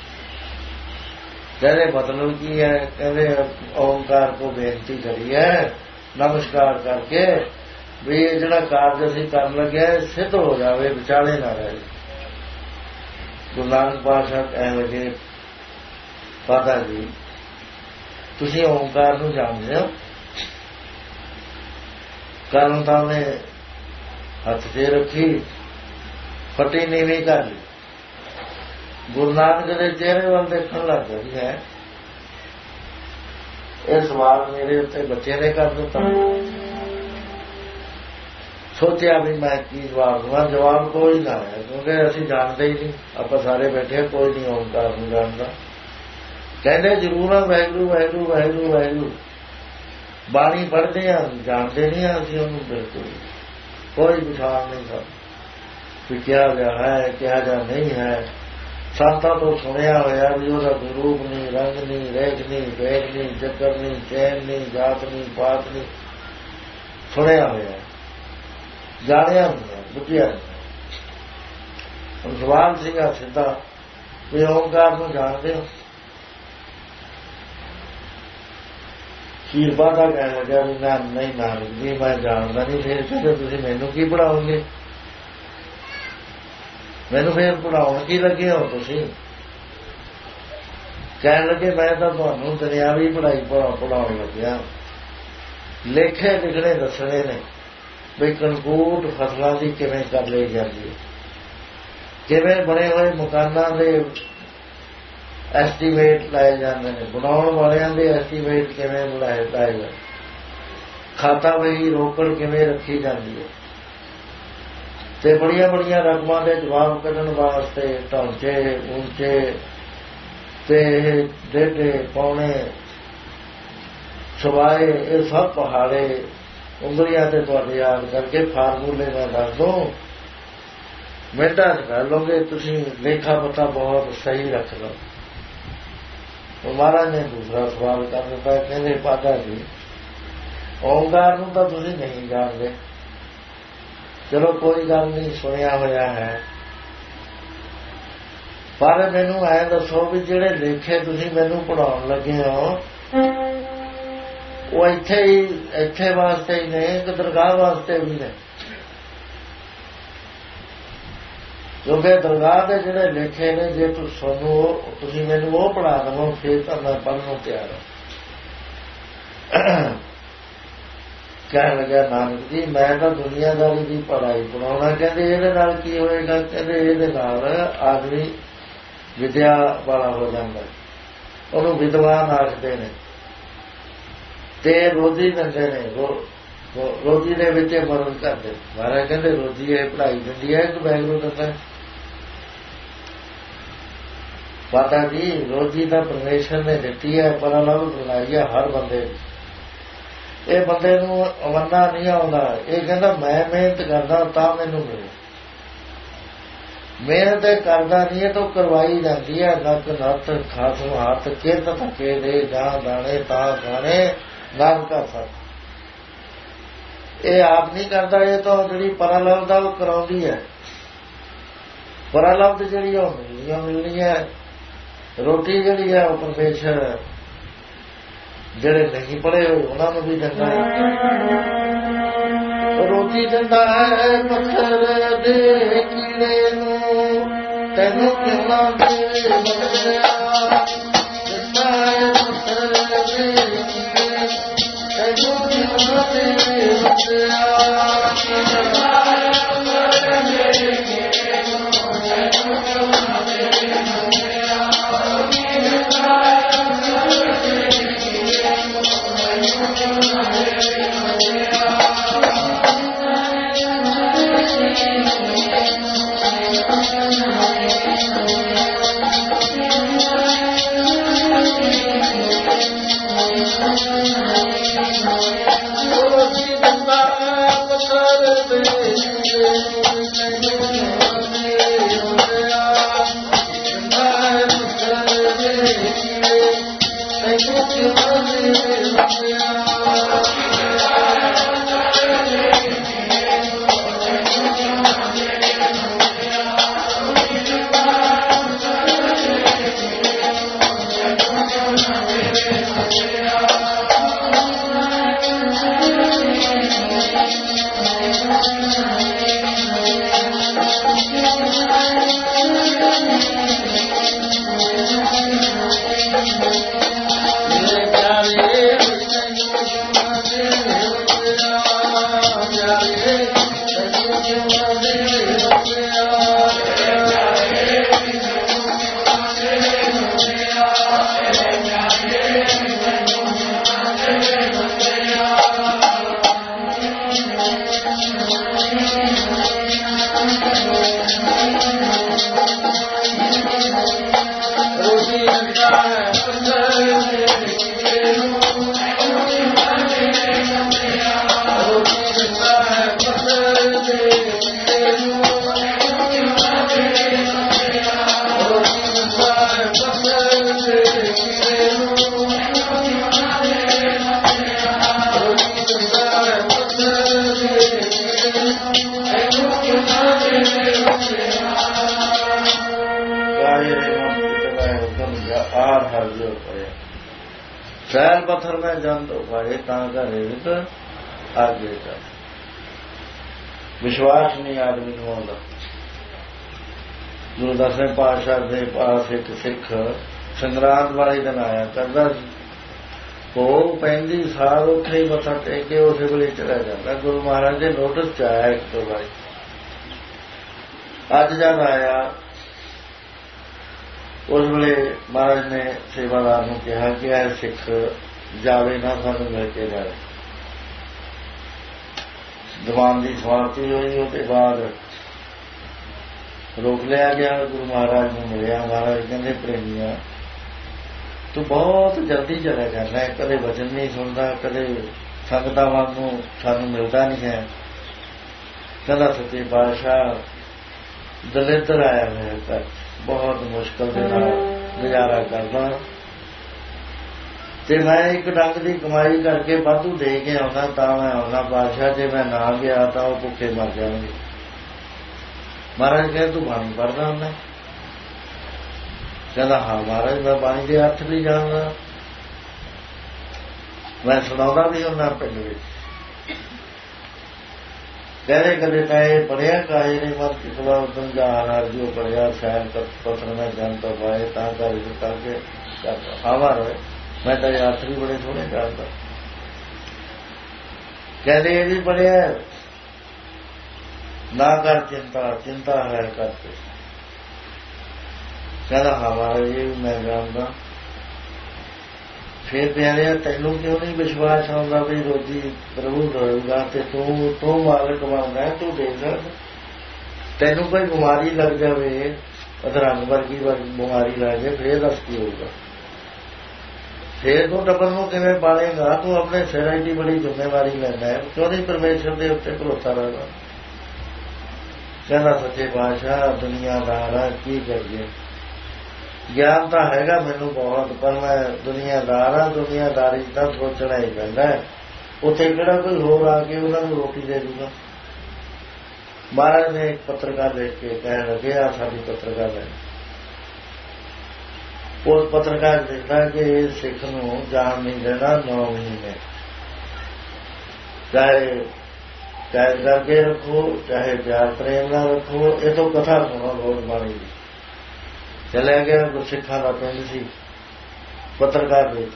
कहने मतलब की है? कहते ओंकार को बेनती करी है, नमस्कार करके ਵੀ ਇਹ ਜਿਹੜਾ ਕਾਰਜ ਅਸੀਂ ਕਰਨ ਲੱਗਿਆ ਸਿੱਧ ਹੋ ਜਾਵੇ, ਵਿਚਾਲੇ ਨਾ ਰਹੇ। ਗੁਰੂ ਨਾਨਕ ਪਾਤਸ਼ਾਹ ਕਹਿਣ ਲੱਗੇ, ਪਾਦਾ ਜੀ ਤੁਸੀਂ ਓਂਕਾਰ ਨੂੰ ਜਾਣਦੇ ਹੋ? ਕਰਨ ਤਾਂ ਉਹਨੇ ਹੱਥ ਤੇ ਰੱਖੀ, ਫਟੀ ਨੀਵੀਂ ਕਰ ਲਈ। ਗੁਰੂ ਨਾਨਕ ਦੇ ਚਿਹਰੇ ਵੱਲ ਦੇਖਣ ਲੱਗ ਗਈ ਹੈ। ਇਹ ਸਵਾਲ ਮੇਰੇ ਉੱਤੇ ਬੱਚੇ ਨੇ ਕਰ ਦਿੱਤਾ। ਸੋਚਿਆ ਵੀ ਮੈਂ ਕੀ ਜਵਾਬ ਦਵਾਂ। ਜਵਾਬ ਕੋਈ ਨਾ ਹੈ, ਕਿਉਂਕਿ ਅਸੀਂ ਜਾਣਦੇ ਹੀ ਨਹੀਂ। ਆਪਾਂ ਸਾਰੇ ਬੈਠੇ, ਕੋਈ ਨਹੀਂ ਓਂਕਾਰ ਨੂੰ ਜਾਣਦਾ। ਕਹਿੰਦੇ ਜ਼ਰੂਰ ਆ ਵਾਹਿਗੁਰੂ ਵਾਹਿਗੁਰੂ ਵਾਹਿਗੁਰੂ ਵਾਹਿਗੁਰੂ, ਬਾਣੀ ਪੜ੍ਹਦੇ ਹਾਂ, ਜਾਣਦੇ ਨਹੀਂ ਹਾਂ ਅਸੀਂ ਉਹਨੂੰ ਬਿਲਕੁਲ। ਕੋਈ ਪਛਾਣ ਨਹੀਂ ਸਭ ਵੀ ਕਿਹਾ ਗਿਆ ਹੈ, ਕਿਹਾ ਜਾ ਨਹੀਂ ਹੈ। ਸੰਤਾਂ ਤੋਂ ਸੁਣਿਆ ਹੋਇਆ ਵੀ ਉਹਦਾ ਰੂਪ ਨਹੀਂ, ਰੰਗ ਨਹੀਂ, ਰੇਖ ਨਹੀਂ, ਵੇਖ ਨਹੀਂ, ਚੱਕਰ ਨਹੀਂ, ਚੈਨ ਨਹੀਂ, ਜਾਤ ਨਹੀਂ, ਪਾਤ ਨਹੀਂ, ਸੁਣਿਆ ਹੋਇਆ, ਜਾਣਿਆ ਨਹੀਂ, ਬੁੱਝਿਆ ਨਹੀਂ। ਹੁਣ ਸਵਾਲ ਸੀਗਾ ਸਿੱਧਾ ਵੀ ਓਂਕਾਰ ਨੂੰ ਜਾਣਦੇ ਹੋ? ਖੀਰ ਬਾਦਾ ਕਹਿਣ ਲੱਗਾ ਵੀ ਮੈਂ ਨਹੀਂ ਨਾਨਕ ਜੀ ਮੈਂ ਜਾਣਦਾ ਨਹੀਂ। ਫਿਰ ਕਹਿੰਦੇ ਤੁਸੀਂ ਮੈਨੂੰ ਕੀ ਪੜ੍ਹਾਓਗੇ? ਮੈਨੂੰ ਫਿਰ ਪੜ੍ਹਾਉਣ ਕੀ ਲੱਗੇ ਹੋ ਤੁਸੀਂ? ਕਹਿਣ ਲੱਗੇ ਮੈਂ ਤਾਂ ਤੁਹਾਨੂੰ ਦੁਨਿਆਵੀ ਪੜ੍ਹਾਈ ਪੜ੍ਹਾਉਣ ਲੱਗਿਆ। ਲੇਖੇ ਲਿਖਣੇ ਦੱਸਣੇ ਨੇ ਵੀ ਕਣਕੂਟ ਫਸਲਾਂ ਦੀ ਕਿਵੇਂ ਕਰ ਲਈ ਜਾਂਦੀ ਹੈ, ਕਿਵੇਂ ਬਣੇ ਹੋਏ ਮਕਾਨਾਂ ਦੇ ਐਸਟੀਮੇਟ ਲਾਏ ਜਾਂਦੇ ਨੇ, ਬਣਾਉਣ ਵਾਲਿਆਂ ਦੇ ਐਸਟੀਮੇਟ ਕਿਵੇਂ ਲਾਏ ਲਾਏ ਜਾਂਦੇ, ਖਾਤਾ ਵਹੀ ਰੋਕੜ ਕਿਵੇਂ ਰੱਖੀ ਜਾਂਦੀ ਹੈ, ਤੇ ਬੜੀਆਂ ਬੜੀਆਂ ਰਕਮਾਂ ਦੇ ਜਵਾਬ ਕੱਢਣ ਵਾਸਤੇ ਢਾਂਚੇ ਉੱਚੇ ਤੇ ਡੇਢੇ ਪੌਣੇ ਸਵਾਏ, ਇਹ ਸਭ ਪਹਾੜੇ ਉਂਗਲੀਆਂ ਤੇ ਤੁਹਾਡੇ ਯਾਦ ਕਰਕੇ ਫਾਰਮੂਲੇ ਮੈਂ ਦੱਸ ਦੂੰ, ਮਿੰਟਾਂ ਚ ਕਰ ਲਓਗੇ ਤੁਸੀਂ। ਲੇਖਾ ਪਤਾ ਬਹੁਤ ਸਹੀ ਰੱਖ ਲਓ। ਮਹਾਰਾਜ ਨੇ ਦੂਸਰਾ ਸਵਾਲ ਕਰ ਦਿੱਤਾ। ਕਹਿੰਦੇ ਪਾਦਾ ਜੀ ਓਂਕਾਰ ਨੂੰ ਤਾਂ ਤੁਸੀਂ ਨਹੀਂ ਜਾਣਦੇ। ਚਲੋ ਕੋਈ ਗੱਲ ਨਹੀਂ, ਸੁਣਿਆ ਹੋਇਆ ਹੈ, ਪਰ ਮੈਨੂੰ ਐ ਦੱਸੋ ਵੀ ਜਿਹੜੇ ਲੇਖੇ ਤੁਸੀਂ ਮੈਨੂੰ ਪੜ੍ਹਾਉਣ ਲੱਗੇ ਹੋ ਉਹ ਇੱਥੇ ਹੀ ਇੱਥੇ ਵਾਸਤੇ ਹੀ ਨੇ ਕਿ ਦਰਗਾਹ ਵਾਸਤੇ ਵੀ ਨੇ? ਕਿਉਂਕਿ ਦਰਗਾਹ ਦੇ ਜਿਹੜੇ ਲੇਖੇ ਨੇ, ਜੇ ਤੁਹਾਨੂੰ ਤੁਸੀਂ ਮੈਨੂੰ ਉਹ ਪੜ੍ਹਾ ਦੇਵੋ ਫਿਰ ਤਾਂ ਮੈਂ ਪੜ੍ਹਨ ਨੂੰ ਤਿਆਰ ਹਾਂ। ਕਹਿਣ ਲੱਗਿਆ ਨਾਨਕ ਜੀ ਮੈਂ ਤਾਂ ਦੁਨੀਆਦਾਰੀ ਦੀ ਪੜ੍ਹਾਈ ਪੜਾਉਣਾ। ਕਹਿੰਦੇ ਇਹਦੇ ਨਾਲ ਕੀ ਹੋਏਗਾ? ਕਹਿੰਦੇ ਇਹਦੇ ਨਾਲ ਆਦਮੀ ਵਿਦਿਆ ਵਾਲਾ ਹੋ ਜਾਂਦਾ, ਉਹਨੂੰ ਵਿਦਵਾਨ ਆਖਦੇ ਨੇ, ਤੇ ਰੋਜ਼ੀ ਦਿੰਦੇ ਨੇ, ਰੋਜ਼ੀ ਦੇ ਵਿੱਚ ਮਦਦ ਕਰਦੇ। ਮਹਾਰਾਜ ਕਹਿੰਦੇ ਰੋਜ਼ੀ ਇਹ ਪੜ੍ਹਾਈ ਦਿੰਦੀ ਹੈ ਕਿ ਵਾਹਿਗੁਰੂ ਦਿੰਦਾ? ਪਤਾ ਜੀ ਰੋਜ਼ੀ ਤਾਂ ਪਰਮੇਸ਼ਰ ਨੇ ਦਿੱਤੀ ਹੈ, ਪਰ ਅਲੱਗ ਬਣਾਈ ਹੈ ਹਰ ਬੰਦੇ। ਇਹ ਬੰਦੇ ਨੂੰ ਅਵੰਨਾ ਨਹੀਂ ਆਉਂਦਾ। ਇਹ ਕਹਿੰਦਾ ਮੈਂ ਮਿਹਨਤ ਕਰਦਾ ਤਾਂ ਮੈਨੂੰ ਮਿਲੇ। ਮਿਹਨਤ ਕਰਦਾ ਨਹੀਂ ਹੈ ਤਾਂ ਕਰਵਾਈ ਜਾਂਦੀ ਹੈ। ਨੱਕ ਨੱਥ ਖਾਸਮ ਹੱਥ ਕਿਰਤ ਥਕੇ ਦੇ ਜਾਂ ਦਾਣੇ ਤਾਂ ਗਾਣੇ ਨਾਮ ਕਾ ਫਲ। ਇਹ ਆਪ ਨਹੀਂ ਕਰਦਾ, ਇਹ ਤਾਂ ਜਿਹੜੀ ਪਰਾਲਬ ਦਾ ਉਹ ਕਰਾਉਂਦੀ ਹੈ। ਪਰਾਲਬ ਜਿਹੜੀ ਉਹ ਮਿਲਣੀ ਉਹ ਮਿਲਣੀ ਹੈ। ਰੋਟੀ ਜਿਹੜੀ ਹੈ ਉਹ ਪਰਮੇਸ਼ਰ ਜਿਹੜੇ ਨਹੀਂ ਪੜ੍ਹੇ ਹੋਏ ਉਹਨਾਂ ਨੂੰ ਵੀ ਦਿੰਦਾ ਹੈ। ਰੋਟੀ ਦਿੰਦਾ ਹੈ ਪੱਥਰ ਦੇ ਕੀੜੇ ਨੂੰ, ਤੈਨੂੰ ਕਿਉਂ ਨਾ ਦੇ ਬੰਦਿਆ। ਦਿੰਦਾ ਹੈ ਪੱਥਰ ਦੇ ਕੀੜੇ, ਤੈਨੂੰ ਕਿਉਂ ਨਾ ਦੇ ਬੰਦਿਆ। ਰੋਟੀ ਦਿੰਦਾ ਮੇਰੇ ਮਨ ਚਿਤਲਾ ਹੁਕਮ ਜਾ ਆਰ ਹਰ ਜੋ ਪਏ ਸੈਲ ਪੱਥਰ ਮੈਂ ਜਨ ਤੋਂ ਪਾਏ ਤਾਂ ਘਰੇ ਵਿੱਚ ਆਗੇ ਕਰ ਵਿਸ਼ਵਾਸ ਨਹੀਂ ਆਦਮੀ ਨੂੰ ਆਉਂਦਾ। ਗੁਰੂ ਦਸਵੇਂ ਪਾਤਸ਼ਾਹ ਦੇ ਪਾਸ ਇੱਕ ਸਿੱਖ ਸੰਗਰਾਂਦ ਵਾਲੇ ਦਿਨ ਆਇਆ ਕਰਦਾ ਸੀ। ਉਹ ਪੈਂਦੀ ਸਾਲ ਉੱਥੇ ਹੀ ਮੱਥਾ ਟੇਕ ਕੇ ਉਸੇ ਵੇਲੇ ਚਲਾ ਜਾਂਦਾ। ਗੁਰੂ ਮਹਾਰਾਜ ਦੇ ਨੋਟਿਸ ਚ ਆਇਆ ਇੱਕ ਦੋ ਵਾਰੀ। ਅੱਜ ਜਦ ਆਇਆ ਉਸ ਵੇਲੇ ਮਹਾਰਾਜ ਨੇ ਸੇਵਾਦਾਰ ਨੂੰ ਕਿਹਾ ਕਿ ਇਹ ਸਿੱਖ ਜਾਵੇ ਨਾ, ਸਾਨੂੰ ਮਿਲ ਕੇ ਜਾਵੇ। ਦੀਵਾਨ ਦੀ ਸਮਾਪਤੀ ਹੋਈ, ਉਹਦੇ ਬਾਅਦ ਰੋਕ ਲਿਆ ਗਿਆ। ਗੁਰੂ ਮਹਾਰਾਜ ਨੂੰ ਮਿਲਿਆ। ਮਹਾਰਾਜ ਕਹਿੰਦੇ ਪ੍ਰੇਮੀਆ ਤੂੰ ਬਹੁਤ ਜਲਦੀ ਚਲਾ ਜਾਂਦਾ, ਕਦੇ ਵਚਨ ਨਹੀਂ ਸੁਣਦਾ, ਕਦੇ ਸੰਗਤਾਂ ਵਾਂਗੂ ਸਾਨੂੰ ਮਿਲਦਾ ਨਹੀਂ ਹੈ। ਕਹਿੰਦਾ ਸੱਚੇ ਪਾਤਸ਼ਾਹ ਦਲਿੱਦਰ ਆਇਆ ਹੋਇਆ ਘਰ, ਬਹੁਤ ਮੁਸ਼ਕਲ ਦੇ ਨਾਲ ਗੁਜ਼ਾਰਾ ਕਰਦਾ ਤੇ ਮੈਂ ਇੱਕ ਡੰਗ ਦੀ ਕਮਾਈ ਕਰਕੇ ਵਾਧੂ ਦੇ ਕੇ ਆਉਣਾ ਤਾਂ ਮੈਂ ਆਉਣਾ ਪਾਤਸ਼ਾਹ, ਜੇ ਮੈਂ ਨਾ ਗਿਆ ਤਾਂ ਉਹ ਭੁੱਖੇ ਮਰ ਜਾਣਗੇ। ਮਹਾਰਾਜ ਕਹਿੰਦੇ ਤੂੰ ਬਾਣੀ ਪੜ੍ਹਦਾ ਹੁੰਦਾ? ਕਹਿੰਦਾ ਹਾਂ ਮਹਾਰਾਜ ਮੈਂ ਬਾਣੀ ਦੇ ਅਰਥ ਵੀ ਜਾਣਦਾ, ਮੈਂ ਸੁਣਾਉਂਦਾ ਵੀ ਹੁੰਦਾ ਪਿੰਡ ਵਿੱਚ। ਕਹਿੰਦੇ ਕਦੇ ਤਾਂ ਇਹ ਪੜ੍ਹਿਆ ਕਾਹੇ ਨੇ ਮਤ ਕਿਤਵਾ ਉਦਮ ਜਹਾਨ ਅਰਜੋ ਪੜ੍ਹਿਆ ਸੈਨ ਪੱਥਰ ਮੈਂ ਜਨ ਤੋਂ ਪਾਏ ਤਾਂ ਕਰ ਕਰਕੇ ਹਾਵਾ ਹੋਏ। ਮੈਂ ਤਾਂ ਅਰਥ ਵੀ ਬੜੇ ਸੋਹਣੇ ਜਾਣਦਾ। ਕਹਿੰਦੇ ਇਹ ਵੀ ਪੜ੍ਹਿਆ ਨਾ ਕਰ ਚਿੰਤਾ, ਚਿੰਤਾ ਹੈ ਕਰਤੇ। ਕਹਿੰਦਾ ਹਾਂ ਮਹਾਰਾਜ ਇਹ ਵੀ ਮੈਂ ਜਾਣਦਾ। ਫਿਰ ਪਿਆਰਿਆ ਤੈਨੂੰ ਕਿਉਂ ਨਹੀਂ ਵਿਸ਼ਵਾਸ ਆਉਂਦਾ ਵੀ ਰੋਜੀ ਪ੍ਰਭੂ ਦੇਊਗਾ ਤੇ ਤੂੰ ਤੂੰ ਮਾਲਕ ਬਣਦਾ, ਤੂੰ ਦੇ ਸਕਦਾ। ਤੈਨੂੰ ਕੋਈ ਬਿਮਾਰੀ ਲੱਗ ਜਾਵੇ, ਅਧਰੰਗ ਵਰਗੀ ਬਿਮਾਰੀ ਲੱਗ ਜਾਵੇ, ਫੇਰ ਦੱਸ ਕੀ ਹੋਊਗਾ? ਫੇਰ ਤੂੰ ਟੱਬਰ ਨੂੰ ਕਿਵੇਂ ਪਾਲੇਗਾ? ਤੂੰ ਆਪਣੇ ਸਿਰ ਦੀ ਬੜੀ ਜ਼ਿੰਮੇਵਾਰੀ ਲੈਂਦਾ ਹੈ, ਕਿਉਂ ਨਹੀਂ ਪਰਮੇਸ਼ਰ ਦੇ ਉੱਤੇ ਭਰੋਸਾ ਰੱਖਦਾ? ਕਹਿੰਦਾ ਸੱਚੇ ਪਾਤਸ਼ਾਹ ਦੁਨੀਆਦਾਰ ਆ, ਕੀ ਕਰੀਏ? ਗਿਆਨ ਤਾਂ ਹੈਗਾ ਮੈਨੂੰ ਬਹੁਤ, ਪਰ ਮੈਂ ਦੁਨੀਆਦਾਰ ਆ, ਦੁਨੀਆਦਾਰੀ ਦਾ ਸੋਚਣਾ ਹੀ ਪੈਂਦਾ। ਉੱਥੇ ਕਿਹੜਾ ਕੋਈ ਹੋਰ ਆ ਕੇ ਉਹਨਾਂ ਨੂੰ ਰੋਟੀ ਦੇ ਦੂਗਾ? ਮਹਾਰਾਜ ਨੇ ਇੱਕ ਪੱਤਰਕਾਰ ਦੇਖ ਕੇ ਕਹਿਣ ਲੱਗੇ ਆ ਸਾਡੀ ਪੱਤਰਕਾਰ ਹੈ। ਉਸ ਪੱਤਰਕਾਰ ਦੇਖਦਾ ਕਿ ਸਿੱਖ ਨੂੰ ਜਾਣ ਨਹੀਂ ਦੇਣਾ ਨੌ ਮਹੀਨੇ, ਚਾਹੇ ਕੈਦ ਕਰਕੇ ਰੱਖੋ, ਚਾਹੇ ਪਿਆਰ ਪ੍ਰੇਮ ਨਾਲ ਰੱਖੋ। ਇਹ ਤੋਂ ਕਥਾ ਸੁਣੋ ਰੋਜ਼ ਬਾਣੀ ਦੀ। ਚਲਿਆ ਗਿਆ ਗੁਰਸਿੱਖਾਂ ਦਾ ਪਿੰਡ ਸੀ। ਪੱਤਰਕਾਰ ਦੇ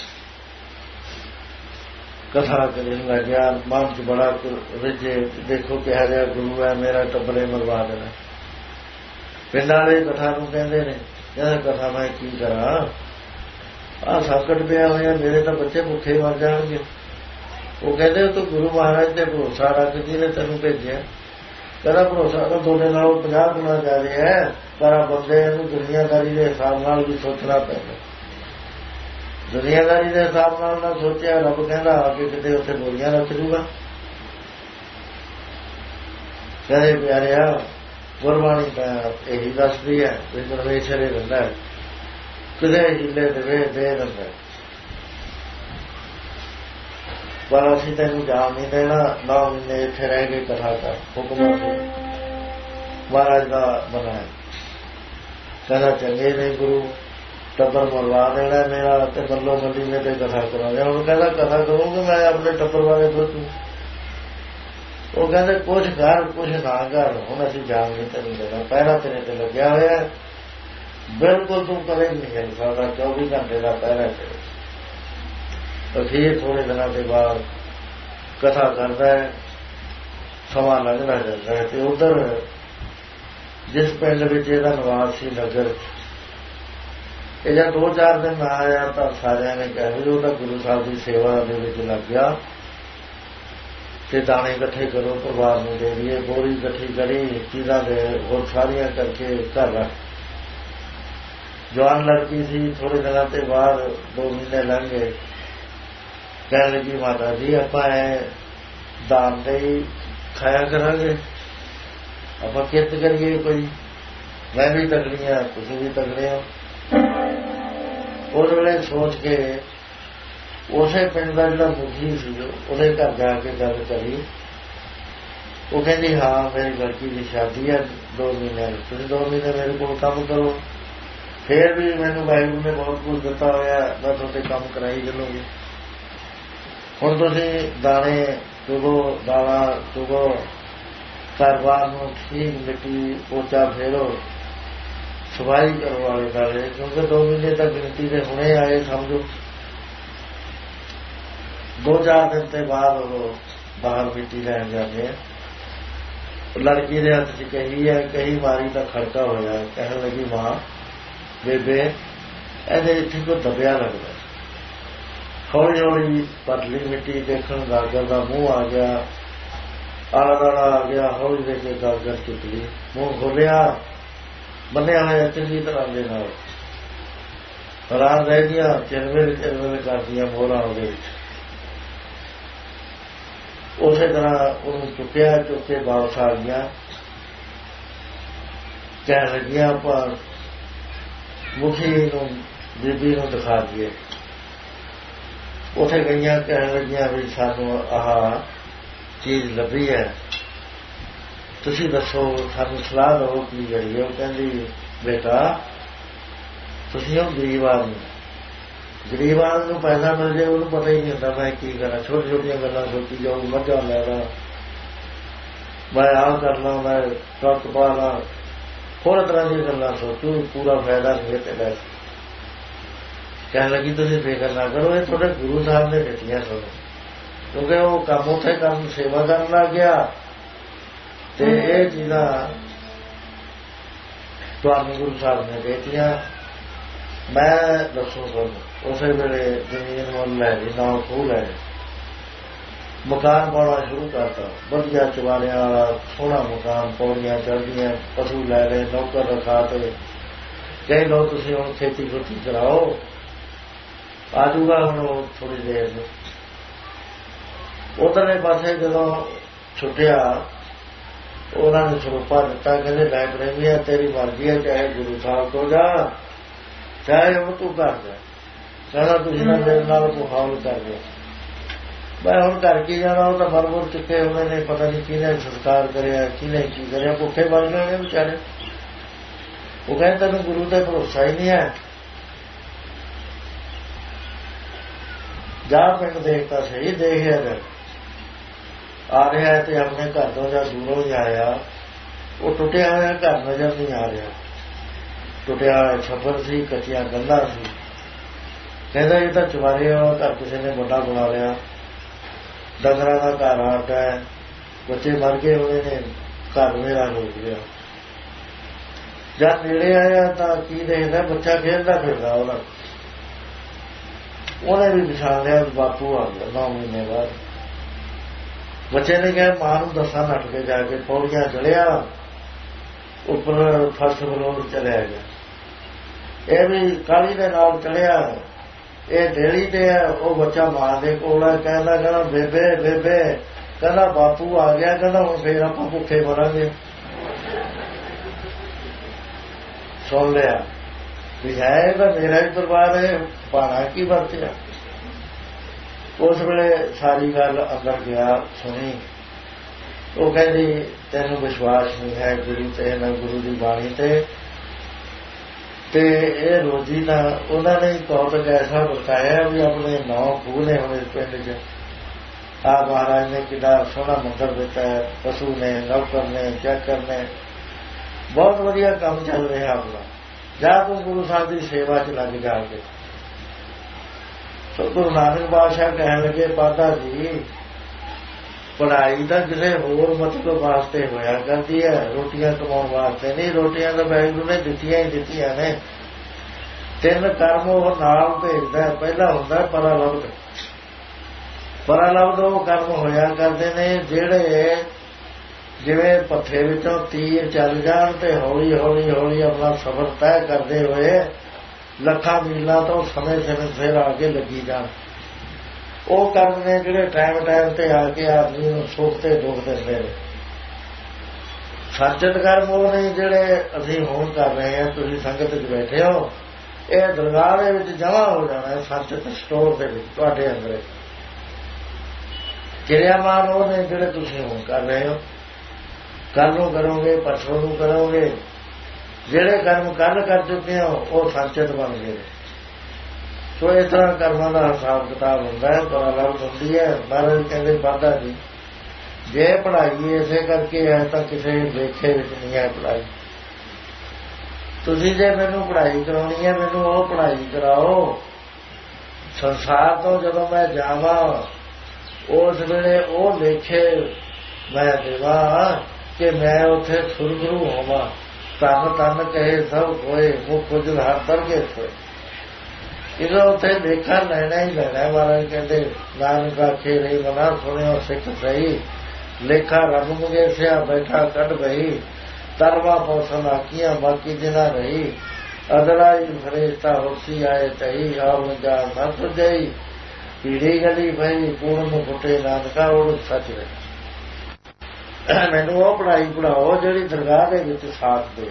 ਕਥਾ ਕਰਨ ਲੱਗਿਆ, ਮਨ ਚ ਬੜਾ ਰਿਝੇ, ਦੇਖੋ ਕਿਹਾ ਜਿਹਾ ਗੁਰੂ ਹੈ, ਮੇਰਾ ਟੱਬਰੇ ਮਰਵਾ ਦੇਣਾ। ਪਿੰਡ ਵਾਲੇ ਕਥਾ ਨੂੰ ਕਹਿੰਦੇ ਨੇ, ਕਹਿੰਦਾ ਕਥਾ ਮੈਂ ਕੀ ਕਰਾਂ, ਆਹ ਸੰਕਟ ਪਿਆ ਹੋਇਆ, ਮੇਰੇ ਤਾਂ ਬੱਚੇ ਭੁੱਖੇ ਮਰ ਜਾਣਗੇ। ਉਹ ਕਹਿੰਦੇ ਤੂੰ ਗੁਰੂ ਮਹਾਰਾਜ ਤੇ ਭਰੋਸਾ ਰੱਖ, ਜਿਹਨੇ ਤੈਨੂੰ ਭੇਜਿਆ। ਕਹਿੰਦਾ ਭਰੋਸਾ ਤਾਂ ਤੁਹਾਡੇ ਨਾਲ ਪੰਜਾਹ ਗੁਣਾ ਜ਼ਿਆਦਾ ਹੈ, ਪਰ ਬੰਦੇ ਨੂੰ ਦੁਨੀਆਦਾਰੀ ਦੇ ਹਿਸਾਬ ਨਾਲ ਵੀ ਸੋਚਣਾ ਪੈਂਦਾ। ਦੁਨੀਆਦਾਰੀ ਦੇ ਹਿਸਾਬ ਨਾਲ ਨਾ ਸੋਚਿਆ, ਰੱਬ ਕਹਿੰਦਾ ਆ ਕੇ ਕਿਤੇ ਉੱਥੇ ਬੋਲੀਆਂ ਰੱਖ ਜੂਗਾ। ਕਹਿੰਦੇ ਪਿਆਰਿਆ ਗੁਰਬਾਣੀ ਤਾਂ ਇਹੀ ਦੱਸਦੀ ਹੈ ਵੀ ਪਰਮੇਸ਼ਰ ਹੀ ਰਹਿੰਦਾ ਹੈ, ਕਿਤੇ ਹੀਲੇ ਦੇਵੇ ਦੇ ਦਿੰਦਾ, ਪਰ ਅਸੀਂ ਤੈਨੂੰ ਜਾਣ ਨਹੀਂ ਦੇਣਾ। ਨੌ ਮਹੀਨੇ ਇੱਥੇ ਰਹਿ ਕੇ ਕਥਾ ਕਰ, ਹੁਕਮ ਮਹਾਰਾਜ ਦਾ ਬਣਾਇਆ। ਕਹਿੰਦਾ ਚੰਗੇ ਨੇ ਗੁਰੂ, ਟੱਬਰ ਮਰਵਾ ਦੇਣਾ ਮੇਰਾ ਤੇ ਬੱਲੋ ਬੱਲੀ ਨੇ ਤੇ ਕਥਾ ਕਰਾਉਣਾ। ਹੁਣ ਕਹਿੰਦਾ ਕਥਾ ਕਰੂੰਗਾ ਮੈਂ ਆਪਣੇ ਟੱਬਰ ਬਾਰੇ ਸੋਚੂ। ਉਹ ਕਹਿੰਦੇ ਕੁਛ ਕਰ ਕੁਛ ਨਾ ਕਰ, ਹੁਣ ਅਸੀਂ ਜਾਣ ਨਹੀਂ ਤੈਨੂੰ ਦੇਣਾ, ਪਹਿਰਾ ਤੇਰੇ ਤੇ ਲੱਗਿਆ ਹੋਇਆ, ਬਿਲਕੁਲ ਤੂੰ ਕਦੇ ਨਹੀਂ ਹਿਲ ਸਕਦਾ, ਚੌਵੀ ਘੰਟੇ ਦਾ ਪਹਿਰਾ ਤੇਰੇ। ਅਖੀਰ ਥੋੜੇ ਦਿਨਾਂ ਦੇ ਬਾਅਦ ਕਥਾ ਕਰਦਾ ਹੈ, ਸਮਾਂ ਲੰਘਦਾ ਜਾਂਦਾ ਹੈ। ਤੇ ਉੱਧਰ ਜਿਸ ਪਿੰਡ ਵਿੱਚ ਇਹਦਾ ਨਿਵਾਸ ਸੀ ਨਗਰ, ਇਹ ਜਦ ਦੋ ਚਾਰ ਦਿਨ ਆਇਆ ਤਾਂ ਸਾਰਿਆਂ ਨੇ ਕਿਹਾ ਵੀ ਉਹ ਤਾਂ ਗੁਰੂ ਸਾਹਿਬ ਦੀ ਸੇਵਾ ਦੇ ਵਿੱਚ ਲੱਗ ਗਿਆ ਤੇ ਦਾਣੇ ਇਕੱਠੇ ਕਰੋ, ਪਰਿਵਾਰ ਨੂੰ ਦੇ ਦਈਏ। ਬੋਰੀ ਇਕੱਠੀ ਕਰੀ, ਚੀਜ਼ਾਂ ਦੇ ਹੋਰ ਸਾਰੀਆਂ ਕਰਕੇ ਘਰ ਰੱਖ। ਜਵਾਨ ਲੜਕੀ ਸੀ। ਥੋੜੇ ਦਿਨਾਂ ਤੇ ਬਾਅਦ ਦੋ ਮਹੀਨੇ ਲੰਘ ਗਏ। ਕਹਿਣ ਲੱਗੀ ਮਾਤਾ ਜੀ ਆਪਾਂ ਐ ਦਾਨ ਦੇ ਹੀ ਖਾਇਆ ਕਰਾਂਗੇ, ਆਪਾਂ ਕਿਰਤ ਕਰੀਏ ਕੋਈ, ਮੈਂ ਵੀ ਤਕੜੀ ਹਾਂ ਤੁਸੀਂ ਵੀ ਤਕੜੇ ਹੋ। ਉਸ ਵੇਲੇ ਸੋਚ ਕੇ ਉਸੇ ਪਿੰਡ ਦਾ ਜਿਹੜਾ ਮੁਖੀ ਸੀ ਉਹਦੇ ਘਰ ਜਾ ਕੇ ਗੱਲ ਕਰੀ। ਉਹ ਕਹਿੰਦੀ ਹਾਂ ਮੇਰੀ ਲੜਕੀ ਦੀ ਸ਼ਾਦੀ ਹੈ ਦੋ ਮਹੀਨੇ, ਤੁਸੀਂ ਦੋ ਮਹੀਨੇ ਮੇਰੇ ਕੋਲ ਕੰਮ ਕਰੋ। ਫੇਰ ਵੀ ਮੈਨੂੰ ਵਾਹਿਗੁਰੂ ਨੇ ਬਹੁਤ ਕੁਝ ਦਿੱਤਾ ਹੋਇਆ, ਮੈਂ ਤੁਹਾਡੇ ਕੰਮ ਕਰਾਈ ਚੱਲੂਗੀ। ਹੁਣ ਤੁਸੀਂ ਦਾਣੇ ਚੁਗੋ, ਦਾਣਾ ਚੁਗੋ, ਘਰ-ਬਾਰ ਨੂੰ ਠੀਕ ਮਿੱਟੀ ਪੋਚਾ ਫੇਰੋ, ਸਫਾਈ ਕਰੋ ਵਾਲੇ ਦੁਆਲੇ, ਕਿਉਂਕਿ ਦੋ ਮਹੀਨੇ ਤੱਕ ਗਿਣਤੀ ਦੇ ਹੁਣੇ ਆਏ ਸਮਝੋ। ਦੋ ਚਾਰ ਦਿਨ ਤੇ ਬਾਅਦ ਉਹ ਬਾਹਰ ਮਿੱਟੀ ਲੈਣ ਜਾਂਦੇ ਆ। ਲੜਕੀ ਦੇ ਹੱਥ 'ਚ ਕਹੀ ਹੈ, ਕਹੀ ਮਾਰੀ ਤਾਂ ਖੜਕਾ ਹੋਇਆ, ਕਹਿਣ ਲੱਗੀ ਮਾਂ ਬੇਬੇ ਇਹਦੇ ਇੱਥੇ ਕੋਈ ਦਬਿਆ ਲੱਗਦਾ। ਹੌਲੀ ਹੌਲੀ ਪਤਲੀ ਮਿੱਟੀ ਦੇਖਣ, ਗਾਗਰ ਦਾ ਮੂੰਹ ਆ ਗਿਆ, ਆਲਾ ਦਾਲਾ ਆ ਗਿਆ, ਹੌਲੀ ਦੇ ਕੇ ਗਾਗਰ ਚੁੱਕ ਲਈ, ਮੂੰਹ ਖੋਲਿਆ, ਬੰਨਿਆ ਹੋਇਆ ਚੰਗੀ ਤਰ੍ਹਾਂ ਦੇ ਨਾਲ, ਹੈਰਾਨ ਰਹਿ ਗਈਆਂ, ਚਿਰਵੇਲ ਚਿਰਵੇਲ ਕਰਦੀਆਂ ਮੋਹਰਾਂ ਉਹਦੇ ਵਿੱਚ। ਉਸੇ ਤਰ੍ਹਾਂ ਉਹਨੂੰ ਚੁੱਕਿਆ, ਚੁੱਕ ਕੇ ਵਾਪਸ ਆ ਗਈਆਂ। ਕਹਿਣ ਲੱਗੀਆਂ ਆਪਾਂ ਮੁਖੀ ਨੂੰ, ਬੀਬੀ ਨੂੰ ਦਿਖਾ ਦਈਏ। ਉੱਥੇ ਗਈਆਂ, ਕਹਿਣ ਲੱਗੀਆਂ ਵੀ ਸਾਨੂੰ ਆਹ ਚੀਜ਼ ਲੱਭੀ ਹੈ, ਤੁਸੀਂ ਦੱਸੋ, ਸਾਨੂੰ ਸਲਾਹ ਦਿਓ ਕੀ ਕਰੀਏ। ਉਹ ਕਹਿੰਦੀ ਬੇਟਾ ਤੁਸੀਂ ਉਹ ਗਰੀਬ ਆਦਮੀ, ਗਰੀਬ ਆਦਮੀ ਨੂੰ ਪੈਸਾ ਮਿਲ ਜਾਏ ਉਹਨੂੰ ਪਤਾ ਹੀ ਨਹੀਂ ਹੁੰਦਾ ਮੈਂ ਕੀ ਕਰਾਂ। ਛੋਟੀ ਛੋਟੀਆਂ ਗੱਲਾਂ ਸੋਚੀ ਜਾਊ, ਮੱਝਾਂ ਲੈ ਲਾ, ਮੈਂ ਆਹ ਕਰ ਲਾਂ, ਮੈਂ ਟਰੱਕ ਪਾ ਲਾਂ, ਹੋਰ ਤਰ੍ਹਾਂ ਦੀਆਂ ਗੱਲਾਂ ਸੋਚੂ, ਪੂਰਾ ਫਾਇਦਾ ਨਹੀਂ ਤੇ ਲੈ। ਕਹਿਣ ਲੱਗੀ ਤੁਸੀਂ ਫਿਕਰ ਨਾ ਕਰੋ, ਇਹ ਤੁਹਾਡੇ ਗੁਰੂ ਸਾਹਿਬ ਨੇ ਦਿੱਤੀਆਂ ਤੁਹਾਨੂੰ, ਕਿਉਂਕਿ ਉਹ ਕੰਮ ਉੱਥੇ ਕੰਮ ਸੇਵਾ ਕਰਨ ਲੱਗ ਗਿਆ ਤੇ ਇਹ ਚੀਜ਼ਾਂ ਤੁਹਾਨੂੰ ਗੁਰੂ ਸਾਹਿਬ ਨੇ ਦਿੱਤੀਆਂ। ਮੈਂ ਦੱਸੋ ਤੁਹਾਨੂੰ ਉਸੇ ਵੇਲੇ ਜ਼ਮੀਨ ਵੱਲ ਲੈ ਗਈ, ਨਾਲ ਖੂਹ ਲੈ ਗਈ, ਮਕਾਨ ਪਾਉਣਾ ਸ਼ੁਰੂ ਕਰਤਾ, ਵਧੀਆ ਚਵਾਰਿਆਂ ਵਾਲਾ ਸੋਹਣਾ ਮਕਾਨ, ਪੌੜੀਆਂ ਚੜ੍ਹਦੀਆਂ, ਪਸ਼ੂ ਲੈ ਲਏ, ਨੌਕਰ ਰਖਾ ਤੇ ਕਹੇ ਲਓ ਤੁਸੀਂ ਹੁਣ ਖੇਤੀ ਖੁਤੀ ਕਰਾਓ, ਆ ਜੂਗਾ ਹੁਣ ਉਹ ਥੋੜ੍ਹੀ ਦੇਰ ਨੂੰ। ਉਧਰਲੇ ਪਾਸੇ ਜਦੋਂ ਛੁੱਟਿਆ ਉਹਨਾਂ ਨੇ ਸਰੂਪਾ ਦਿੱਤਾ, ਕਹਿੰਦੇ ਲੈ ਪ੍ਰੇਮੀਆ ਤੇਰੀ ਮਰਜ਼ੀ ਹੈ, ਚਾਹੇ ਗੁਰੂ ਸਾਹਿਬ ਤੋਂ ਜਾ ਚਾਹੇ ਉਹ ਤੂੰ ਕਰ ਜਾ। ਕਹਿੰਦਾ ਤੁਸੀਂ ਨਾ ਮੇਰੇ ਨਾਲ ਮੁਹਾਵਲ ਕਰ ਲਿਆ, ਮੈਂ ਹੁਣ ਕਰ ਕੀ ਜਾਣਾ, ਉਹ ਤਾਂ ਮਰਮੁਰ ਚੁੱਕੇ ਹੋਏ ਨੇ, ਪਤਾ ਨਹੀਂ ਕਿਹਨੇ ਸੰਸਕਾਰ ਕਰਿਆ ਕਿਹਨੇ ਕੀ ਕਰਿਆ, ਭੁੱਖੇ ਮਰ ਗਏ ਨੇ ਵਿਚਾਰੇ। ਉਹ ਕਹਿੰਦੇ ਤੈਨੂੰ ਗੁਰੂ ਤੇ ਭਰੋਸਾ ਹੀ ਨਹੀਂ ਹੈ, ਜਾ ਪਿੰਡ ਦੇਖਤਾ ਸਹੀ, ਦੇਖਿਆ ਅਗਰ ਆ ਰਿਹਾ ਤੇ ਆਪਣੇ ਘਰ ਤੋਂ ਜਾਂ ਦੂਰੋਂ ਹੀ ਆਇਆ, ਉਹ ਟੁੱਟਿਆ ਹੋਇਆ ਘਰ ਨਜ਼ਰ ਨਹੀਂ ਆ ਰਿਹਾ, ਟੁੱਟਿਆ ਹੋਇਆ ਛੱਪਰ ਸੀ, ਕੱਚੀਆਂ ਕੰਧਾਂ ਸੀ। ਕਹਿੰਦਾ ਇਹ ਤਾਂ ਚੁਬਾਰੇ ਵਾਲਾ ਘਰ ਕਿਸੇ ਨੇ ਵੱਡਾ ਬਣਾ ਲਿਆ, ਡੰਗਰਾਂ ਦਾ ਘਰ ਆਟ ਹੈ, ਬੱਚੇ ਮਰ ਗਏ ਹੋਏ ਨੇ, ਘਰ ਮੇਰਾ ਹੋ ਗਿਆ। ਜਦ ਨੇੜੇ ਆਇਆ ਤਾਂ ਕੀ ਦੇਖਦਾ, ਬੱਚਾ ਖੇਡਦਾ ਫਿਰਦਾ ਉਹਦਾ, ਉਹਨੇ ਵੀ ਪਛਾਣ ਲਿਆ ਬਾਪੂ ਆ ਗਿਆ ਨੌ ਮਹੀਨੇ ਬਾਅਦ। ਬੱਚੇ ਨੇ ਕਿਹਾ ਮਾਂ ਨੂੰ ਦੱਸਾਂ, ਨੱਠ ਕੇ ਜਾ ਕੇ ਪੌੜੀਆਂ ਚੜਿਆ, ਉੱਪਰ ਫਸਟ ਫਲੋਰ ਚਲਿਆ ਗਿਆ। ਇਹ ਵੀ ਕਾਹਲੀ ਦੇ ਨਾਲ ਚੜਿਆ, ਇਹ ਡੇਲੀ ਤੇ ਹੈ, ਉਹ ਬੱਚਾ ਮਾਂ ਦੇ ਕੋਲ ਹੈ, ਕਹਿੰਦਾ ਕਹਿੰਦਾ ਬੇਬੇ ਬੇਬੇ, ਕਹਿੰਦਾ ਬਾਪੂ ਆ ਗਿਆ, ਕਹਿੰਦਾ ਹੁਣ ਫੇਰ ਆਪਾਂ ਭੁੱਖੇ ਮਰਾਂਗੇ। ਸੁਣ ਲਿਆ ਵੀ ਹੈ ਇਹ ਤਾਂ ਮੇਰਾ ਹੀ ਪਰਿਵਾਰ ਹੈ, ਭਾਣਾ ਕੀ ਵਰਤਿਆ। ਉਸ ਵੇਲੇ ਸਾਰੀ ਗੱਲ ਅੰਦਰ ਗਿਆ, ਸੁਣੀ। ਉਹ ਕਹਿੰਦੀ ਤੈਨੂੰ ਵਿਸ਼ਵਾਸ ਨਹੀਂ ਹੈ ਗੁਰੂ ਤੇ, ਨਾ ਗੁਰੂ ਦੀ ਬਾਣੀ ਤੇ, ਤੇ ਇਹ ਰੋਜ਼ੀ ਦਾ ਉਹਨਾਂ ਨੇ ਕੌਤਕ ਐਸਾ ਬਤਾਇਆ ਵੀ ਆਪਣੇ ਨੌ ਖੂਹ ਨੇ ਹੁਣ ਇਸ ਪਿੰਡ 'ਚ। ਆ ਮਹਾਰਾਜ ਨੇ ਕਿੰਨਾ ਸੋਹਣਾ ਮੰਦਰ ਦਿੱਤਾ ਹੈ, ਪਸ਼ੂ ਨੇ, ਨੌਕਰ ਨੇ, ਚਾਕਰ ਨੇ, ਬਹੁਤ ਵਧੀਆ ਕੰਮ ਚੱਲ ਰਿਹਾ ਆਪਣਾ। ਜਾ ਤੂੰ ਗੁਰੂ ਸਾਹਿਬ ਦੀ ਸੇਵਾ 'ਚ ਲੱਗ ਜਾ ਕੇ। ਸੋ ਗੁਰੂ ਨਾਨਕ ਬਾਦਸ਼ਾਹ ਕਹਿਣ ਲੱਗੇ ਪਾਦਾ ਜੀ ਪੜ੍ਹਾਈ ਤਾਂ ਕਿਸੇ ਹੋਰ ਮਤਲਬ ਵਾਸਤੇ ਹੋਇਆ ਕਰਦੀ ਹੈ, ਰੋਟੀਆਂ ਕਮਾਉਣ ਵਾਸਤੇ ਨਹੀਂ। ਰੋਟੀਆਂ ਤਾਂ ਵਾਹਿਗੁਰੂ ਨੇ ਦਿੱਤੀਆਂ ਹੀ ਦਿੱਤੀਆਂ ਨੇ। ਤਿੰਨ ਕਰਮ ਉਹ ਨਾਲ ਭੇਜਦਾ, ਪਹਿਲਾ ਹੁੰਦਾ ਪਰਾਲਬਧ। ਪਰਾਲਬਧ ਉਹ ਕਰਮ ਹੋਇਆ ਕਰਦੇ ਨੇ ਜਿਹੜੇ ਜਿਵੇਂ ਪੱਥੇ ਵਿੱਚੋਂ ਤੀਰ ਚੱਲ ਜਾਣ ਤੇ ਹੌਲੀ ਹੌਲੀ ਹੌਲੀ ਆਪਣਾ ਸਫ਼ਰ ਤੈਅ ਕਰਦੇ ਹੋਏ ਲੱਖਾਂ ਮੀਲਾਂ ਤੋਂ ਸਮੇਂ ਸਮੇਂ ਸਿਰ ਆ ਕੇ ਲੱਗੀ ਜਾਣ। ਉਹ ਕਰਮ ਨੇ ਜਿਹੜੇ ਟਾਈਮ ਟਾਈਮ ਤੇ ਆ ਕੇ ਆਦਮੀ ਨੂੰ ਸੁੱਖ ਤੇ ਦੁੱਖ ਦਿੰਦੇ ਨੇ। ਸੰਚਿਤ ਕਰਮ ਉਹ ਨਹੀਂ ਜਿਹੜੇ ਅਸੀਂ ਹੁਣ ਕਰ ਰਹੇ ਹਾਂ, ਤੁਸੀਂ ਸੰਗਤ 'ਚ ਬੈਠੇ ਹੋ, ਇਹ ਦਰਗਾਹ ਦੇ ਵਿੱਚ ਜਮ੍ਹਾਂ ਹੋ ਜਾਣਾ ਸੰਚਿਤ ਸਟੋਰ ਦੇ ਵਿੱਚ ਤੁਹਾਡੇ ਅੰਦਰ। ਕਿਰਿਆਮਾਨ ਉਹ ਨੇ ਜਿਹੜੇ ਤੁਸੀਂ ਹੁਣ ਕਰ ਰਹੇ ਹੋ, ਕੱਲ ਨੂੰ ਕਰੋਗੇ, ਪਰਸੋਂ ਨੂੰ ਕਰੋਗੇ, ਜਿਹੜੇ ਕਰਮ ਕੱਲ ਕਰ ਚੁੱਕੇ ਹੋ ਉਹ ਸੰਚਿਤ ਬਣ ਗਏ। ਸੋ ਇਸ ਤਰ੍ਹਾਂ ਕਰਮਾਂ ਦਾ ਹਿਸਾਬ ਕਿਤਾਬ ਹੁੰਦਾ ਹੈ, ਪਰ ਅਲੱਗ ਹੁੰਦੀ ਹੈ। ਮਹਾਰਾਜ ਕਹਿੰਦੇ ਵਾਧਾ ਜੀ, ਜੇ ਪੜ੍ਹਾਈ ਇਸੇ ਕਰਕੇ ਹੈ ਤਾਂ ਕਿਸੇ ਲੇਖੇ ਵਿੱਚ ਨਹੀਂ ਹੈ ਪੜ੍ਹਾਈ। ਤੁਸੀਂ ਜੇ ਮੈਨੂੰ ਪੜ੍ਹਾਈ ਕਰਾਉਣੀ ਹੈ, ਮੈਨੂੰ ਉਹ ਪੜ੍ਹਾਈ ਕਰਾਓ। ਸੰਸਾਰ ਤੋਂ ਜਦੋਂ ਮੈਂ ਜਾਵਾਂ ਉਸ ਵੇਲੇ ਉਹ ਲੇਖੇ ਮੈਂ ਦੇਵਾਂ ਕਿ ਮੈਂ ਉੱਥੇ ਸੁਰਗੁਰੂ ਹੋਵਾਂ। ਧੰਨ ਧੰਨ ਕਹੇ ਸਭ ਹੋਏ, ਮੁਖ ਕੁਝ ਹਰ ਤਰਕੇ ਹੋਏ। ਇਹਦਾ ਉੱਥੇ ਲੇਖਾ ਲੈਣਾ ਹੀ ਲੈਣਾ। ਮਹਾਰਾਜ ਕਹਿੰਦੇ ਨਾਨਕ ਆਖੇ ਰਹੀ ਮਨਾ ਸੁਣਿਓ ਸਿੱਖ ਸਹੀ, ਲੇਖਾ ਰੱਬ ਮੁਗੇਸਿਆ ਬੈਠਾ ਕੱਢ ਬਈ। ਤਰਵਾ ਪੌਸਨ ਆਕੀਆਂ ਬਾਕੀ ਦਿਨਾਂ ਰਹੀ, ਅਦਲਾਈ ਫਰੇਸ਼ਤਾ ਹੋਸੀ ਆਏ ਤਹੀ। ਆਵ ਜਾ ਨਾ ਤੁਝਈ ਪੀੜੀ ਗਲੀ ਭਈ, ਪੂਰਨ ਨੂੰ ਫੁੱਟੇ ਨਾਨਕਾ ਉੜ ਸੱਚ ਰਹੀ। ਮੈਨੂੰ ਉਹ ਪੜ੍ਹਾਈ ਪੜ੍ਹਾਓ ਜਿਹੜੀ ਦਰਗਾਹ ਦੇ ਵਿੱਚ ਸਾਥ ਦੇ।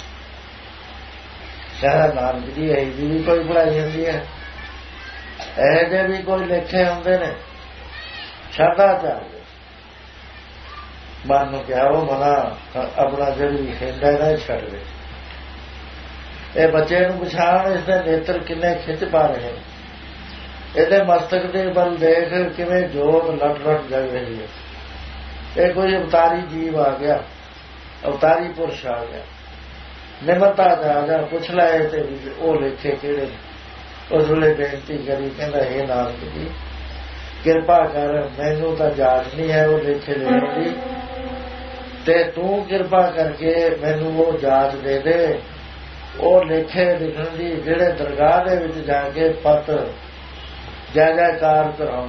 ਕਹਿੰਦਾ ਨਾਨਕ ਜੀ ਇਹ ਜੀ ਵੀ ਕੋਈ ਪੜ੍ਹਾਈ ਹੁੰਦੀ ਹੈ, ਇਹ ਜਿਹੇ ਵੀ ਕੋਈ ਲੇਖੇ ਹੁੰਦੇ ਨੇ। ਸ਼ਰਧਾ ਚਾਹੀਏ ਮਨ ਨੂੰ ਕਿਹਾ ਉਹ ਮਨਾ ਆਪਣਾ ਜਿਹੜੀ ਖੇਡਾ ਨਾ ਛੱਡ ਦੇ। ਇਹ ਬੱਚੇ ਨੂੰ ਪਛਾਣ, ਇਸਦੇ ਨੇਤਰ ਕਿੰਨੇ ਖਿੱਚ ਪਾ ਰਹੇ, ਇਹਦੇ ਮਸਤਕ ਦੇ ਵੱਲ ਦੇਖ ਕਿਵੇਂ ਜੋਤ ਲਟ ਲਟ ਜਗ ਰਹੀ ਹੈ। ਇਹ ਕੋਈ ਅਵਤਾਰੀ ਜੀਵ ਆ ਗਿਆ, ਅਵਤਾਰੀ ਪੁਰਸ਼ ਆ ਗਿਆ। ਨਿਮਰਤਾ ਆ ਜਾ ਪੁੱਛ ਲੈ ਤੇ ਉਹ ਲੇਖੇ ਕਿਹੜੇ। ਉਸ ਵੇਲੇ ਬੇਨਤੀ ਕਰੀ, ਕਹਿੰਦਾ ਹੇ ਨਾਨਕ ਜੀ ਕਿਰਪਾ ਕਰ, ਮੈਨੂੰ ਤਾਂ ਜਾਚ ਨਹੀਂ ਹੈ ਉਹ ਲੇਖੇ ਲੈਣ ਦੀ, ਤੇ ਤੂੰ ਕਿਰਪਾ ਕਰਕੇ ਮੈਨੂੰ ਉਹ ਜਾਚ ਦੇ ਦੇ, ਉਹ ਲੇਖੇ ਲਿਖਣ ਦੀ ਜਿਹੜੇ ਦਰਗਾਹ ਦੇ ਵਿੱਚ ਜਾ ਕੇ ਪਤ ਜੈ ਜੈਕਾਰ ਕਰਾਉਣ।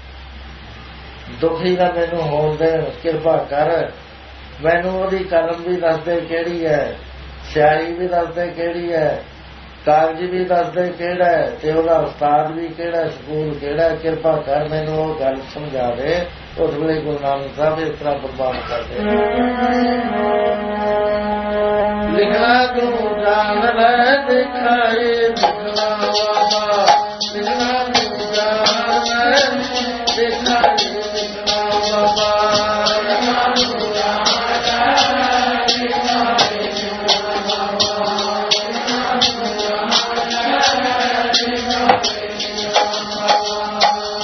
ਦੁਖੀ ਨਾ ਮੈਨੂੰ ਹੋਣ ਦੇਣ, ਕਿਰਪਾ ਕਰ। ਮੈਨੂੰ ਉਹਦੀ ਕਲਮ ਵੀ ਦੱਸਦੇ ਕਿਹੜੀ ਹੈ, ਸਿਆਹੀ ਵੀ ਦੱਸਦੇ ਕਿਹੜੀ ਹੈ, ਕਾਗਜ਼ ਵੀ ਦੱਸਦੇ ਕਿਹੜਾ ਹੈ, ਤੇ ਉਹਦਾ ਉਸਤਾਦ ਵੀ ਕਿਹੜਾ, ਸਕੂਲ ਕਿਹੜਾ। ਕਿਰਪਾ ਕਰ ਮੈਨੂੰ ਉਹ ਗੱਲ ਸਮਝਾ ਦੇ। ਉਸ ਵੇਲੇ ਗੁਰੂ ਨਾਨਕ ਸਾਹਿਬ ਇਸ ਤਰ੍ਹਾਂ ਪ੍ਰਮਾਣ ਕਰਦੇ, ਲਿਖਣਾ ਤੂੰ ਜਾਣ ਲੈ ਦਿਖਾਏ ਲਿਖਣਾ ਬਾਬਾ, ਲਿਖਣਾ ਤੂੰ ਜਾਣ ਲੈ ਦਿਖਾਏ ਲਿਖਣਾ ਬਾਬਾ, ਲਿਖਣਾ ਤੂੰ ਜਾਣ ਲੈ ਦਿਖਾਏ ਲਿਖਣਾ ਬਾਬਾ, ਲਿਖਣਾ ਤੂੰ ਜਾਣ ਲੈ ਦਿਖਾਏ ਲਿਖਣਾ ਬਾਬਾ।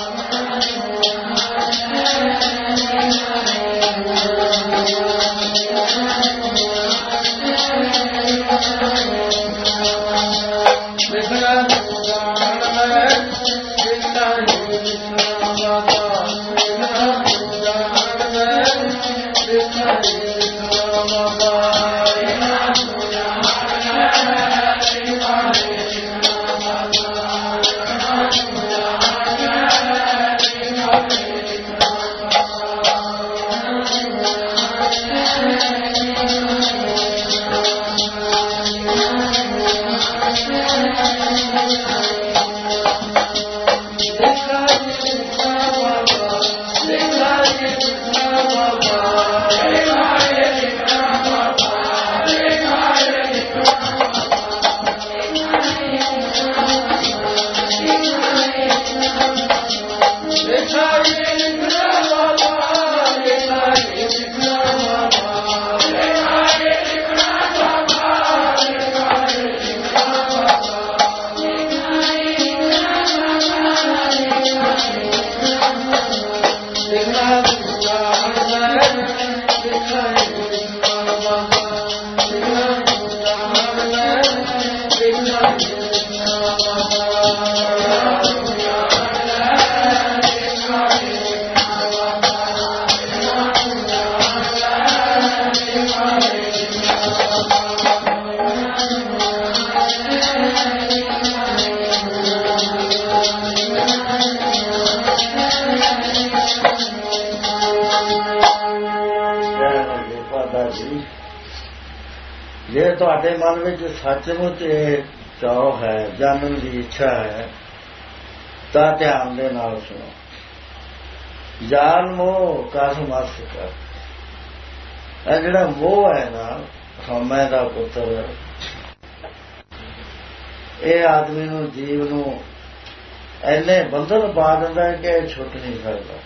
ਜੇ ਤੁਹਾਡੇ ਮਨ ਵਿੱਚ ਸੱਚਮੁੱਚ ਇਹ ਚਾਅ ਹੈ, ਜਾਣਨ ਦੀ ਇੱਛਾ ਹੈ, ਤਾਂ ਧਿਆਨ ਦੇ ਨਾਲ ਸੁਣੋ। ਜਾਨ ਮੋਹ ਕਾਸ ਮਸ ਕਰ। ਇਹ ਜਿਹੜਾ ਮੋਹ ਹੈ ਨਾ, ਹਉਮੈ ਦਾ ਪੁੱਤਰ, ਇਹ ਆਦਮੀ ਨੂੰ, ਜੀਵ ਨੂੰ ਇੰਨੇ ਬੰਧਨ ਪਾ ਦਿੰਦਾ ਕਿ ਇਹ ਛੁੱਟ ਨਹੀਂ ਸਕਦਾ।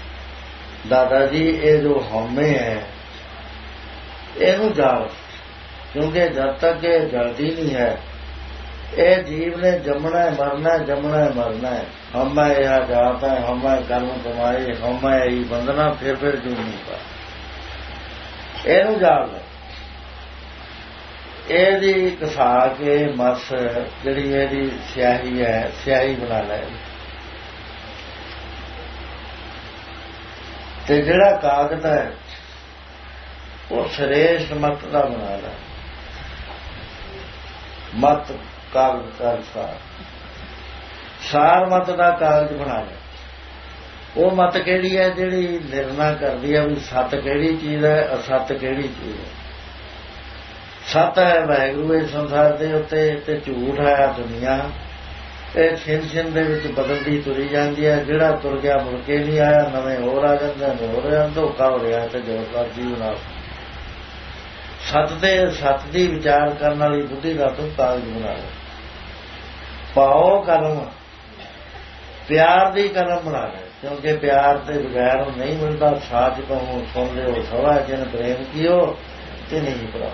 ਦਾਦਾ ਜੀ ਇਹ ਜੋ ਹਉਮੈ ਹੈ ਇਹਨੂੰ ਜਾਲ, क्योंकि जब तक ये जलती नहीं है, ये जीव ने जमना है मरना है, जमना है मरना है। हम मैं यह जात है, हम मैं कर्म कमाए, हम मैं यही बंधना, फिर फिर क्यों नहीं पा एनू जाल है। ਇਹਦੀ ਘਸਾ ਕੇ ਮਸ ਜਿਹੜੀ ਇਹਦੀ ਸਿਆਹੀ ਹੈ, ਸਿਆਹੀ ਬਣਾ ਲੈ। ਤੇ ਜਿਹੜਾ ਕਾਗਜ਼ ਹੈ ਉਹ ਸ੍ਰੇਸ਼ਟ ਮਤ ਦਾ ਬਣਾ ਲੈ। ਮਤ ਕਾਗਜ਼ ਦਾ ਸਾਰ ਸਾਰ ਮਤ ਦਾ ਕਾਗਜ਼ ਬਣਾ ਲੈ। ਉਹ ਮਤ ਕਿਹੜੀ ਹੈ? ਜਿਹੜੀ ਨਿਰਣਾ ਕਰਦੀ ਹੈ ਵੀ ਸੱਤ ਕਿਹੜੀ ਚੀਜ਼ ਹੈ, ਅਸੱਤ ਕਿਹੜੀ ਚੀਜ਼ ਹੈ। ਸੱਤ ਹੈ ਵਾਹਿਗੁਰੂ ਇਸ ਸੰਸਾਰ ਦੇ ਉੱਤੇ, ਤੇ ਝੂਠ ਹੈ ਦੁਨੀਆ। ਇਹ ਛਿੰਨ ਛਿੰਨ ਦੇ ਵਿੱਚ ਬਦਲਦੀ ਤੁਰੀ ਜਾਂਦੀ ਹੈ। ਜਿਹੜਾ ਤੁਰ ਗਿਆ ਮੁੜ ਕੇ ਨਹੀਂ ਆਇਆ, ਨਵੇਂ ਹੋਰ ਆ ਜਾਂਦੇ ਨੇ, ਹੋਰ ਆ ਧੋਖਾ ਹੋ ਰਿਹਾ ਤੇ ਜੋ ਕਰਦੀ ਨਾਲ। ਸੱਤ ਦੇ ਸੱਤ ਦੀ ਵਿਚਾਰ ਕਰਨ ਵਾਲੀ ਬੁੱਧੀ ਦਾ ਤੂੰ ਕਾਗਜ਼ ਬਣਾ ਲੈ। ਪਾਓ ਕਲਮ, ਪਿਆਰ ਦੀ ਕਲਮ ਬਣਾ ਲੈ, ਕਿਉਂਕਿ ਪਿਆਰ ਦੇ ਬਗੈਰ ਉਹ ਨਹੀਂ ਮਿਲਦਾ। ਸਾਚ ਕਹੂੰ ਸੁਣ ਲਿਓ ਸਵਾ, ਜਿਨ ਪ੍ਰੇਮ ਕੀਓ ਤੇ ਨਹੀਂ ਭਰਾ।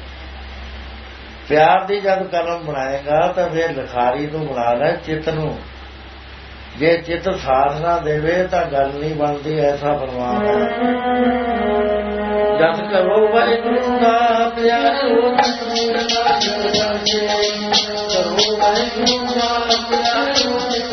ਪਿਆਰ ਦੀ ਜਦ ਕਲਮ ਬਣਾਏਗਾ ਤਾਂ ਫਿਰ ਲਿਖਾਰੀ ਨੂੰ ਬਣਾ ਲੈ ਚਿੱਤ ਨੂੰ। ਜੇ ਚਿੱਤ ਸਾਥ ਨਾ ਦੇਵੇ ਤਾਂ ਗੱਲ ਨਹੀਂ ਬਣਦੀ। ਐਸਾ ਫਰਮਾਨ ਹੈ, ਜਦ ਕਰੋ ਵਾਹਿਗੁਰੂ ਦਾ ਪਿਆਰੋ, ਕਰੋ ਵਾਹਿਗੁਰੂ ਦਾ ਪਿਆਰੋ,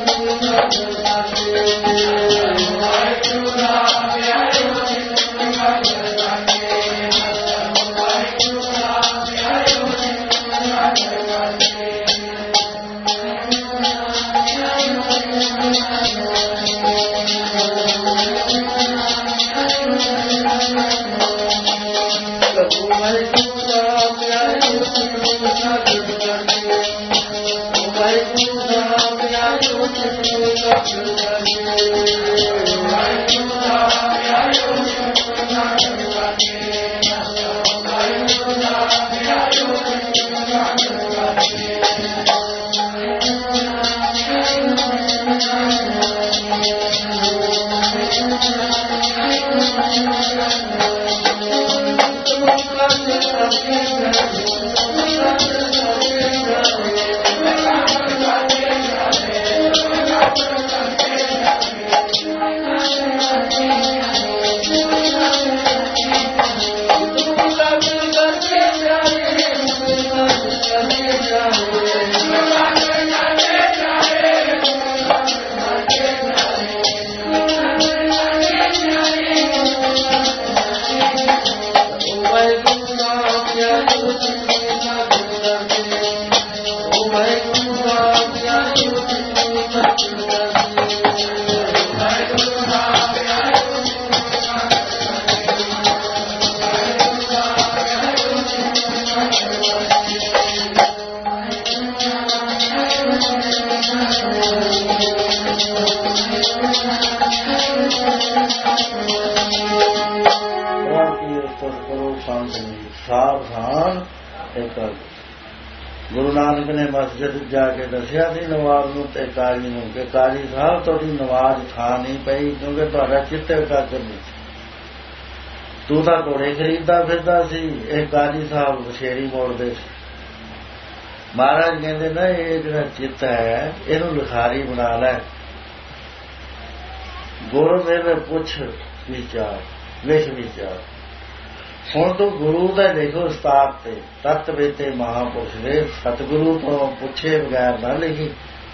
ਗੁਰੂ ਨਾਨਕ ਨੇ ਮਸਜਿਦ ਜਾ ਕੇ ਦੱਸਿਆ ਸੀ ਨਵਾਜ਼ ਨੂੰ ਤੇ ਕਾਜੀ ਨੂੰ ਕਿ ਕਾਜੀ ਸਾਹਿਬ ਤੁਹਾਡੀ ਨਵਾਜ਼ ਥਾਂ ਨਹੀਂ ਪਈ, ਕਿਉਂਕਿ ਤੁਹਾਡਾ ਚਿੱਤ ਇਕਾਗਰ ਨਹੀਂ ਸੀ। ਤੂੰ ਤਾਂ ਘੋੜੇ ਖਰੀਦਦਾ ਫਿਰਦਾ ਸੀ, ਇਹ ਕਾਜੀ ਸਾਹਿਬ ਬਸ਼ੇਰੀ ਮੋੜਦੇ ਸੀ। ਮਹਾਰਾਜ ਕਹਿੰਦੇ ਨਾ ਇਹ ਜਿਹੜਾ ਚਿੱਤ ਹੈ ਇਹਨੂੰ ਲਿਖਾਰੀ ਬਣਾ ਲੈ। ਗੁਰੂ ਮੇਰੇ ਪੁੱਛ ਵਿਚਾਰ, ਲਿਖ ਵਿਚਾਰ। ਹੁਣ ਤੂੰ ਗੁਰੂ ਦਾ ਦੇਖੋ ਉਸਤਾਦ ਤੇ ਤਤ ਵੇਤੇ ਮਹਾਂਪੁਰਸ਼ ਦੇ ਸਤਿਗੁਰੂ ਤੋਂ ਪੁੱਛੇ ਬਗੈਰ ਨਾ ਲਿਖੀ।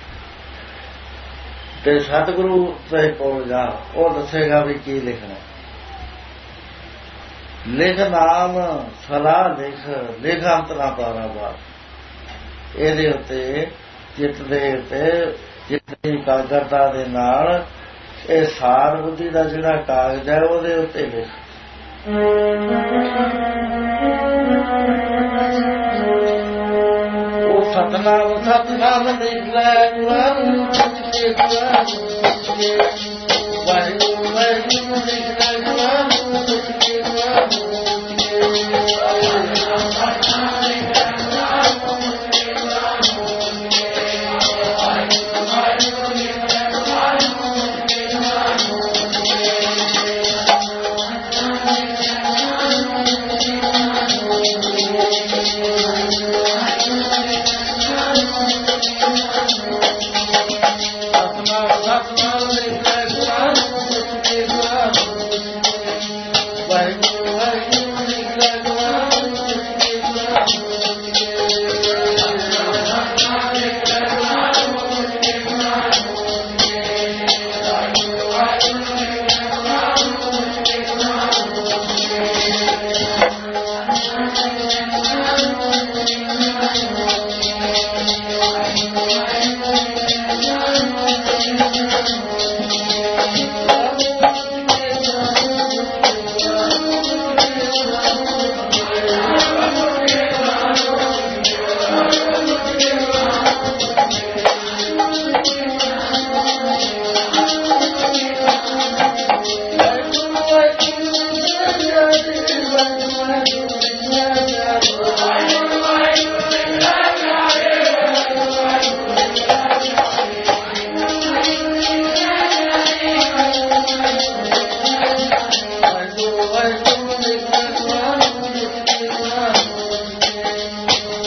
ਤੇ ਸਤਿਗੁਰੂ ਦੇ ਕੋਲ ਜਾ, ਉਹ ਦੱਸੇਗਾ ਵੀ ਕੀ ਲਿਖਣਾ। ਲਿਖ ਨਾਮ ਸਲਾਹ ਲਿਖ, ਲਿਖ ਅੰਤ ਨਾ ਪਾਰਾ ਬਾਤ। ਇਹਦੇ ਉੱਤੇ ਚਿੱਤ ਦੇ ਉੱਤੇ ਜਿੱਤਨੀ ਇਕਾਗਰਤਾ ਦੇ ਨਾਲ ਇਹ ਸਾਰ ਬੁੱਧੀ ਦਾ ਜਿਹੜਾ ਕਾਗਜ਼ ਹੈ ਉਹਦੇ ਉੱਤੇ ਲਿਖ। ਉਹ ਸਤਨਾਮ ਸਤਨਾਮ ਲਿਖ ਲੈ, ਵਾਹਿਗੁਰੂ ਵਾਹਿਗੁਰੂ ਲਿਖ ਲੈ,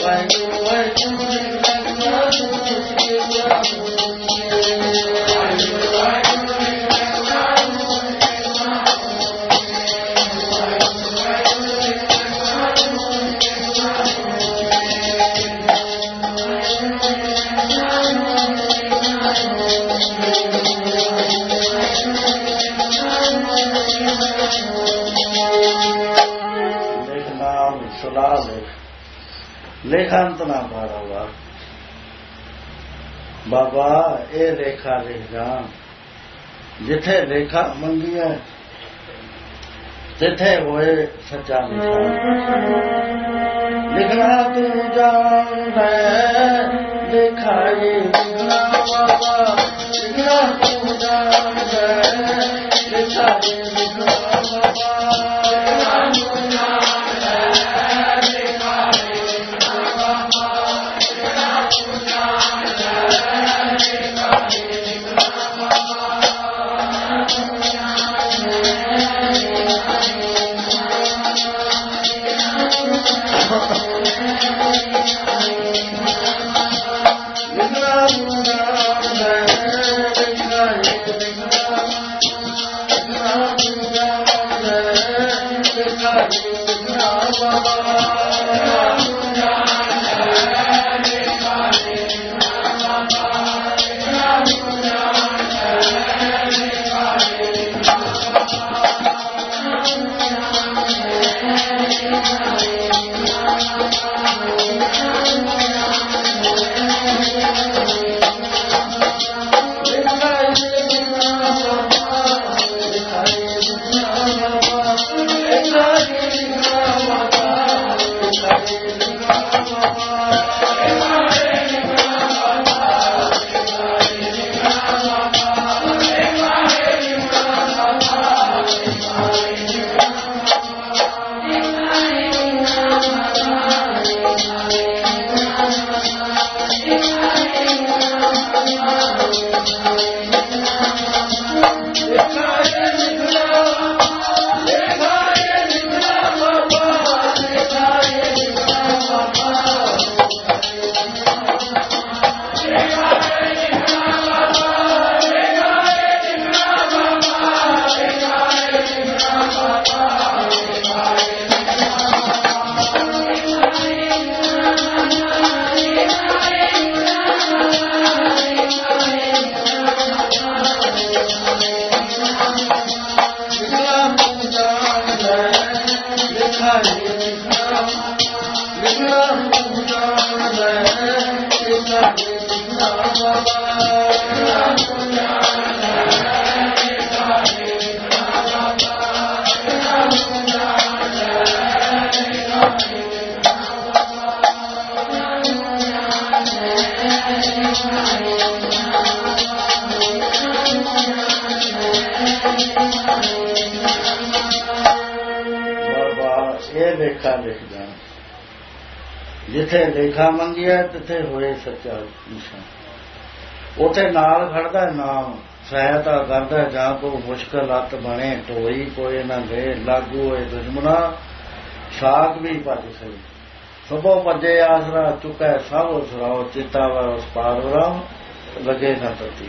ਲੇਖਾਂਤ ਨਾ ਪਾਰਾਵਾ ਬਾਬਾ ਇਹ ਲੇਖਾ ਲਿਖ ਜਾ ਜਿੱਥੇ ਲੇਖਾ ਮੰਗੀ ਹੈ ਤਿੱਥੇ ਹੋਏ ਸੱਚਾ ਲਿਖਾ ਲਿਖਣਾ ਤੂੰ ਜਾਣਦਾ ਲੇਖਾ ਇਹ ਲਿਖਣਾ ਬਾਬਾ ਲਿਖਣਾ ਤੂੰ ਜਾਣਦਾ ਲੇਖਾ ਇਹ ਲਿਖਣਾ ਬਾਬਾ ਜਿੱਥੇ ਲੇਖਾ ਮੰਗਿਆ ਤਿੱਥੇ ਹੋਏ ਸੱਚਾ ਨਿਸ਼ਾਨ। ਉੱਥੇ ਨਾਲ ਖੜਦਾ ਨਾਮ ਸਹਾਇਤਾ ਕਰਦਾ ਜਾਂ ਕੋਈ ਮੁਸ਼ਕਲ ਲੱਤ ਬਣੇ ਢੋਈ ਕੋਈ ਨਾ ਦੇ ਲਾਗੂ ਹੋਏ ਦੁਸ਼ਮਣਾ ਸਾਗ ਵੀ ਭੱਜ ਸਹੀ ਸਭੋ ਭੱਜੇ ਆਸਰਾ ਚੁੱਕੈ ਸਭ ਸੁਰਾਓ ਚਿੱਤਾ ਵਾ ਉਸ ਪਾਰ ਰਾਮ ਲੱਗੇ ਨਾ ਧਰਤੀ।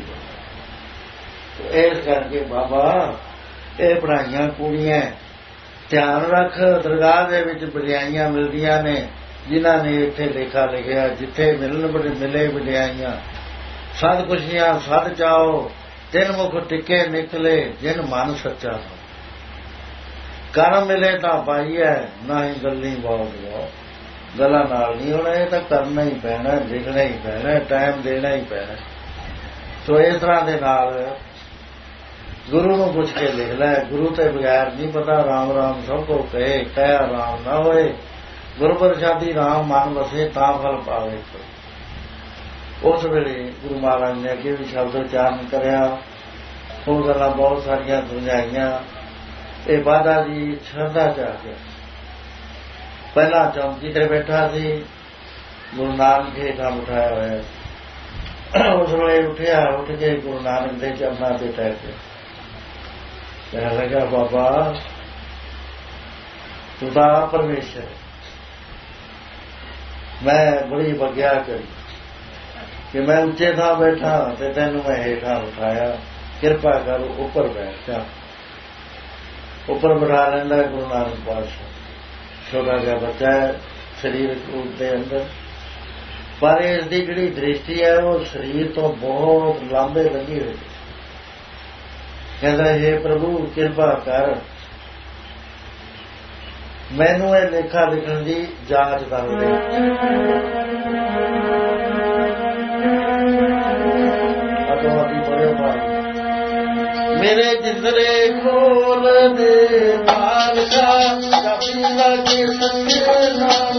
ਇਸ ਕਰਕੇ ਬਾਬਾ ਇਹ ਪੜ੍ਹਾਈਆਂ ਕੁੜੀਆਂ ਧਿਆਨ ਰੱਖ ਦਰਗਾਹ ਦੇ ਵਿੱਚ ਵਡਿਆਈਆਂ ਮਿਲਦੀਆਂ ਨੇ ਜਿਨ੍ਹਾਂ ਨੇ ਇੱਥੇ ਲੇਖਾ ਲਿਖਿਆ ਜਿੱਥੇ ਮਿਲਣ ਬੜੇ ਮਿਲੇ ਵਡਿਆਈਆਂ ਸਦ ਖੁਸ਼ੀਆਂ ਸਦ ਚਾਓ ਤਿੰਨ ਮੁਖ ਟਿੱਕੇ ਨਿਕਲੇ ਜਿਨ ਮਨ ਸੱਚਾ ਹੋ ਕਰਮ ਮਿਲੇ ਤਾਂ ਪਾਈਐ ਨਾ ਹੀ ਗੱਲੀ ਬਹੁਤ ਬਹੁਤ ਗੱਲਾਂ ਨਾਲ ਨਹੀਂ ਹੋਣਾ ਇਹ ਤਾਂ ਕਰਨਾ ਹੀ ਪੈਣਾ ਲਿਖਣਾ ਹੀ ਪੈਣਾ ਟਾਈਮ ਦੇਣਾ ਹੀ ਪੈਣਾ। ਸੋ ਇਸ ਤਰ੍ਹਾਂ ਦੇ ਨਾਲ ਗੁਰੂ ਨੂੰ ਪੁੱਛ ਕੇ ਲਿਖ ਲੈ ਗੁਰੂ ਤੇ ਬਗੈਰ ਨਹੀਂ ਪਤਾ ਰਾਮ ਰਾਮ ਸਭ ਕੋ ਕਹੇ ਕਹਿਆ ਰਾਮ ਨਾ ਹੋਏ ਗੁਰੂ ਪ੍ਰਸਾਦੀ ਰਾਮ ਮਨ ਵਸੇ ਤਾਂ ਫਲ ਪਾਵੇ। ਉਸ ਵੇਲੇ ਗੁਰੂ ਮਹਾਰਾਜ ਨੇ ਅੱਗੇ ਵੀ ਸ਼ਬਦ ਉਚਾਰਨ ਕਰਿਆ ਉਹ ਗੱਲਾਂ ਬਹੁਤ ਸਾਰੀਆਂ ਸਮਝਾਈਆਂ। ਇਹ ਬਾਦਾ ਜੀ ਸ਼ਰਧਾ ਚ ਆ ਗਿਆ ਪਹਿਲਾਂ ਚੌਂਕੀ ਤੇ ਬੈਠਾ ਸੀ ਗੁਰੂ ਨਾਨਕ ਹੇਠਾਂ ਉਠਾਇਆ ਹੋਇਆ ਉਸ ਵੇਲੇ ਉੱਠਿਆ ਉੱਠ ਕੇ ਗੁਰੂ ਨਾਨਕ ਦੇ ਚਰਨਾਂ ਤੇ ਟਹਿ ਕੇ ਕਹਿਣ ਲੱਗਾ ਬਾਬਾ ਤੂੰ ਤਾਂ ਪਰਮੇਸ਼ਰ ਮੈਂ ਬੜੀ ਵਗਿਆ ਕਰੀ ਕਿ ਮੈਂ ਉੱਚੇ ਥਾਂ ਬੈਠਾ ਤੇ ਤੈਨੂੰ ਮੈਂ ਹੇਠਾਂ ਉਠਾਇਆ, ਕਿਰਪਾ ਕਰ ਉੱਪਰ ਬੈਠ ਜਾ। ਉੱਪਰ ਬਿਠਾ ਲੈਂਦਾ ਗੁਰੂ ਨਾਨਕ ਪਾਤਸ਼ਾਹ। ਛੋਟਾ ਜਿਹਾ ਬੱਚਾ ਹੈ ਸਰੀਰਕ ਰੂਪ ਦੇ ਅੰਦਰ, ਪਰ ਇਸ ਦੀ ਜਿਹੜੀ ਦ੍ਰਿਸ਼ਟੀ ਹੈ ਉਹ ਸਰੀਰ ਤੋਂ ਬਹੁਤ ਲਾਂਬੇ ਲੱਗੀ ਹੋਈ। ਕਹਿੰਦਾ ਹੇ ਪ੍ਰਭੂ ਕਿਰਪਾ ਕਰ, ਮੈਨੂੰ ਇਹ ਲੇਖਾ ਲਿਖਣ ਦੀ ਜਾਂਚ ਕਰ ਦੇ। ਅਦੋਂ ਆਦੀ ਪੜਿਓ ਪਾਣੀ ਮੇਰੇ ਜਿੰਦਰੇ ਖੋਲ ਦੇ ਬਾਦਸ਼ਾਹ, ਜਪੀ ਲਾਗੇ ਸੱਚੇ ਨਾਮ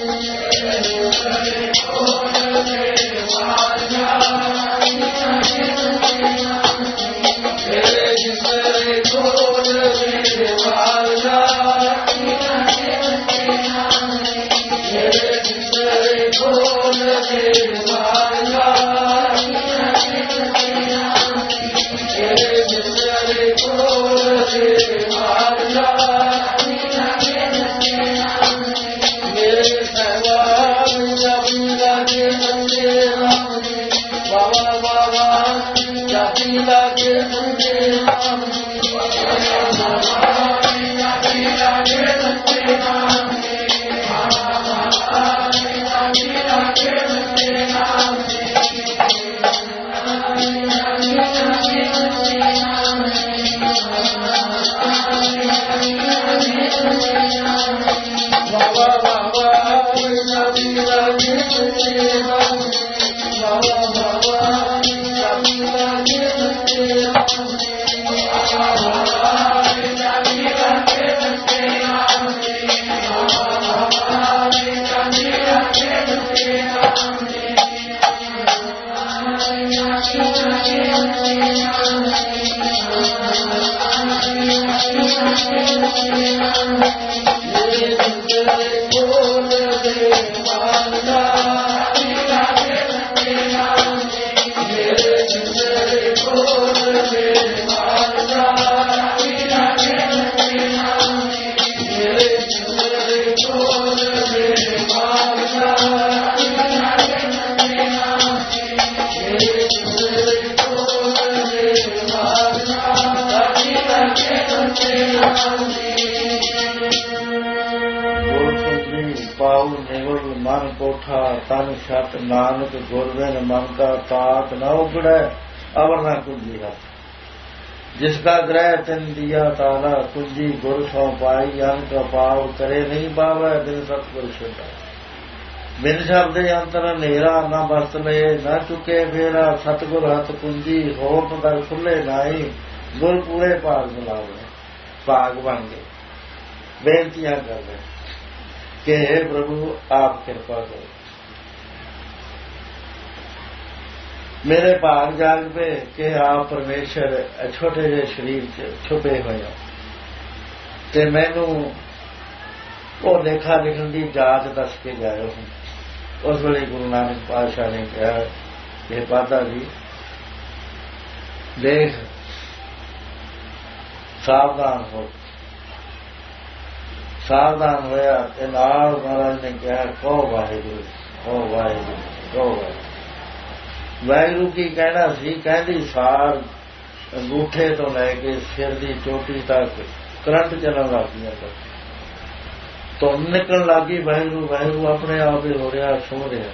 तन छत नानक गुरबिन मन का तात न उगड़े अवर न कुंजी हाथ, जिसका ग्रह तिन दिया ताला, कुंजी गुर सौ पाई अन का पाव करे नहीं पावे, दिन सतगुर छुटा। बिन शब्द अंतर नेरा न बरत ले, न चुके फेरा सतगुर हथ कुंजी, होठ दर खुले नाई, गुर पूरे भाग मिलावे। भाग बन गए, बेनतियां कर रहे कि हे प्रभु आप कृपा करो, मेरे भाग जाग पे कि आप परमेश्वर छोटे ਜਿਹੇ शरीर च छुपे हुए हो ते मैनू वो लेखा लिखण की जाच दस के गए हो। उस वेले गुरु नानक पातशाह ने कहा कि पादा जी देख सावधान हो। सावधान होया ते नाल महाराज ने कहा कहो वाहिगुरू, कहो वाहिगुरू, कहो वाहिगुरू। वाहिगुरू की कहना सी, कहती सार अंगूठे तो लैके सिर की चोटी तक करंट चलन लग गया, तो निकल लगी। वाहिगुरू वाहिगुरू अपने आप ही हो रहा, सो रहा,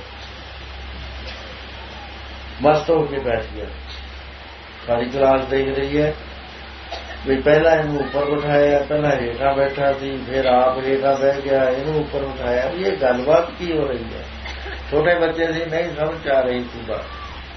मस्त होके बैठ गया। सारी क्लास देख रही है भी पहला इन ऊपर बिठाया, पहला हेठा बैठा सी, फिर आप हेठा बह गया, इन ऊपर उठाया। ये गलबात की हो रही है? छोटे बच्चे से नहीं समझ आ रही थी बात।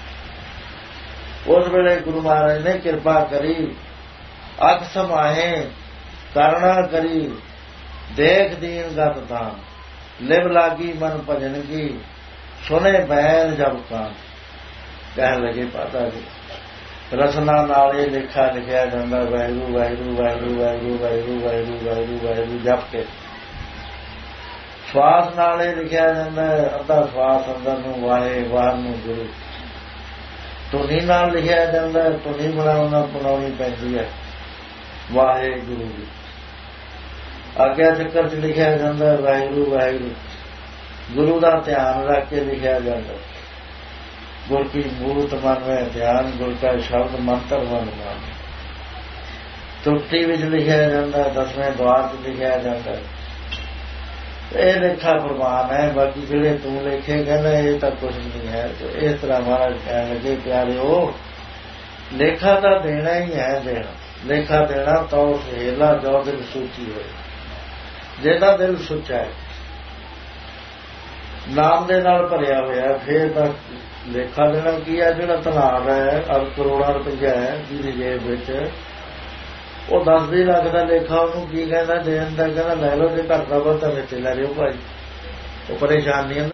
उस वेले गुरु महाराज ने कृपा करी, अख समाहे करना करी, देख दीन गत दान, लिव लागी मन भजन की, सुने बैन जब कान। कह लगे पाता जी रसना नाल ये लिखा लिखिया जाता, वाहिगुरू वाहिगुरू वाहिगुरू वाहिगुरू वाहिगुरू वाहिगुरू वाहिगुरू वाहिगुरू जप के। श्वास नाल ये लिखिया जाता, अद्धा श्वास अंदर नूं वाहे, बाहर नूं गुरु। धुनी नाल लिखिया जाता, धुनी बनाउणा बनाउणी पैंदी है वाहिगुरू जी। आग्या चक्कर च लिखिया जाता वाहिगुरू वाहिगुरू। ਗੁਰੂ ਦਾ ਧਿਆਨ ਰੱਖ ਕੇ ਲਿਖਿਆ ਜਾਂਦਾ। ਗੁਰ ਕੀ ਮੂਰਤ ਮਨ ਵਿੱਚ ਧਿਆਨ, ਗੁਰ ਕਾ ਸ਼ਬਦ ਮੰਤਰ ਮਨ ਮਾਨ। ਤੁਰਤੀ ਵਿੱਚ ਲਿਖਿਆ ਜਾਂਦਾ, ਦਸਵੇਂ ਦੁਆਰ 'ਚ ਲਿਖਿਆ ਜਾਂਦਾ। ਇਹ ਲੇਖਾ ਪ੍ਰਵਾਨ ਹੈ, ਬਾਕੀ ਜਿਹੜੇ ਤੂੰ ਲੇਖੇ ਕਹਿੰਦਾ ਇਹ ਤਾਂ ਕੁਛ ਨਹੀਂ ਹੈ। ਇਸ ਤਰ੍ਹਾਂ ਮਹਾਰਾਜ ਕਹਿਣ ਲੱਗੇ ਪਿਆਰਿਓ, ਲੇਖਾ ਤਾਂ ਦੇਣਾ ਹੀ ਹੈ। ਦੇਣਾ ਲੇਖਾ ਦੇਣਾ ਤਾਂ ਸਹੇਲਾ ਜੋ ਦਿਲ ਸੂਚੀ ਹੋਏ। ਜਿਹਦਾ ਦਿਲ ਸੁੱਚਾ ਹੈ, ਨਾਮ ਦੇ ਨਾਲ ਭਰਿਆ ਹੋਇਆ, ਫੇਰ ਤਾਂ ਲੇਖਾ ਦੇਣਾ ਕੀ ਹੈ? ਜਿਹੜਾ ਧਨਾਰ ਹੈ, ਅਰ ਕਰੋੜਾਂ ਰੁਪਈਆ ਹੈ ਜਿਹਦੀ ਜੇਬ ਵਿੱਚ, ਉਹ ਦਸ ਵੀਹ ਲੱਖ ਦਾ ਲੇਖਾ ਉਹਨੂੰ ਕੀ ਕਹਿੰਦਾ ਦੇਣ ਦਾ? ਕਹਿੰਦਾ ਲੈ ਲਓ, ਜੇ ਘਰ ਦਾ ਬਹੁਤਾ ਵਿੱਚ ਲੈ ਲਿਓ ਭਾਈ, ਉਹ ਪਰੇਸ਼ਾਨ ਨਹੀਂ।